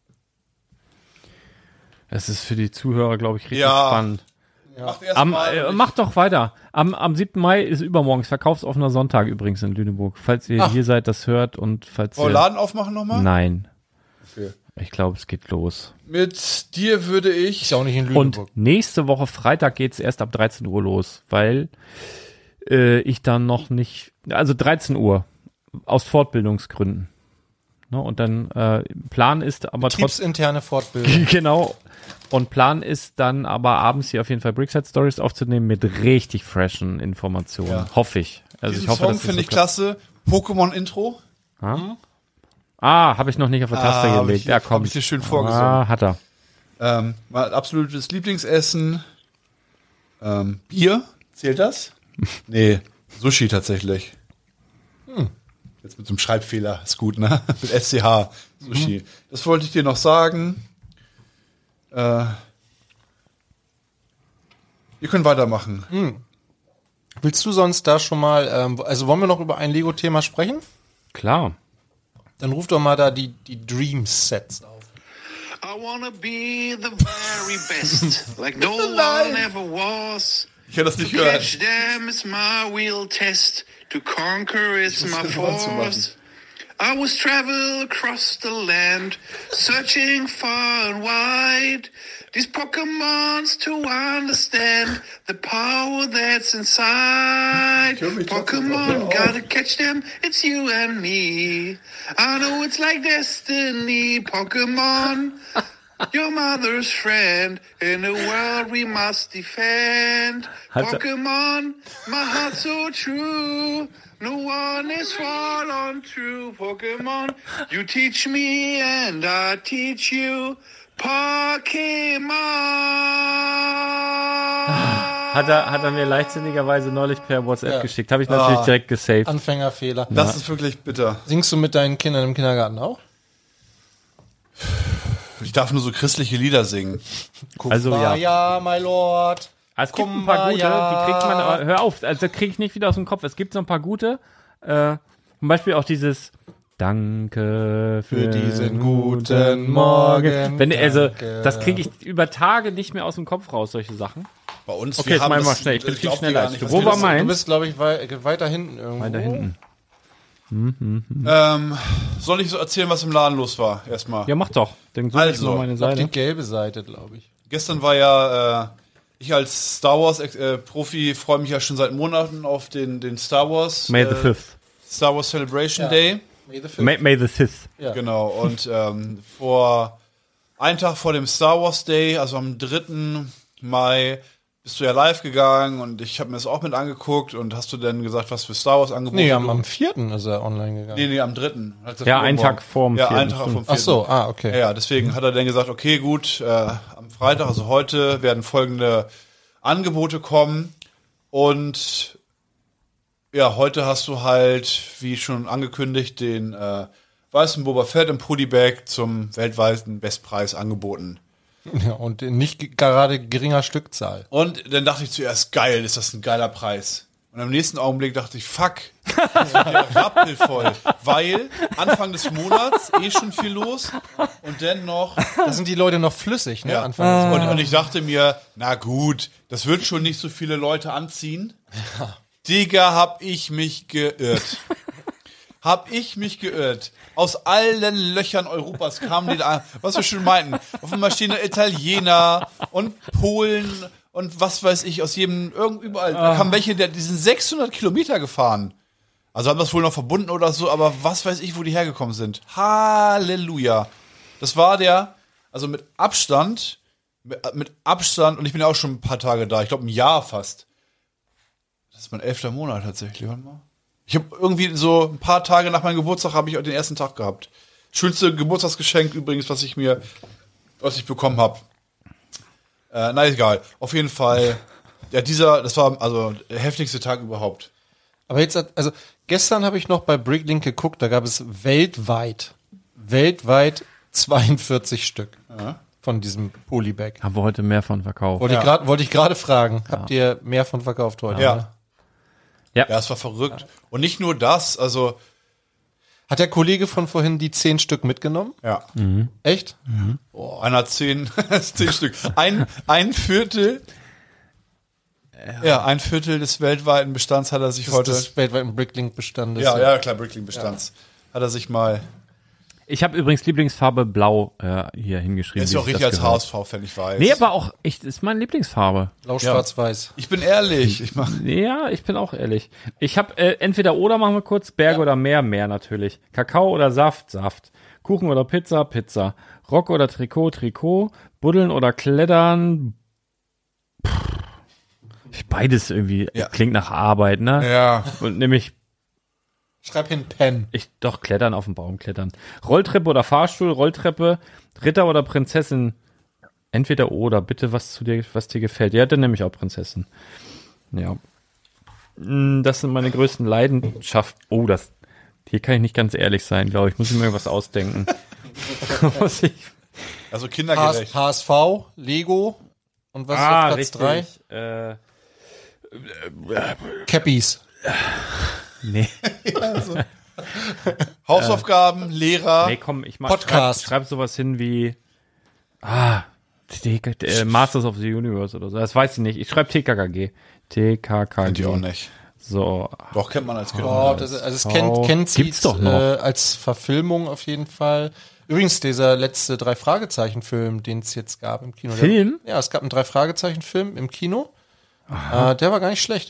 Das ist für die Zuhörer, glaube ich, richtig Ja. spannend. Macht erst Am, mal. äh, mach doch weiter. Am, am siebten Mai ist übermorgens verkaufsoffener Sonntag übrigens in Lüneburg. Falls ihr Ach. hier seid, das hört und falls Wollen wir ihr... Laden aufmachen nochmal? Nein. Okay. Ich glaube, es geht los. Mit dir würde ich. Ist ja auch nicht in Lüneburg. Und nächste Woche Freitag geht's erst ab dreizehn Uhr los, weil äh, ich dann noch nicht... Also dreizehn Uhr aus Fortbildungsgründen. Ne, und dann äh, Plan ist aber trotzdem... Betriebsinterne Fortbildung. Genau. Und Plan ist dann aber abends hier auf jeden Fall Brickside Stories aufzunehmen mit richtig freshen Informationen. Ja. Hoffe ich. Also Diesen ich hoffe, Song dass das finde so ich klappt. klasse. Pokémon-Intro. Ah, habe ich noch nicht auf der Taste Ah, hab gelegt. ich- Ja, hab komm. ich dir schön vorgesungen. Ah, hat er. Ähm, mein absolutes Lieblingsessen. Ähm, Bier. Zählt das? Nee, Sushi tatsächlich. Hm. Jetzt mit so einem Schreibfehler. Ist gut, ne? Mit S C H. Sushi. Das wollte ich dir noch sagen. Äh, ihr könnt weitermachen. Willst du sonst da schon mal, ähm, also wollen wir noch über ein Lego-Thema sprechen? Klar. Dann ruf doch mal da die, die Dream-Sets auf. I wanna be the very best, like no one ever was. Ich kann das nicht To hören. catch them is my real test, to conquer is my das mal anzumachen. force. I was travel across the land, searching far and wide. These Pokémons to understand the power that's inside. höre mich trotzdem noch. Hör Pokémon, auf. gotta catch them, it's you and me. I know it's like destiny, Pokémon. Your mother's friend, in a world we must defend. Halt- Pokémon, my heart so true. No one is fallen true. Pokémon, you teach me and I teach you. Pokémon. Hat er, hat er mir leichtsinnigerweise neulich per WhatsApp Ja. geschickt. Habe ich natürlich Ah. direkt gesaved. Anfängerfehler. Das ist wirklich bitter. Singst du mit deinen Kindern im Kindergarten auch? Ich darf nur so christliche Lieder singen. Also ja. ja, my lord. Ah, Es gibt ein paar gute, Kumbaya. die kriegt man, aber hör auf, also kriege ich nicht wieder aus dem Kopf. Es gibt so ein paar gute, äh, zum Beispiel auch dieses Danke für, Für diesen guten Morgen. Wenn, also, Danke. das kriege ich über Tage nicht mehr aus dem Kopf raus, solche Sachen. Bei uns, Okay, jetzt mach ich mal schnell. Ich bin viel schneller als du. Wo war mein? Du bist, glaube ich, wei weiter hinten irgendwo. Weiter hinten. Ähm, soll ich so erzählen, was im Laden los war? Erstmal. Ja, mach doch. Dann suche ich Also, nur meine Auf die Seite. gelbe Seite, glaube ich. Gestern war ja, äh, ich als Star Wars äh, Profi freue mich ja schon seit Monaten auf den, den Star Wars May the äh, fifth. Star Wars Celebration Ja. Day. May the fifth. May, May the fifth. Ja. Genau. Und ähm, vor einen Tag vor dem Star Wars Day, also am dritten Mai, bist du ja live gegangen und ich habe mir das auch mit angeguckt und hast du denn gesagt, was für Star Wars Angebote? Nee, am, du- am vierten ist er online gegangen. nee, nee, am dritten. Hat Ja, einen Tag vorm Ja, vierten, einen Tag stimmt. vom Ach so, ah, okay. Ja, ja, deswegen hat er dann gesagt, okay, gut, äh, am Freitag, also heute, werden folgende Angebote kommen. Und ja, heute hast du halt, wie schon angekündigt, den äh, weißen Boba Fett im Pudibag zum weltweiten Bestpreis angeboten. Ja, und in nicht ge- gerade geringer Stückzahl. Und dann dachte ich zuerst, geil, ist das ein geiler Preis. Und im nächsten Augenblick dachte ich, fuck, das wird ja rappelvoll. Weil Anfang des Monats eh schon viel los und dann noch Da sind die Leute noch flüssig, ne? Ja. Anfang des Und, und ich dachte mir, na gut, das wird schon nicht so viele Leute anziehen. Digga, hab ich mich geirrt. Hab ich mich geirrt. Aus allen Löchern Europas kamen die da, was wir schon meinten. Auf einmal stehen da Italiener und Polen und was weiß ich, aus jedem, irgend, überall. Da kamen welche, die die sind sechshundert Kilometer gefahren. Also haben das wohl noch verbunden oder so, aber was weiß ich, wo die hergekommen sind. Halleluja. Das war der, also mit Abstand, mit, mit Abstand, und ich bin ja auch schon ein paar Tage da, ich glaube ein Jahr fast. Das ist mein elfter Monat tatsächlich, warte mal. Ich habe irgendwie so ein paar Tage nach meinem Geburtstag habe ich den ersten Tag gehabt. Schönste Geburtstagsgeschenk übrigens, was ich mir, was ich bekommen habe. Äh, na egal. Auf jeden Fall, ja dieser, das war also der heftigste Tag überhaupt. Aber jetzt, hat- also gestern habe ich noch bei Bricklink geguckt, da gab es weltweit, weltweit zweiundvierzig Stück von diesem Polybag. Haben wir heute mehr von verkauft. Wollte Ja. ich gerade, wollte ich gerade fragen, habt ihr mehr von verkauft heute? Ja. ne? Ja. Ja, es war verrückt. Und nicht nur das, also, Hat der Kollege von vorhin die zehn Stück mitgenommen? ja. Echt? Oh, einer hat zehn, zehn Stück. Ein, ein Viertel, ja. ein Viertel des weltweiten Bestands hat er sich Das heute, ist des weltweiten Bricklink-Bestandes. ja, ja, klar, Bricklink-Bestands, hat er sich mal, Ich habe übrigens Lieblingsfarbe Blau äh, hier hingeschrieben. ist wie ja auch sich richtig das als gehört. H S V-Fan, ich weiß. Nee, aber auch, ich, ist meine Lieblingsfarbe. Blau, schwarz, weiß. Ich bin ehrlich, ich mach, Ja, ich bin auch ehrlich. Ich habe äh, entweder oder machen wir kurz, Berge oder Meer, Meer natürlich. Kakao oder Saft, Saft. Kuchen oder Pizza, Pizza. Rock oder Trikot, Trikot. Buddeln oder Klettern. Pff, beides irgendwie Ja. klingt nach Arbeit, ne? ja. Und nämlich Schreib hin Pen. ich doch Klettern auf dem Baum klettern. Rolltreppe oder Fahrstuhl, Rolltreppe, Ritter oder Prinzessin. Entweder oder, bitte was zu dir, was dir gefällt. Ja, dann nehme ich auch Prinzessin. Ja. Mm, Das sind meine größten Leidenschaften. Oh, das. Hier kann ich nicht ganz ehrlich sein, glaube ich. Muss ich mir irgendwas ausdenken. Muss ich. Also kindergerecht. H S V, Lego. Und was Ah, ist auf Platz drei? Äh, Cappies. nee. Hausaufgaben, Lehrer. Nee, komm, ich mach Podcast. Schreib, schreib sowas hin wie ah, T K, äh, Masters of the Universe oder so. Das weiß ich nicht. Ich schreibe T K K G. T K K G. Kennt ihr auch nicht. So. Doch, kennt man als Kind. Oh, das, also es Oh, kennt, kennt sie gibt's doch noch. Äh, als Verfilmung auf jeden Fall. Übrigens, dieser letzte Drei-Fragezeichen-Film, den es jetzt gab im Kino. Film? Der, ja, es gab einen Drei-Fragezeichen-Film im Kino. Äh, der war gar nicht schlecht.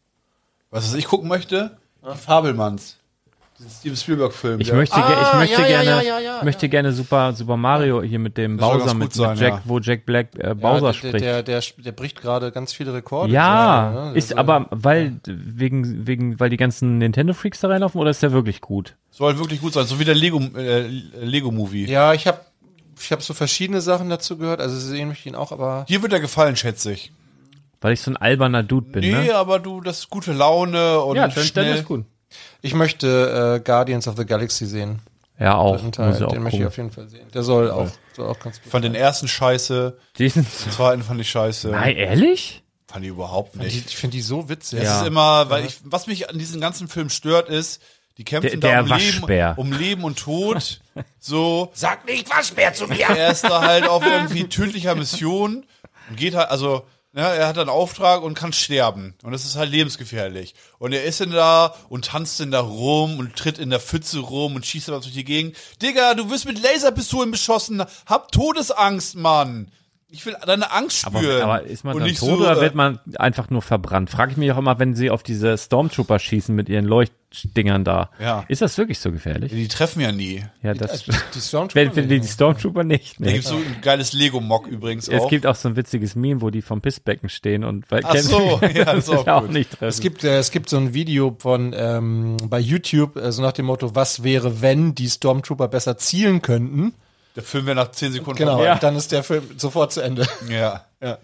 Was was ich gucken möchte? Die Fabelmanns. Diesen Steven Spielberg-Film. Ich der- möchte, ge Ah, ich möchte ja, ja, gerne, ja, ja, ja, ich möchte gerne Super, Super Mario hier mit dem Das soll Bowser, ganz mit, gut sein, mit Jack, ja. wo Jack Black äh, Ja, Bowser der, spricht. der, der, der bricht gerade ganz viele Rekorde. ja, So, ne? ist Also- aber, weil, wegen, wegen, weil die ganzen Nintendo-Freaks da reinlaufen, oder ist der wirklich gut? Soll wirklich gut sein. So wie der Lego, äh, Lego-Movie. Ja, ich habe ich hab so verschiedene Sachen dazu gehört. Also sehen möchte ich ihn auch, aber Dir wird er gefallen, schätze ich. Weil ich so ein alberner Dude bin, Nee, ne? aber du, das ist gute Laune und Ja, dann, dann schnell. ist gut. ich möchte äh, Guardians of the Galaxy sehen. Ja, auch. Den Muss Teil, ich auch den möchte ich gucken. auf jeden Fall sehen. Der soll auch, soll auch ganz gut Ich fand den ersten scheiße, Diesen, den zweiten fand ich scheiße. nein, ehrlich? Fand ich überhaupt Die, nicht. ich finde die so witzig. Es Ja. ist immer, weil ich, was mich an diesem ganzen Film stört, ist, die kämpfen Der- da der um Leben, Waschbär. um Leben und Tod. So, Sag nicht Waschbär zu mir! er ist da halt auf irgendwie tödlicher Mission und geht halt, also, ne, er hat einen Auftrag und kann sterben. Und das ist halt lebensgefährlich. Und er ist dann da und tanzt dann da rum und tritt in der Pfütze rum und schießt da was durch die Gegend. Digga, du wirst mit Laserpistolen beschossen. Hab Todesangst, Mann. Ich will deine Angst Aber, spüren. aber ist man Und dann nicht tot so, oder äh, wird man einfach nur verbrannt? Frage ich mich auch immer, wenn sie auf diese Stormtrooper schießen mit ihren Leuchtdingern da. Ja. Ist das wirklich so gefährlich? Die treffen ja nie. Ja, das. Die Soundtrack. Wenn, wenn die die Stormtrooper nicht. Da Ne? gibt's so ein geiles Lego-Mock übrigens Es auch. gibt auch so ein witziges Meme, wo die vom Pissbecken stehen und weil Ach so, ja, das ist auch auch gut. nicht treffen. Es gibt, äh, es gibt so ein Video von ähm, bei YouTube, äh, so nach dem Motto, was wäre, wenn die Stormtrooper besser zielen könnten? Der Film wäre nach zehn Sekunden Genau, vorbei. Ja. dann ist der Film sofort zu Ende. Ja. Ja.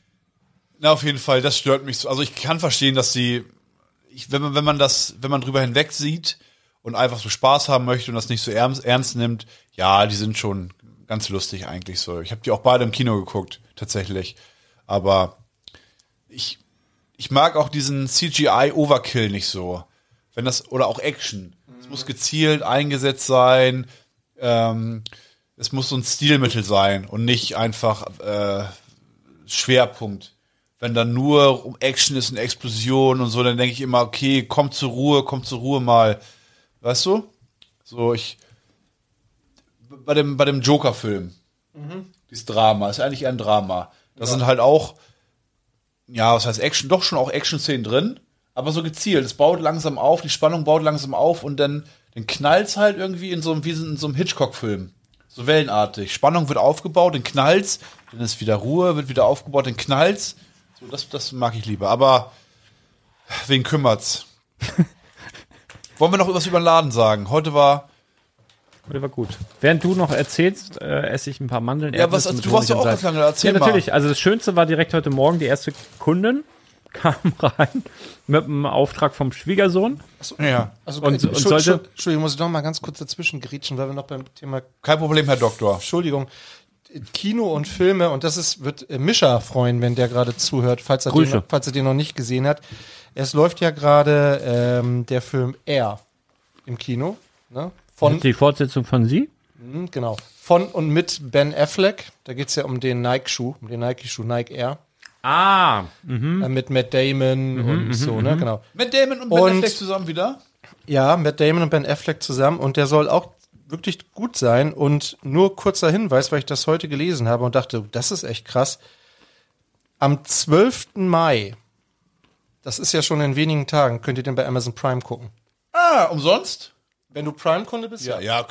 Na, auf jeden Fall, das stört mich so. Also ich kann verstehen, dass sie, ich, wenn man, wenn man das, wenn man drüber hinweg sieht und einfach so Spaß haben möchte und das nicht so ernst, ernst nimmt, ja, die sind schon ganz lustig eigentlich so. Ich habe die auch beide im Kino geguckt, tatsächlich. Aber ich, ich mag auch diesen C G I-Overkill nicht so. Wenn das, oder auch Action. Es muss gezielt eingesetzt sein, ähm, es muss so ein Stilmittel sein und nicht einfach äh, Schwerpunkt. Wenn dann nur um Action ist und Explosion und so, dann denke ich immer, okay, komm zur Ruhe, komm zur Ruhe mal. Weißt du? So, ich bei dem, bei dem Joker-Film, dieses Drama, ist eigentlich eher ein Drama. Da sind halt auch, ja, was heißt Action, doch schon auch Action-Szenen drin, aber so gezielt. Es baut langsam auf, die Spannung baut langsam auf und dann, dann knallt's halt irgendwie in so einem, wie in so einem Hitchcock-Film. So wellenartig. Spannung wird aufgebaut, dann knallt's, dann ist wieder Ruhe, wird wieder aufgebaut, dann knallt's. So, das, das mag ich lieber. Aber wen kümmert's? Wollen wir noch was über den Laden sagen? Heute war. Das war gut. Während du noch erzählst, äh, esse ich ein paar Mandeln. Ja, was, Erdnüsse mit du warst ja Honig auch und Salz. gegangen, erzähl Ja, natürlich. mal. Also das Schönste war direkt heute Morgen, die erste Kundin kam rein mit einem Auftrag vom Schwiegersohn. Ja, Also, Und- Entschuldigung, und sollte- Entschuldigung, muss ich noch mal ganz kurz dazwischen grätschen, weil wir noch beim Thema kein Problem, Herr Doktor. Entschuldigung, Kino und Filme, und das ist, wird äh, Mischa freuen, wenn der gerade zuhört, falls er, Grüße. den, falls er den noch nicht gesehen hat. Es läuft ja gerade ähm, der Film Air im Kino. Ne? Von, Die Fortsetzung von Sie? mh, genau. Von und mit Ben Affleck. Da geht's ja um den Nike-Schuh, um den Nike-Schuh, Nike Air. Ah, Äh, mit Matt Damon und so, ne? Genau. Mit Damon und Ben Und- Affleck zusammen wieder? Ja, Matt Damon und Ben Affleck zusammen. Und der soll auch wirklich gut sein. Und nur kurzer Hinweis, weil ich das heute gelesen habe und dachte, das ist echt krass. Am zwölften Mai, das ist ja schon in wenigen Tagen, könnt ihr den bei Amazon Prime gucken. Ah, umsonst? Wenn du Prime-Kunde bist, Ja, ja,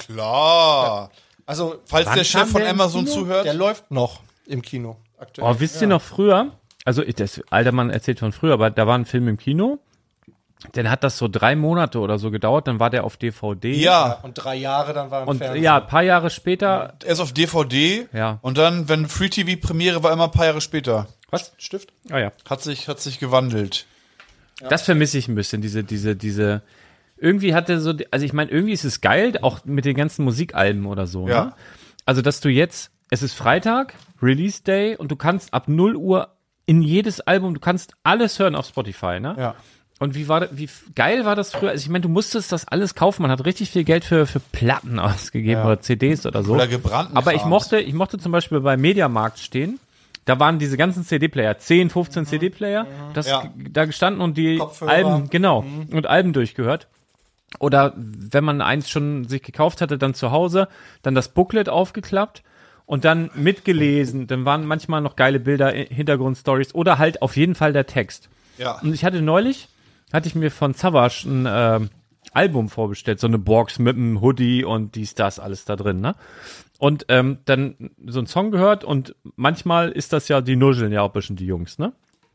klar. Also, Falls Wann der Chef kam von der ins Amazon Kino? zuhört. der läuft noch im Kino aktuell. Oh, wisst ihr noch früher? Also, ich- das alter Mann erzählt von früher, aber da war ein Film im Kino. Dann hat das so drei Monate oder so gedauert, dann war der auf D V D. Ja, Und drei Jahre dann war im Und Fernsehen. ja, ein paar Jahre später. erst auf D V D. Ja. Und dann, wenn Free T V Premiere war, immer ein paar Jahre später. Was? Stift? Ah ja. Hat sich, hat sich gewandelt. Das vermisse ich ein bisschen, diese, diese, diese. Irgendwie hat er so, also ich meine, irgendwie ist es geil, auch mit den ganzen Musikalben oder so. Ja. Ne? Also, dass du jetzt, es ist Freitag, Release Day, und du kannst ab null Uhr in jedes Album, du kannst alles hören auf Spotify, ne? Ja. Und wie war das, wie f- geil war das früher? Also ich meine, du musstest das alles kaufen. Man hat richtig viel Geld für, für Platten ausgegeben oder C Ds oder so. Oder gebrannten Aber ich Krams. mochte, ich mochte zum Beispiel bei Mediamarkt stehen. Da waren diese ganzen C D-Player, zehn, fünfzehn C D-Player, das Ja. da gestanden und die Kopfhörer. Alben, genau, und Alben durchgehört. Oder wenn man eins schon sich gekauft hatte, dann zu Hause, dann das Booklet aufgeklappt und dann mitgelesen. Dann waren manchmal noch geile Bilder, äh, Hintergrundstories oder halt auf jeden Fall der Text. Ja. Und ich hatte neulich, hatte ich mir von Savage ein ähm, Album vorbestellt, so eine Box mit einem Hoodie und dies, das, alles da drin, ne? Und ähm, dann so einen Song gehört und manchmal ist das ja, die nuscheln ja auch ein bisschen die Jungs, ne?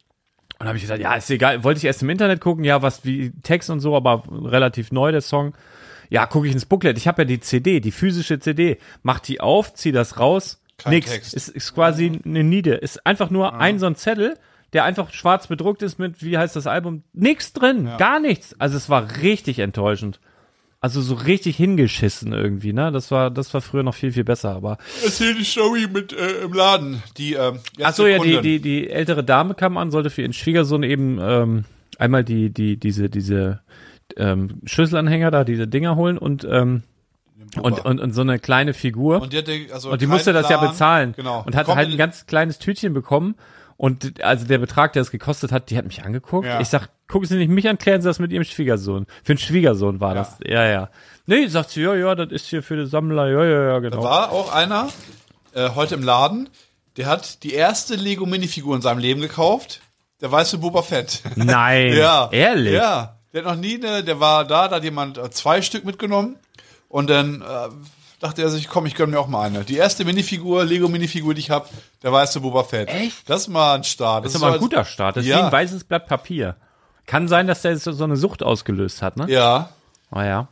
Und habe ich gesagt, ja, ist egal, wollte ich erst im Internet gucken, ja, was wie Text und so, aber relativ neu der Song. Ja, gucke ich ins Booklet. Ich habe ja die C D, die physische C D. Mach die auf, zieh das raus. Kein nix. Text. Ist, ist quasi eine Niede. Ist einfach nur ein so ein Zettel, der einfach schwarz bedruckt ist mit, wie heißt das Album? Nix drin, gar nichts. Also es war richtig enttäuschend. Also so richtig hingeschissen irgendwie, ne? Das war, das war früher noch viel, viel besser, aber. Erzähl die Story mit äh, im Laden. Die, ähm, Ach so, ja, die, die, die ältere Dame kam an, sollte für ihren Schwiegersohn eben ähm, einmal die, die, diese, diese ähm, Schlüsselanhänger da, diese Dinger holen und, ähm, und, und, und so eine kleine Figur. Und die, hatte, also Und die keinen musste das ja Plan. bezahlen. Genau. Und hat Kommt halt in- ein ganz kleines Tütchen bekommen. Und also der Betrag, der es gekostet hat, die hat mich angeguckt. Ja. Ich sag, gucken Sie nicht mich an, klären Sie das mit Ihrem Schwiegersohn. Für einen Schwiegersohn war das. Ja, ja. Nee, sagt sie, ja, ja, das ist hier für die Sammler. Ja, ja, ja, genau. war auch einer äh, heute im Laden, der hat die erste Lego-Minifigur in seinem Leben gekauft. Der weiße Boba Fett. Nein, Ja. ehrlich? Ja. Der hat noch nie eine, der war da, da hat jemand äh, zwei Stück mitgenommen und dann äh, dachte er sich, komm, ich gönn mir auch mal eine. Die erste Minifigur, Lego-Minifigur, die ich habe, der weiße Boba Fett. Echt? Das ist mal ein Start. Das ist aber ein guter Start. Das ist Ja. wie ein weißes Blatt Papier. Kann sein, dass der so so eine Sucht ausgelöst hat, ne? Ja. Ah ja.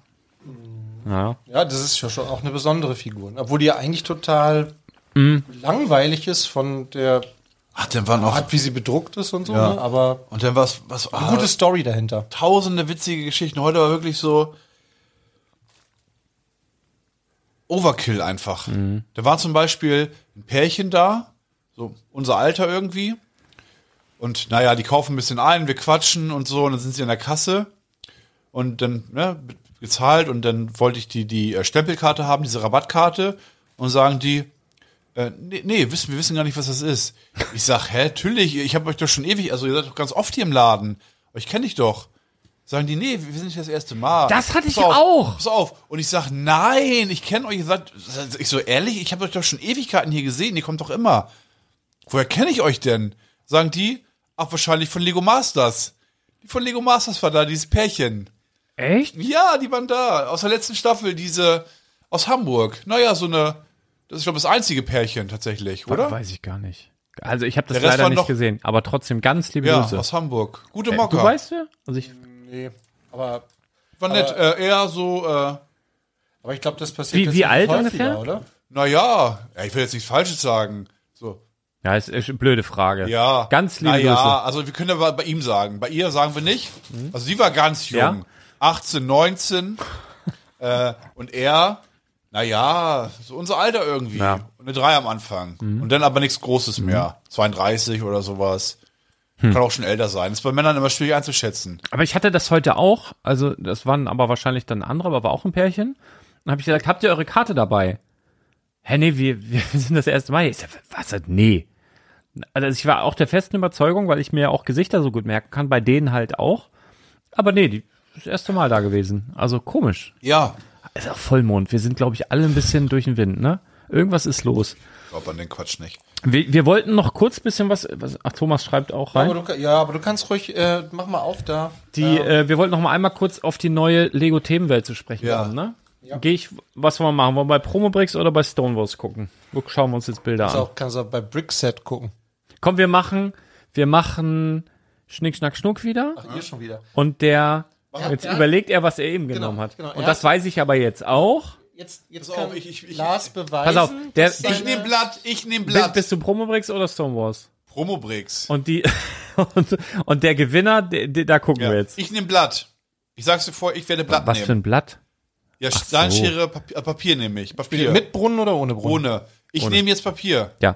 Ja. Ja, das ist ja schon auch eine besondere Figur. Obwohl die ja eigentlich total Mhm. langweilig ist von der Ach, dann waren auch, Art, wie sie bedruckt ist und so. Ja. Ne? Aber und dann was, was, eine ah, gute Story dahinter. tausende witzige Geschichten. Heute war wirklich so Overkill einfach. Da war zum Beispiel ein Pärchen da, so unser Alter irgendwie. Und naja, die kaufen ein bisschen ein, wir quatschen und so, und dann sind sie in der Kasse und dann ne, gezahlt und dann wollte ich die, die äh, Stempelkarte haben, diese Rabattkarte, und sagen die, äh, nee, nee, wissen, wir wissen gar nicht, was das ist. Ich sag, hä, natürlich, ich habe euch doch schon ewig, also ihr seid doch ganz oft hier im Laden, euch kenne ich doch. Sagen die, nee, wir sind nicht das erste Mal. Das hatte ich Pass auf, auch. Pass auf. Und ich sag, nein, ich kenne euch. Ihr seid, ich so, ehrlich, ich habe euch doch schon Ewigkeiten hier gesehen, ihr kommt doch immer. Woher kenne ich euch denn? Sagen die, ach, wahrscheinlich von Lego Masters. Die von Lego Masters war da, dieses Pärchen. Echt? Ja, die waren da, aus der letzten Staffel, diese, aus Hamburg. Naja, so eine, das ist, glaube ich, das einzige Pärchen tatsächlich, oder? Weiß ich gar nicht. Also ich habe das Der Rest leider war nicht noch- gesehen, aber trotzdem ganz liebe Ja, Grüße. aus Hamburg. Gute Äh, Mocker. du weißt ja? Also ich, Nee, aber, war nett, äh, eher so, äh, aber ich glaube, das passiert Wie- jetzt wie nicht alt häufiger, ungefähr? oder? naja, ja, ich will jetzt nichts Falsches sagen. So, ja, ist, ist eine blöde Frage. ja. Ganz liebe naja, Grüße. also wir können ja bei, bei ihm sagen. Bei ihr sagen wir nicht. Also sie war ganz jung. Ja? achtzehn, neunzehn. äh, und er, naja, so unser Alter irgendwie. Ja. Und eine drei am Anfang. Und dann aber nichts Großes mehr. zweiunddreißig oder sowas. Kann auch schon älter sein. Ist bei Männern immer schwierig einzuschätzen. Aber ich hatte das heute auch, also das waren aber wahrscheinlich dann andere, aber war auch ein Pärchen. Dann habe ich gesagt, habt ihr eure Karte dabei? Hä, nee, wir, wir sind das erste Mal. Ich sag, was, nee. Also ich war auch der festen Überzeugung, weil ich mir ja auch Gesichter so gut merken kann, bei denen halt auch. Aber nee, die das erste Mal da gewesen. Also komisch. Ja. Ist auch Vollmond. Wir sind, glaube ich, alle ein bisschen durch den Wind, ne? Irgendwas ist los. Ich glaube an den Quatsch nicht. Wir, wir wollten noch kurz bisschen was, was, ach, Thomas schreibt auch rein. Ja, aber du, ja, aber du kannst ruhig, äh, mach mal auf da. Die, äh, wir wollten noch mal einmal kurz auf die neue Lego-Themenwelt zu sprechen Ja. kommen, ne? Ja. Gehe ich, was wollen wir machen? Wollen wir bei Promobricks oder bei Stonewalls gucken? Wo schauen wir uns jetzt Bilder Kannst an? auch, kannst auch bei Brickset gucken. Komm, wir machen, wir machen Schnick, Schnack, Schnuck wieder. Ach, ihr schon wieder. Und der, Ja, jetzt ja. überlegt er, was er eben genommen hat. genau. Und Er das hat- weiß ich aber jetzt auch. Jetzt, jetzt Pass kann auf, ich- ich- ich- Lars beweisen. Pass auf, der- dass Ich Ich seine- nehme Blatt, ich nehme Bist, Blatt. bist du Promobricks oder Stonewalls? Promobricks. Und die, und, und der Gewinner, der, der, da gucken Ja. wir jetzt. Ich nehme Blatt. Ich sag's dir vor, ich werde Blatt Was nehmen. für ein Blatt? Ja, so. Steinschere, Papier, äh, Papier nehme ich. Papier. Mit Brunnen oder ohne Brunnen? Ohne. Ich nehme jetzt Papier. Ja.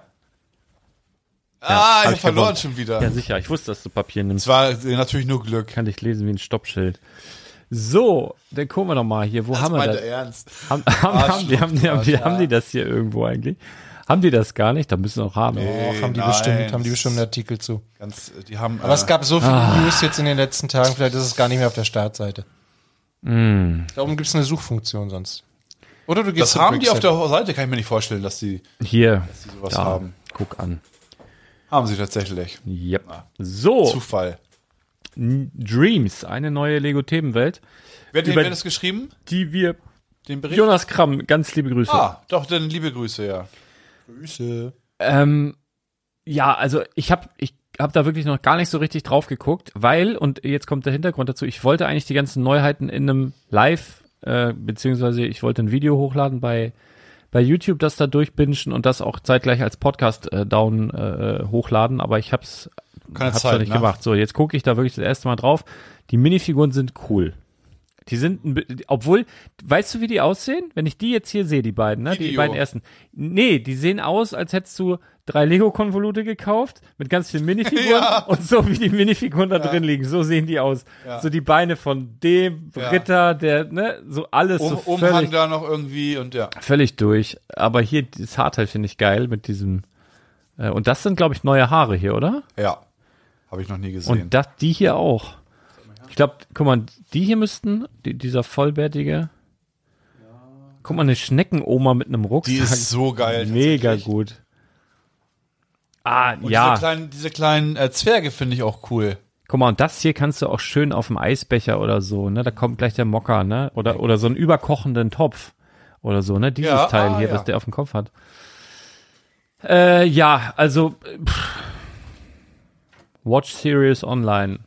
ah, hab ich hab ich verloren gewonnen. schon wieder. Ja, sicher. Ich wusste, dass du Papier nimmst. Es war äh, natürlich nur Glück. Kann ich lesen wie ein Stoppschild. So, dann gucken wir doch mal hier. Wo Das haben wir meinte das? Ernst. Haben, haben, haben, die, haben, die, haben, die, haben die das hier irgendwo eigentlich? Haben die das gar nicht? Da müssen wir auch haben. Och, haben die nein. bestimmt, haben die bestimmt einen Artikel zu. Ganz, äh, die haben. Aber es gab so viele Ah. News jetzt in den letzten Tagen, vielleicht ist es gar nicht mehr auf der Startseite. Mm. Darum gibt es eine Suchfunktion sonst. Oder du das gehst zu haben die auf Brickset. der Seite, kann ich mir nicht vorstellen, dass die Hier. die sowas Da, haben. guck an. Haben sie tatsächlich. Yep. So, Zufall. N- Dreams, eine neue Lego-Themenwelt, Wer hat, den, Über- wer hat das geschrieben? die wir, Den Bericht? Jonas Kramm, ganz liebe Grüße. Ah, doch, dann liebe Grüße, ja. Grüße. Ähm, ja, also ich habe ich hab da wirklich noch gar nicht so richtig drauf geguckt, weil, und jetzt kommt der Hintergrund dazu, ich wollte eigentlich die ganzen Neuheiten in einem Live, äh, beziehungsweise ich wollte ein Video hochladen bei bei YouTube, das da durchbingen und das auch zeitgleich als Podcast äh, down äh, hochladen, aber ich hab's, Keine hab's Zeit, noch nicht ne? gemacht. So, jetzt gucke ich da wirklich das erste Mal drauf. Die Minifiguren sind cool. Die sind, ein, bi- obwohl, weißt du, wie die aussehen? Wenn ich die jetzt hier sehe, die beiden, ne? Die Video. beiden ersten. Nee, die sehen aus, als hättest du drei Lego-Konvolute gekauft mit ganz vielen Minifiguren Ja. und so wie die Minifiguren da drin liegen, so sehen die aus. Ja. So die Beine von dem Ja. Ritter, der, ne, so alles Um, so Umhang völlig, da noch irgendwie und ja. völlig durch. Aber hier, das Haarteil finde ich geil mit diesem, äh, und das sind, glaube ich, neue Haare hier, oder? Ja. Habe ich noch nie gesehen. Und das, die hier auch. Ich glaube, guck mal, die hier müssten, die, dieser vollbärtige. Guck mal, eine Schneckenoma mit einem Rucksack. die ist so geil. mega tatsächlich. gut. Ah, Und ja. diese kleinen, diese kleinen äh, Zwerge finde ich auch cool. Guck mal, und das hier kannst du auch schön auf dem Eisbecher oder so, ne? Da kommt gleich der Mocker, ne? Oder, oder so einen überkochenden Topf oder so, ne? Dieses Ja, Teil ah, hier, ja. was der auf dem Kopf hat. Äh, ja, also pff. Watch Series Online.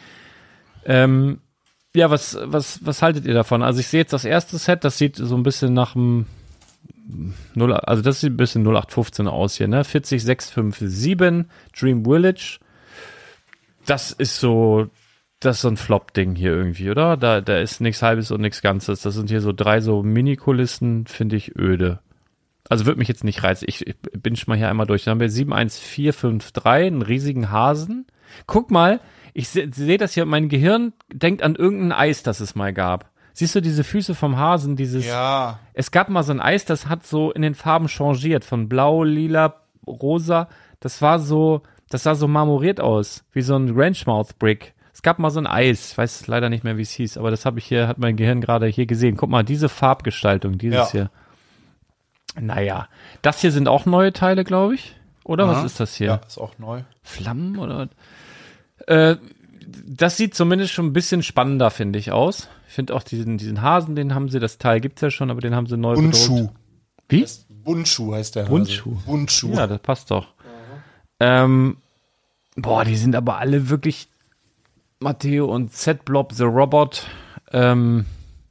Ähm, ja, was, was, was haltet ihr davon? Also ich sehe jetzt das erste Set, das sieht so ein bisschen nach dem null, also das sieht ein bisschen null acht fünfzehn aus hier, ne? vierzig sechs fünf sieben Dream Village. Das ist so, das ist so ein Flop-Ding hier irgendwie, oder? Da, da ist nichts Halbes und nichts Ganzes. Das sind hier so drei so Mini-Kulissen, finde ich öde. Also wird mich jetzt nicht reizen. Ich, ich binge mal hier einmal durch. Dann haben wir sieben eins vier fünf drei, einen riesigen Hasen. Guck mal, ich sehe seh das hier, mein Gehirn denkt an irgendein Eis, das es mal gab. Siehst du diese Füße vom Hasen, dieses, Ja. es gab mal so ein Eis, das hat so in den Farben changiert, von blau, lila, rosa. Das war so, das sah so marmoriert aus, wie so ein Ranchmouth Brick. Es gab mal so ein Eis, ich weiß leider nicht mehr, wie es hieß, aber das habe ich hier, hat mein Gehirn gerade hier gesehen. Guck mal, diese Farbgestaltung, dieses Ja. hier. Naja, das hier sind auch neue Teile, glaube ich. Oder was Aha. ist das hier? Ja, ist auch neu. Flammen oder? Äh, das sieht zumindest schon ein bisschen spannender, finde ich, aus. Ich finde auch diesen, diesen Hasen, den haben sie, das Teil gibt's ja schon, aber den haben sie neu Bundschuh. bedruckt. Wie? Bundschuh heißt der Hase. Bundschuh. Bundschuh. Ja, das passt doch. Ähm, boah, die sind aber alle wirklich Matteo und Z-Blob, The Robot. Ähm,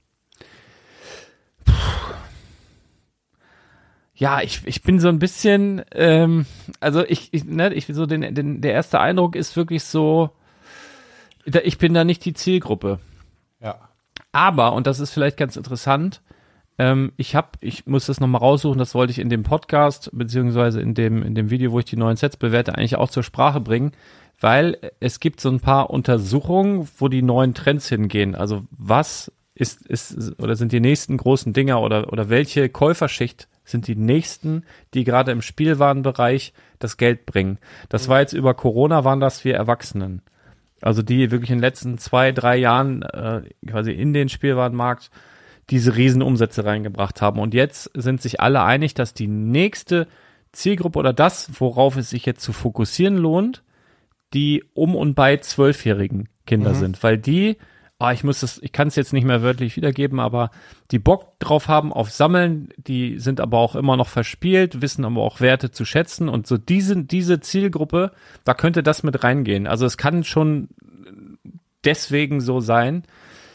ja, ich, ich bin so ein bisschen, ähm, also ich, ich, ne, ich so den, den, der erste Eindruck ist wirklich so, da- ich bin da nicht die Zielgruppe. Ja. Aber, und das ist vielleicht ganz interessant, ähm, ich habe, ich muss das nochmal raussuchen, das wollte ich in dem Podcast, beziehungsweise in dem, in dem Video, wo ich die neuen Sets bewerte, eigentlich auch zur Sprache bringen, weil es gibt so ein paar Untersuchungen, wo die neuen Trends hingehen. Also was ist, ist oder sind die nächsten großen Dinger oder, oder welche Käuferschicht sind die nächsten, die gerade im Spielwarenbereich das Geld bringen. Das war jetzt über Corona, waren das wir Erwachsenen. Also die wirklich in den letzten zwei, drei Jahren äh, quasi in den Spielwarenmarkt diese riesen Umsätze reingebracht haben. Und jetzt sind sich alle einig, dass die nächste Zielgruppe oder das, worauf es sich jetzt zu fokussieren lohnt, die um und bei zwölfjährigen Kinder mhm. sind. Weil die, ah, ich muss das, ich kann es jetzt nicht mehr wörtlich wiedergeben, aber die Bock drauf haben auf Sammeln, die sind aber auch immer noch verspielt, wissen aber auch Werte zu schätzen. Und so diese, diese Zielgruppe, da könnte das mit reingehen. Also es kann schon deswegen so sein.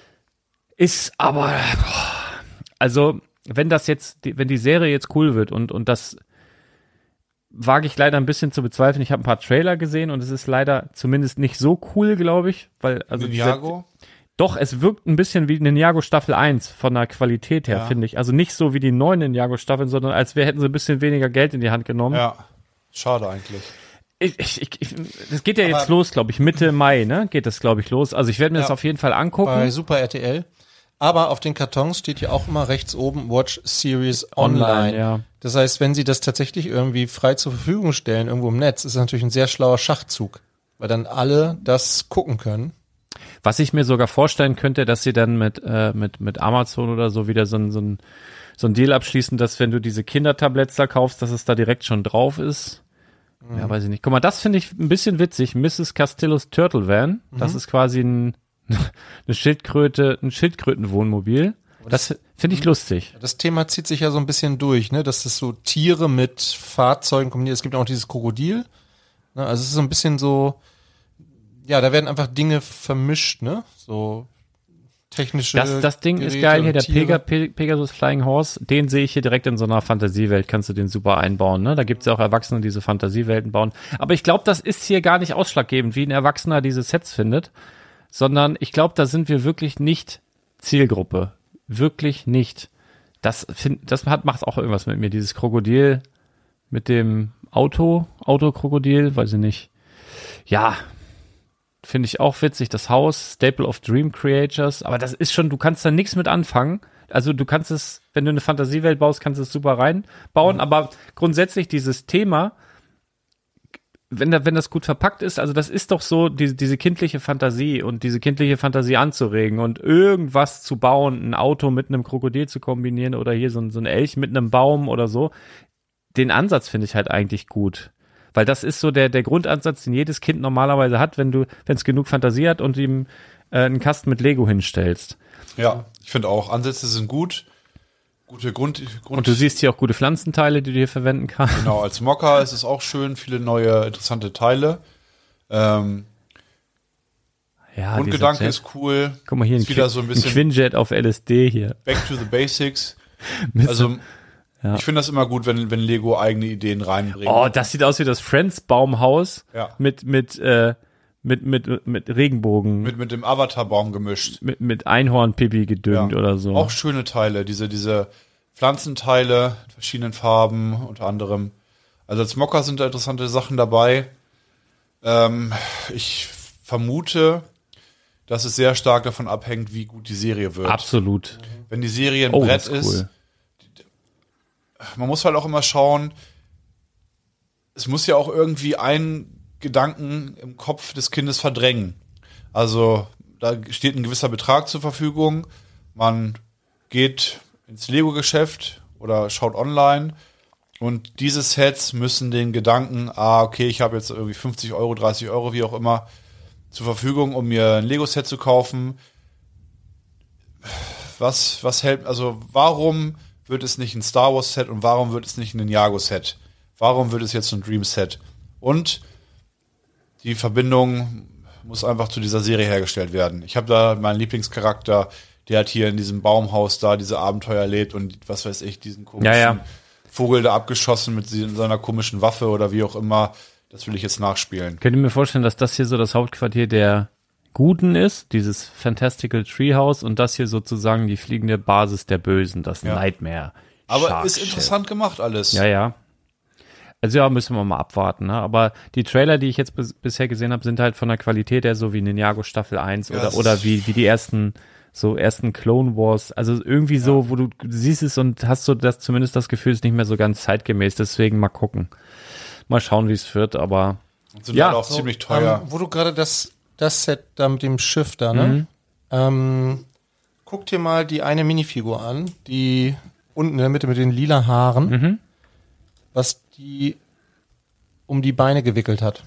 Ist aber, also wenn das jetzt, wenn die Serie jetzt cool wird und, und das wage ich leider ein bisschen zu bezweifeln. Ich habe ein paar Trailer gesehen und es ist leider zumindest nicht so cool, glaube ich, weil, also Ninjago? Diese, doch, es wirkt ein bisschen wie Ninjago Staffel eins von der Qualität her, Ja. finde ich. Also nicht so wie die neuen Ninjago Staffeln, sondern als wir hätten sie ein bisschen weniger Geld in die Hand genommen. Ja, schade eigentlich. Ich, ich, ich, ich, das geht ja Aber- jetzt los, glaube ich, Mitte Mai, ne? Geht das, glaube ich, los. Also ich werde mir Ja. das auf jeden Fall angucken. Bei Super R T L. Aber auf den Kartons steht ja auch immer rechts oben Watch Series Online. Online, ja. Das heißt, wenn sie das tatsächlich irgendwie frei zur Verfügung stellen, irgendwo im Netz, ist das natürlich ein sehr schlauer Schachzug, weil dann alle das gucken können. Was ich mir sogar vorstellen könnte, dass sie dann mit, äh, mit, mit Amazon oder so wieder so ein, so ein, so ein Deal abschließen, dass wenn du diese Kindertabletts da kaufst, dass es da direkt schon drauf ist. Mhm. Ja, weiß ich nicht. Guck mal, das finde ich ein bisschen witzig. Missus Castillo's Turtle Van. Mhm. Das ist quasi ein, eine Schildkröte, ein Schildkrötenwohnmobil. Das finde ich lustig. Das Thema zieht sich ja so ein bisschen durch, ne, dass das so Tiere mit Fahrzeugen kombiniert. Es gibt auch dieses Krokodil. Ne, also es ist so ein bisschen so, ja, da werden einfach Dinge vermischt, ne, so technische Das, das Ding ist Geräte geil und hier, der Tiere. Pega, Pe- Pegasus Flying Horse, den sehe ich hier direkt in so einer Fantasiewelt, kannst du den super einbauen, ne? Da gibt's ja auch Erwachsene, die diese Fantasiewelten bauen. Aber ich glaube, das ist hier gar nicht ausschlaggebend, wie ein Erwachsener diese Sets findet, sondern ich glaube, da sind wir wirklich nicht Zielgruppe. Wirklich nicht. Das find, das hat, macht auch irgendwas mit mir, dieses Krokodil mit dem Auto, Autokrokodil, weiß ich nicht. Ja, finde ich auch witzig, das Haus, Staple of Dream Creators, aber das ist schon, du kannst da nichts mit anfangen. Also du kannst es, wenn du eine Fantasiewelt baust, kannst du es super reinbauen, mhm. aber grundsätzlich dieses Thema, wenn da, wenn das gut verpackt ist, also das ist doch so, diese, diese kindliche Fantasie und diese kindliche Fantasie anzuregen und irgendwas zu bauen, ein Auto mit einem Krokodil zu kombinieren oder hier so ein, so ein Elch mit einem Baum oder so, den Ansatz finde ich halt eigentlich gut. Weil das ist so der, der Grundansatz, den jedes Kind normalerweise hat, wenn du, wenn es genug Fantasie hat und ihm äh, einen Kasten mit Lego hinstellst. Ja, ich finde auch, Ansätze sind gut. Gute Grund, Grund. Und du siehst hier auch gute Pflanzenteile, die du hier verwenden kannst. Genau, als Mocker ist es auch schön, viele neue interessante Teile. Ähm, Ja, Grundgedanke dieser ist Jet. cool. Guck mal hier, ein, ist wieder Quin- so ein ein bisschen Quinjet auf L S D hier. back to the basics. Mit Also Ja. ich finde das immer gut, wenn, wenn Lego eigene Ideen reinbringt. Oh, das sieht aus wie das Friends-Baumhaus Ja. mit, mit, äh, mit, mit, mit Regenbogen, mit, Mit, mit dem Avatar-Baum gemischt. mit, mit Einhorn-Pipi gedüngt Ja. oder so. Auch schöne Teile, diese, diese Pflanzenteile, in verschiedenen Farben unter anderem. Also als Mocker sind da interessante Sachen dabei. Ähm, ich vermute, dass es sehr stark davon abhängt, wie gut die Serie wird. Absolut. Wenn die Serie ein Oh, Brett das ist ist, cool. man muss halt auch immer schauen, es muss ja auch irgendwie einen Gedanken im Kopf des Kindes verdrängen. Also da steht ein gewisser Betrag zur Verfügung, man geht ins Lego-Geschäft oder schaut online und diese Sets müssen den Gedanken, ah, okay, ich habe jetzt irgendwie fünfzig Euro, dreißig Euro, wie auch immer, zur Verfügung, um mir ein Lego-Set zu kaufen. Was, was hält, also warum wird es nicht ein Star Wars Set und warum wird es nicht ein Ninjago Set? Warum wird es jetzt ein Dream Set? Und die Verbindung muss einfach zu dieser Serie hergestellt werden. Ich habe da meinen Lieblingscharakter, der hat hier in diesem Baumhaus da diese Abenteuer erlebt und was weiß ich, diesen komischen Ja, ja. Vogel da abgeschossen mit seiner komischen Waffe oder wie auch immer. Das will ich jetzt nachspielen. Könnt ihr mir vorstellen, dass das hier so das Hauptquartier der Guten ist, dieses Fantastical Treehouse, und das hier sozusagen die fliegende Basis der Bösen, das Ja. Nightmare. Aber Shark ist Ship. interessant gemacht alles. Ja, ja. Also ja, müssen wir mal abwarten, ne? Aber die Trailer, die ich jetzt bis, bisher gesehen habe, sind halt von der Qualität her so wie Ninjago Staffel eins Ja, oder, es oder ist- wie, wie die ersten, so ersten Clone Wars. Also irgendwie so, wo du siehst es und hast so das, zumindest das Gefühl, es ist nicht mehr so ganz zeitgemäß. Deswegen mal gucken. Mal schauen, wie es wird, aber Sind Ja, halt auch so, ziemlich teuer. Ähm, wo du gerade das, das Set da mit dem Schiff da, ne? Mhm. Ähm, guck dir mal die eine Minifigur an, die unten in der Mitte mit den lila Haaren, Mhm. was die um die Beine gewickelt hat.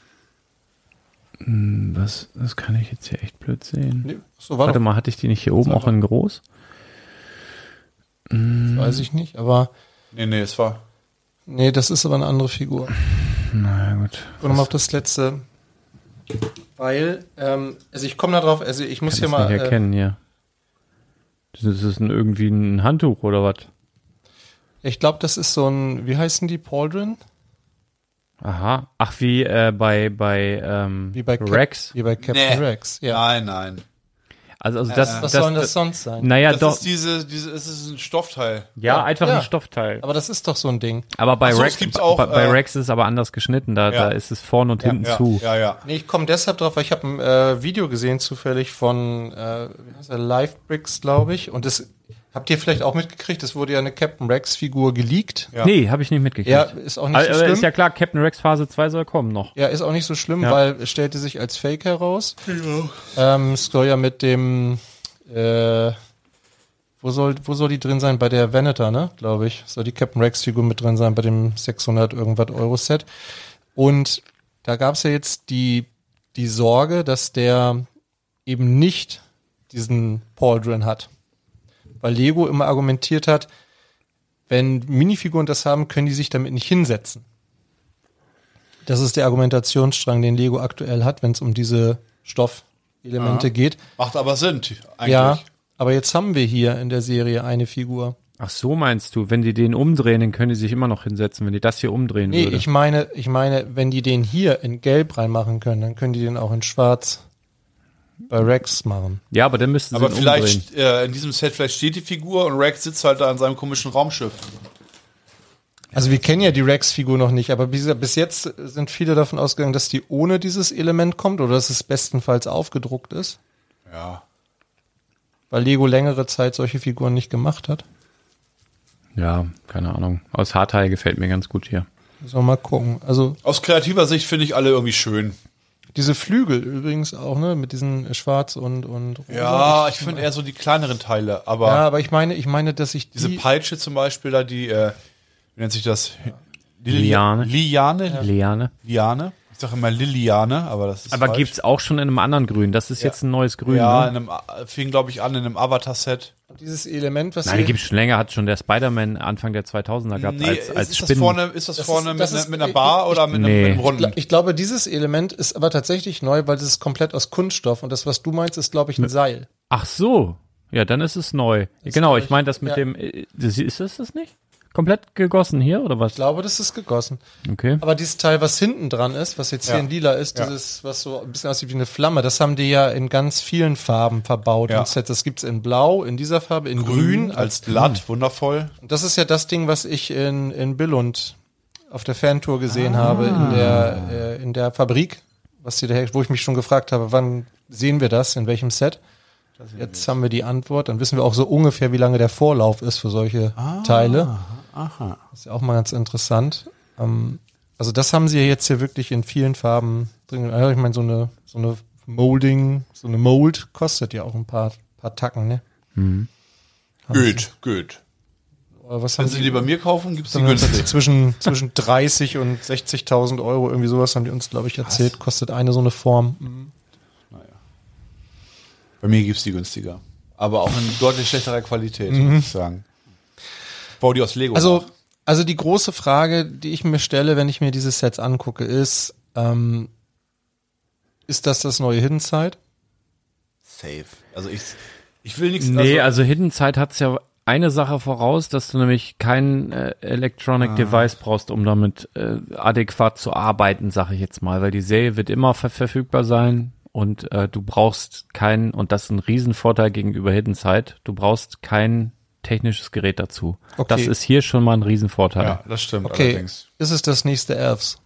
was, das kann ich jetzt hier echt blöd sehen. Nee, so war Warte doch, mal, hatte ich die nicht hier oben auch in groß? weiß ich nicht, aber Nee, nee, es war. nee, das ist aber eine andere Figur. Na gut. Guck mal auf das letzte. Weil, ähm, also ich komme da drauf, also ich muss Kann hier das mal. nicht Äh, erkennen, ja. Das ist ein, irgendwie ein Handtuch oder was? ich glaube, das ist so ein, wie heißen die, Pauldron? Aha. Ach, wie äh, bei, bei ähm, Wie bei Cap- Rex. Wie bei Captain Nee. Rex, ja. Nein, nein. Also, also das, Was das, soll denn das das, sonst sein? naja, Das doch. ist diese, diese, es ist ein Stoffteil. Ja, Ja, einfach ja. ein Stoffteil. Aber das ist doch so ein Ding. Aber bei Ach so, Rex, es gibt's auch, bei, bei äh, Rex ist es aber anders geschnitten. Da, Ja. da ist es vorne und hinten Ja, zu. ja, ja. Nee, ich komme deshalb drauf, weil ich habe ein äh, Video gesehen zufällig von äh, wie heißt er, Live Bricks, glaube ich. Und das habt ihr vielleicht auch mitgekriegt, es wurde ja eine Captain Rex Figur geleakt. Ja. Nee, habe ich nicht mitgekriegt. Ja, ist auch nicht aber, so aber schlimm. ist ja klar, Captain Rex Phase zwei soll kommen noch. Ja, ist auch nicht so schlimm, Ja. weil es stellte sich als Fake heraus. Ähm, es soll ja mit dem äh, wo soll, wo soll die drin sein? Bei der Venator, ne? Glaube ich. Soll die Captain Rex-Figur mit drin sein bei dem sechshundert irgendwas Euro-Set. Und da gab es ja jetzt die, die Sorge, dass der eben nicht diesen Pauldron hat. Weil Lego immer argumentiert hat, wenn Minifiguren das haben, können die sich damit nicht hinsetzen. Das ist der Argumentationsstrang, den Lego aktuell hat, wenn es um diese Stoffelemente Aha. geht. Macht aber Sinn, eigentlich. Ja, aber jetzt haben wir hier in der Serie eine Figur. Ach so meinst du, wenn die den umdrehen, dann können die sich immer noch hinsetzen, wenn die das hier umdrehen Nee, würde. ich meine, ich meine, wenn die den hier in Gelb reinmachen können, dann können die den auch in Schwarz bei Rex machen. Ja, aber dann müssten sie Aber ihn umdrehen. vielleicht, äh, in diesem Set, vielleicht steht die Figur und Rex sitzt halt da an seinem komischen Raumschiff. Also wir kennen ja die Rex-Figur noch nicht, aber bis, bis jetzt sind viele davon ausgegangen, dass die ohne dieses Element kommt oder dass es bestenfalls aufgedruckt ist, Ja. weil Lego längere Zeit solche Figuren nicht gemacht hat. Ja, keine Ahnung. Aus Haarteil gefällt mir ganz gut hier. Müssen wir mal gucken. Also Aus kreativer Sicht finde ich alle irgendwie schön. diese Flügel übrigens auch, ne, mit diesen Schwarz und und Rosa. Ja, ich finde eher so die kleineren Teile, aber Ja, aber ich meine, ich meine, dass ich diese die, Peitsche zum Beispiel da, die, äh, wie nennt sich das? Liane. Liane? Liane. Liane? Ich sage immer Liliane, aber das ist Aber falsch. gibt's auch schon in einem anderen Grün. Das ist Ja. jetzt ein neues Grün. Ja, ne? in einem, äh, fing glaube ich an in einem Avatar-Set. dieses Element, was Nein, die hier, gibt's schon länger. Hat schon der Spider-Man Anfang der zweitausender gehabt als, als ist, das Spinnen. vorne, ist das, Das vorne ist- mit, das ne- ist- mit einer Bar ich- oder mit, einem, Nee. mit einem Runden? ich glaube, dieses Element ist aber tatsächlich neu, weil das ist komplett aus Kunststoff und das, was du meinst, ist, glaube ich, ein Seil. Ach so. Ja, dann ist es neu. genau, glaub ich ich, meine das mit ja. dem, äh, das, ist das das nicht? Komplett gegossen hier oder was? Ich glaube, das ist gegossen. Okay. Aber dieses Teil, was hinten dran ist, was jetzt hier Ja. in lila ist, Ja. dieses, was so ein bisschen aussieht wie eine Flamme, das haben die ja in ganz vielen Farben verbaut. Ja. im Set. Das gibt's in Blau, in dieser Farbe, in Grün. als glatt, wundervoll. Und das ist ja das Ding, was ich in, in Billund auf der Fantour gesehen habe, in der, äh, in der Fabrik, was die da her, wo ich mich schon gefragt habe, wann sehen wir das, in welchem Set? Jetzt haben wir die Antwort, dann wissen wir auch so ungefähr, wie lange der Vorlauf ist für solche Teile. Aha. Das ist ja auch mal ganz interessant. Ähm, also das haben sie ja jetzt hier wirklich in vielen Farben drin. Also ich meine, so eine, so eine Molding, so eine Mold kostet ja auch ein paar, paar Tacken, ne? Gut, gut. Oder was Wenn haben Sie die bei mir kaufen, gibt's die Dann hat günstig. zwischen, zwischen dreißig und sechzigtausend Euro, irgendwie sowas haben die uns, glaube ich, erzählt, kostet eine so eine Form. Bei mir gibt's die günstiger. Aber auch in deutlich schlechterer Qualität, muss ich sagen. Ich baue die aus Lego. Also, nach. also die große Frage, die ich mir stelle, wenn ich mir diese Sets angucke, ist, ähm, ist das das neue Hidden Side? Safe. Also ich, ich will nichts. Nee, also Hidden Side hat's ja eine Sache voraus, dass du nämlich kein äh, Electronic Device brauchst, um damit äh, adäquat zu arbeiten, sage ich jetzt mal, weil die Serie wird immer ver verfügbar sein und äh, du brauchst keinen, und das ist ein Riesenvorteil gegenüber Hidden Side, du brauchst kein technisches Gerät dazu. Okay. Das ist hier schon mal ein Riesenvorteil. Ja, das stimmt Okay, allerdings. ist es das nächste Elves?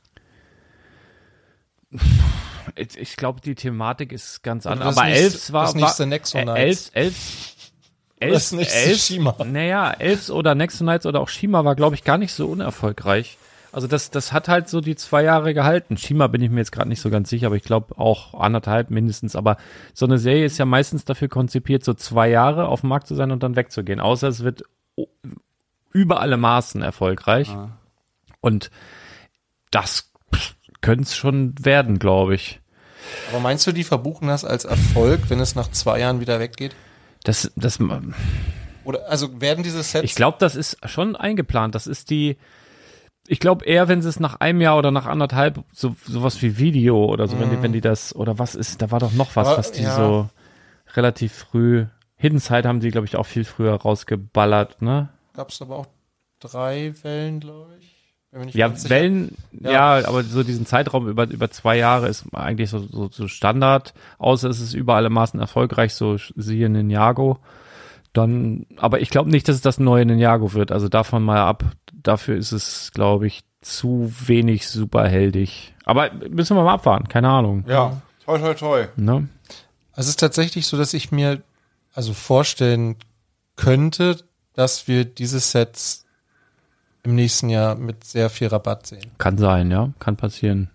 Ich, ich glaube, die Thematik ist ganz Oder anders. das Aber nächste- Elves war... das nächste war, Nexo äh, Knights. Elves, Elves, Oder Elves, das nächste Elves, Shima? Naja, Elves oder Nexo Knights oder auch Shima war, glaube ich, gar nicht so unerfolgreich. Also das, das hat halt so die zwei Jahre gehalten. Shima bin ich mir jetzt gerade nicht so ganz sicher, aber ich glaube auch anderthalb mindestens. Aber so eine Serie ist ja meistens dafür konzipiert, so zwei Jahre auf dem Markt zu sein und dann wegzugehen. Außer es wird über alle Maßen erfolgreich. Ah. Und das könnte es schon werden, glaube ich. Aber meinst du, die verbuchen das als Erfolg, wenn es nach zwei Jahren wieder weggeht? Das, das, Oder also werden diese Sets? ich glaube, das ist schon eingeplant. Das ist die, ich glaube eher, wenn sie es nach einem Jahr oder nach anderthalb, so sowas wie Video oder so, wenn die, wenn die das, oder was ist, da war doch noch was, Aber, was die ja. so relativ früh, Hidden Side haben die, glaube ich, auch viel früher rausgeballert, ne? Gab es aber auch drei Wellen, glaube ich. Bin mir nicht Ja, ganz sicher. Wellen, ja. aber so diesen Zeitraum über, über zwei Jahre ist eigentlich so, so, so Standard, außer es ist über alle Maßen erfolgreich, so siehe Ninjago. Dann, aber ich glaube nicht, dass es das neue Ninjago wird, also davon mal ab, dafür ist es, glaube ich, zu wenig superheldig. Aber müssen wir mal abwarten, keine Ahnung. Ja, toi, toi, toi. Ne? Also es ist tatsächlich so, dass ich mir also vorstellen könnte, dass wir diese Sets im nächsten Jahr mit sehr viel Rabatt sehen. Kann sein, ja, kann passieren.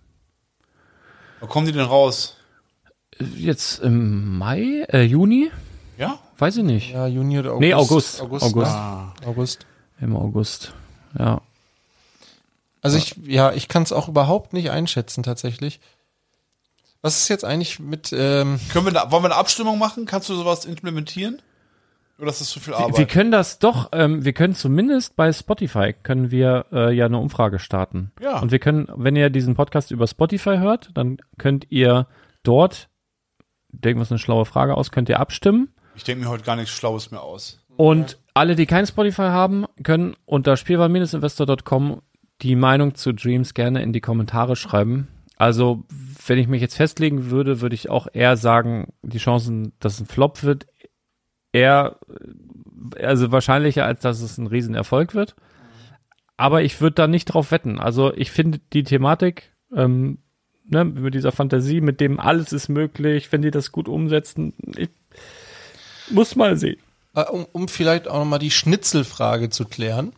Wo kommen die denn raus? Jetzt im Mai, äh, Juni? Ja? Weiß ich nicht. Ja, Juni oder August. Nee, August. August. August. Ah. August. Im August, ja. Also ich, ja, ich kann es auch überhaupt nicht einschätzen tatsächlich. Was ist jetzt eigentlich mit, ähm, Können wir da, wollen wir eine Abstimmung machen? Kannst du sowas implementieren? Oder ist das zu viel Wir, Arbeit? wir können das doch, ähm, wir können zumindest bei Spotify, können wir äh, ja eine Umfrage starten. Ja. Und wir können, wenn ihr diesen Podcast über Spotify hört, dann könnt ihr dort, denken wir uns eine schlaue Frage aus, könnt ihr abstimmen. Ich denke mir heute gar nichts Schlaues mehr aus. Und alle, die kein Spotify haben, können unter spielwareninvestor punkt com die Meinung zu Dreams gerne in die Kommentare schreiben. Also, wenn ich mich jetzt festlegen würde, würde ich auch eher sagen, die Chancen, dass es ein Flop wird, eher, also wahrscheinlicher, als dass es ein Riesenerfolg wird. Aber ich würde da nicht drauf wetten. Also, ich finde die Thematik, ähm, ne, mit dieser Fantasie, mit dem alles ist möglich, wenn die das gut umsetzen, ich muss mal sehen. äh, um, um vielleicht auch nochmal die Schnitzelfrage zu klären.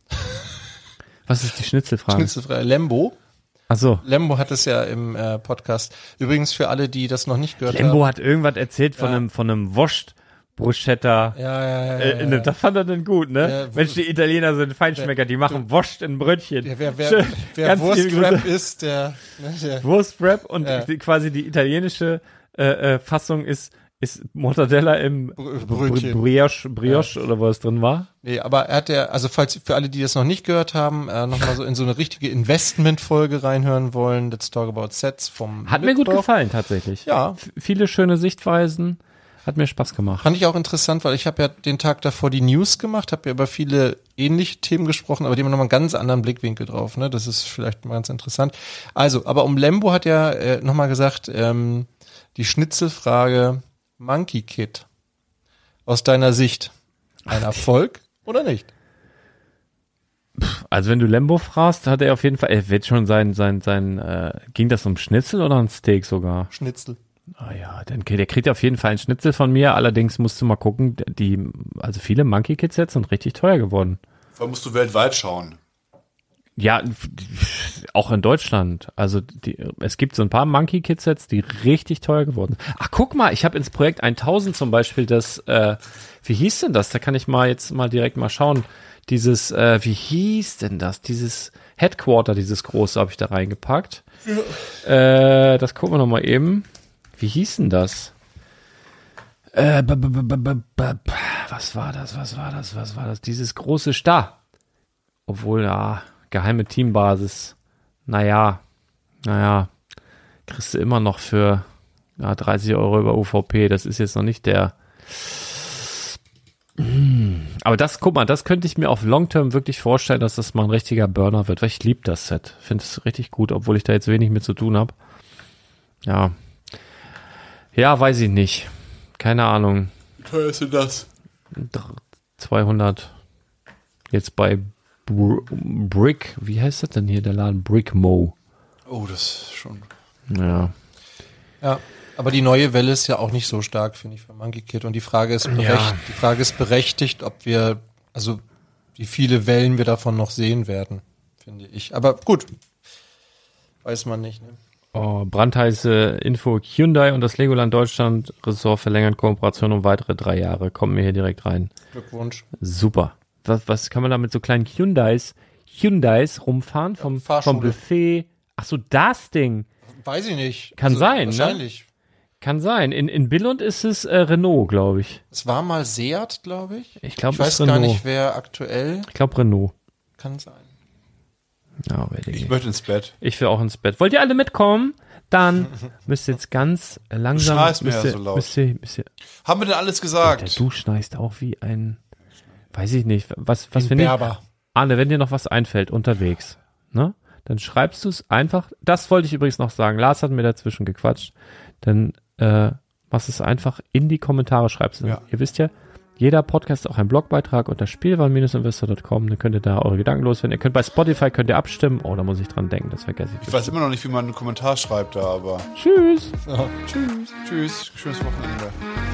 Was ist die Schnitzelfrage? Schnitzelfrage. Lembo. Ach so. Lembo hat es ja im äh, Podcast. Übrigens für alle, die das noch nicht gehört Lembo haben. hat irgendwas erzählt von Ja. einem, von einem Wurst. Bruschetta. Ja, ja, ja. Äh, ja, in ja. dem- das fand er denn gut, ne? Ja, Mensch, die Italiener sind Feinschmecker, die machen Wurst in Brötchen. Ja, wer wer, Schön. wer Ganz liebe Wurstrap Grüße. ist, der, ne, der Wurstwrap und Ja. die, quasi die italienische äh, äh, Fassung ist, ist Mortadella im Br- Brötchen. Brioche, Brioche oder was drin war. Nee, aber er hat ja, also falls für alle, die das noch nicht gehört haben, äh, nochmal so in so eine richtige Investment-Folge reinhören wollen, Let's Talk About Sets vom Hat mir gut Mittwoch. gefallen, tatsächlich. Ja. F- viele schöne Sichtweisen. Hat mir Spaß gemacht. Fand ich auch interessant, weil ich habe ja den Tag davor die News gemacht, habe ja über viele ähnliche Themen gesprochen, aber die haben nochmal einen ganz anderen Blickwinkel drauf. Ne? Das ist vielleicht mal ganz interessant. Also, aber um Lembo hat ja äh, nochmal gesagt, ähm, die Schnitzelfrage Monkey Kid. Aus deiner Sicht ein Erfolg oder nicht? Also wenn du Lembo fragst, hat er auf jeden Fall, er wird schon sein, sein, sein, äh, ging das um Schnitzel oder ein Steak sogar? Schnitzel. Ah ja, dann, der kriegt auf jeden Fall einen Schnitzel von mir. Allerdings musst du mal gucken, die, also viele Monkey Kid Sets sind richtig teuer geworden. Vor allem musst du weltweit schauen. Ja, auch in Deutschland. Also die, es gibt so ein paar Monkey Kid Sets, die richtig teuer geworden sind. Ach, guck mal, ich habe ins Projekt tausend zum Beispiel das, äh, wie hieß denn das? Da kann ich mal jetzt mal direkt mal schauen. Dieses, äh, wie hieß denn das? Dieses Headquarter, dieses große habe ich da reingepackt. Ja. Äh, das gucken wir noch mal eben. Wie hieß denn das? Äh, b -b -b -b -b -b was war das? Was war das? Was war das? Dieses große Star. Obwohl, ja, geheime Teambasis. Naja, naja, kriegst du immer noch für ja, dreißig Euro über U V P. Das ist jetzt noch nicht der. Aber das, guck mal, das könnte ich mir auf Long-Term wirklich vorstellen, dass das mal ein richtiger Burner wird, weil ich liebe das Set. Finde es richtig gut, obwohl ich da jetzt wenig mit zu tun habe. Ja. Ja, weiß ich nicht. Keine Ahnung. Wie teuer ist denn das? zweihundert jetzt bei Br- Brick, wie heißt das denn hier, der Laden? Brickmo. Oh, das ist schon... Ja. Ja, aber die neue Welle ist ja auch nicht so stark, finde ich, von Monkey Kid. Und die Frage ist berecht, Ja. die Frage ist berechtigt, ob wir, also wie viele Wellen wir davon noch sehen werden, finde ich. Aber gut, weiß man nicht. Ne? Oh, brandheiße Info, Hyundai und das Legoland Deutschland Ressort verlängern Kooperation um weitere drei Jahre. Kommen wir hier direkt rein. Glückwunsch. Super. Was, was kann man da mit so kleinen Hyundais, Hyundais rumfahren? Vom, Fahrschule. vom Buffet. Ach so, das Ding. Weiß ich nicht. Kann sein, ne? Wahrscheinlich. Kann sein. In, in Billund ist es äh, Renault, glaube ich. Es war mal Seat, glaube ich. Ich glaube, Ich es weiß ist gar Renault. nicht, wer aktuell. Ich glaube Renault. Kann sein. Ja, werde Ich ich. möchte ins Bett. Ich will auch ins Bett. Wollt ihr alle mitkommen? Dann müsst ihr jetzt ganz langsam. Du schneist mir müsst ja ihr, so laut. Müsst ihr, müsst ihr, Haben wir denn alles Alter, gesagt? du schneist auch wie ein. Weiß ich nicht. Was, was Ein finde ich? Berber. Arne, wenn dir noch was einfällt unterwegs, ne? Dann schreibst du es einfach. Das wollte ich übrigens noch sagen. Lars hat mir dazwischen gequatscht. Dann äh, machst es einfach in die Kommentare, schreibst du. Ja. Ihr wisst ja, jeder Podcast ist auch ein Blogbeitrag unter spielwaren Investor Punkt com. Dann könnt ihr da eure Gedanken loswerden. Ihr könnt bei Spotify könnt ihr abstimmen. Oh, da muss ich dran denken. Das vergesse ich. Ich weiß immer noch nicht, wie man einen Kommentar schreibt da, aber Tschüss. tschüss. Tschüss. Schönes Wochenende.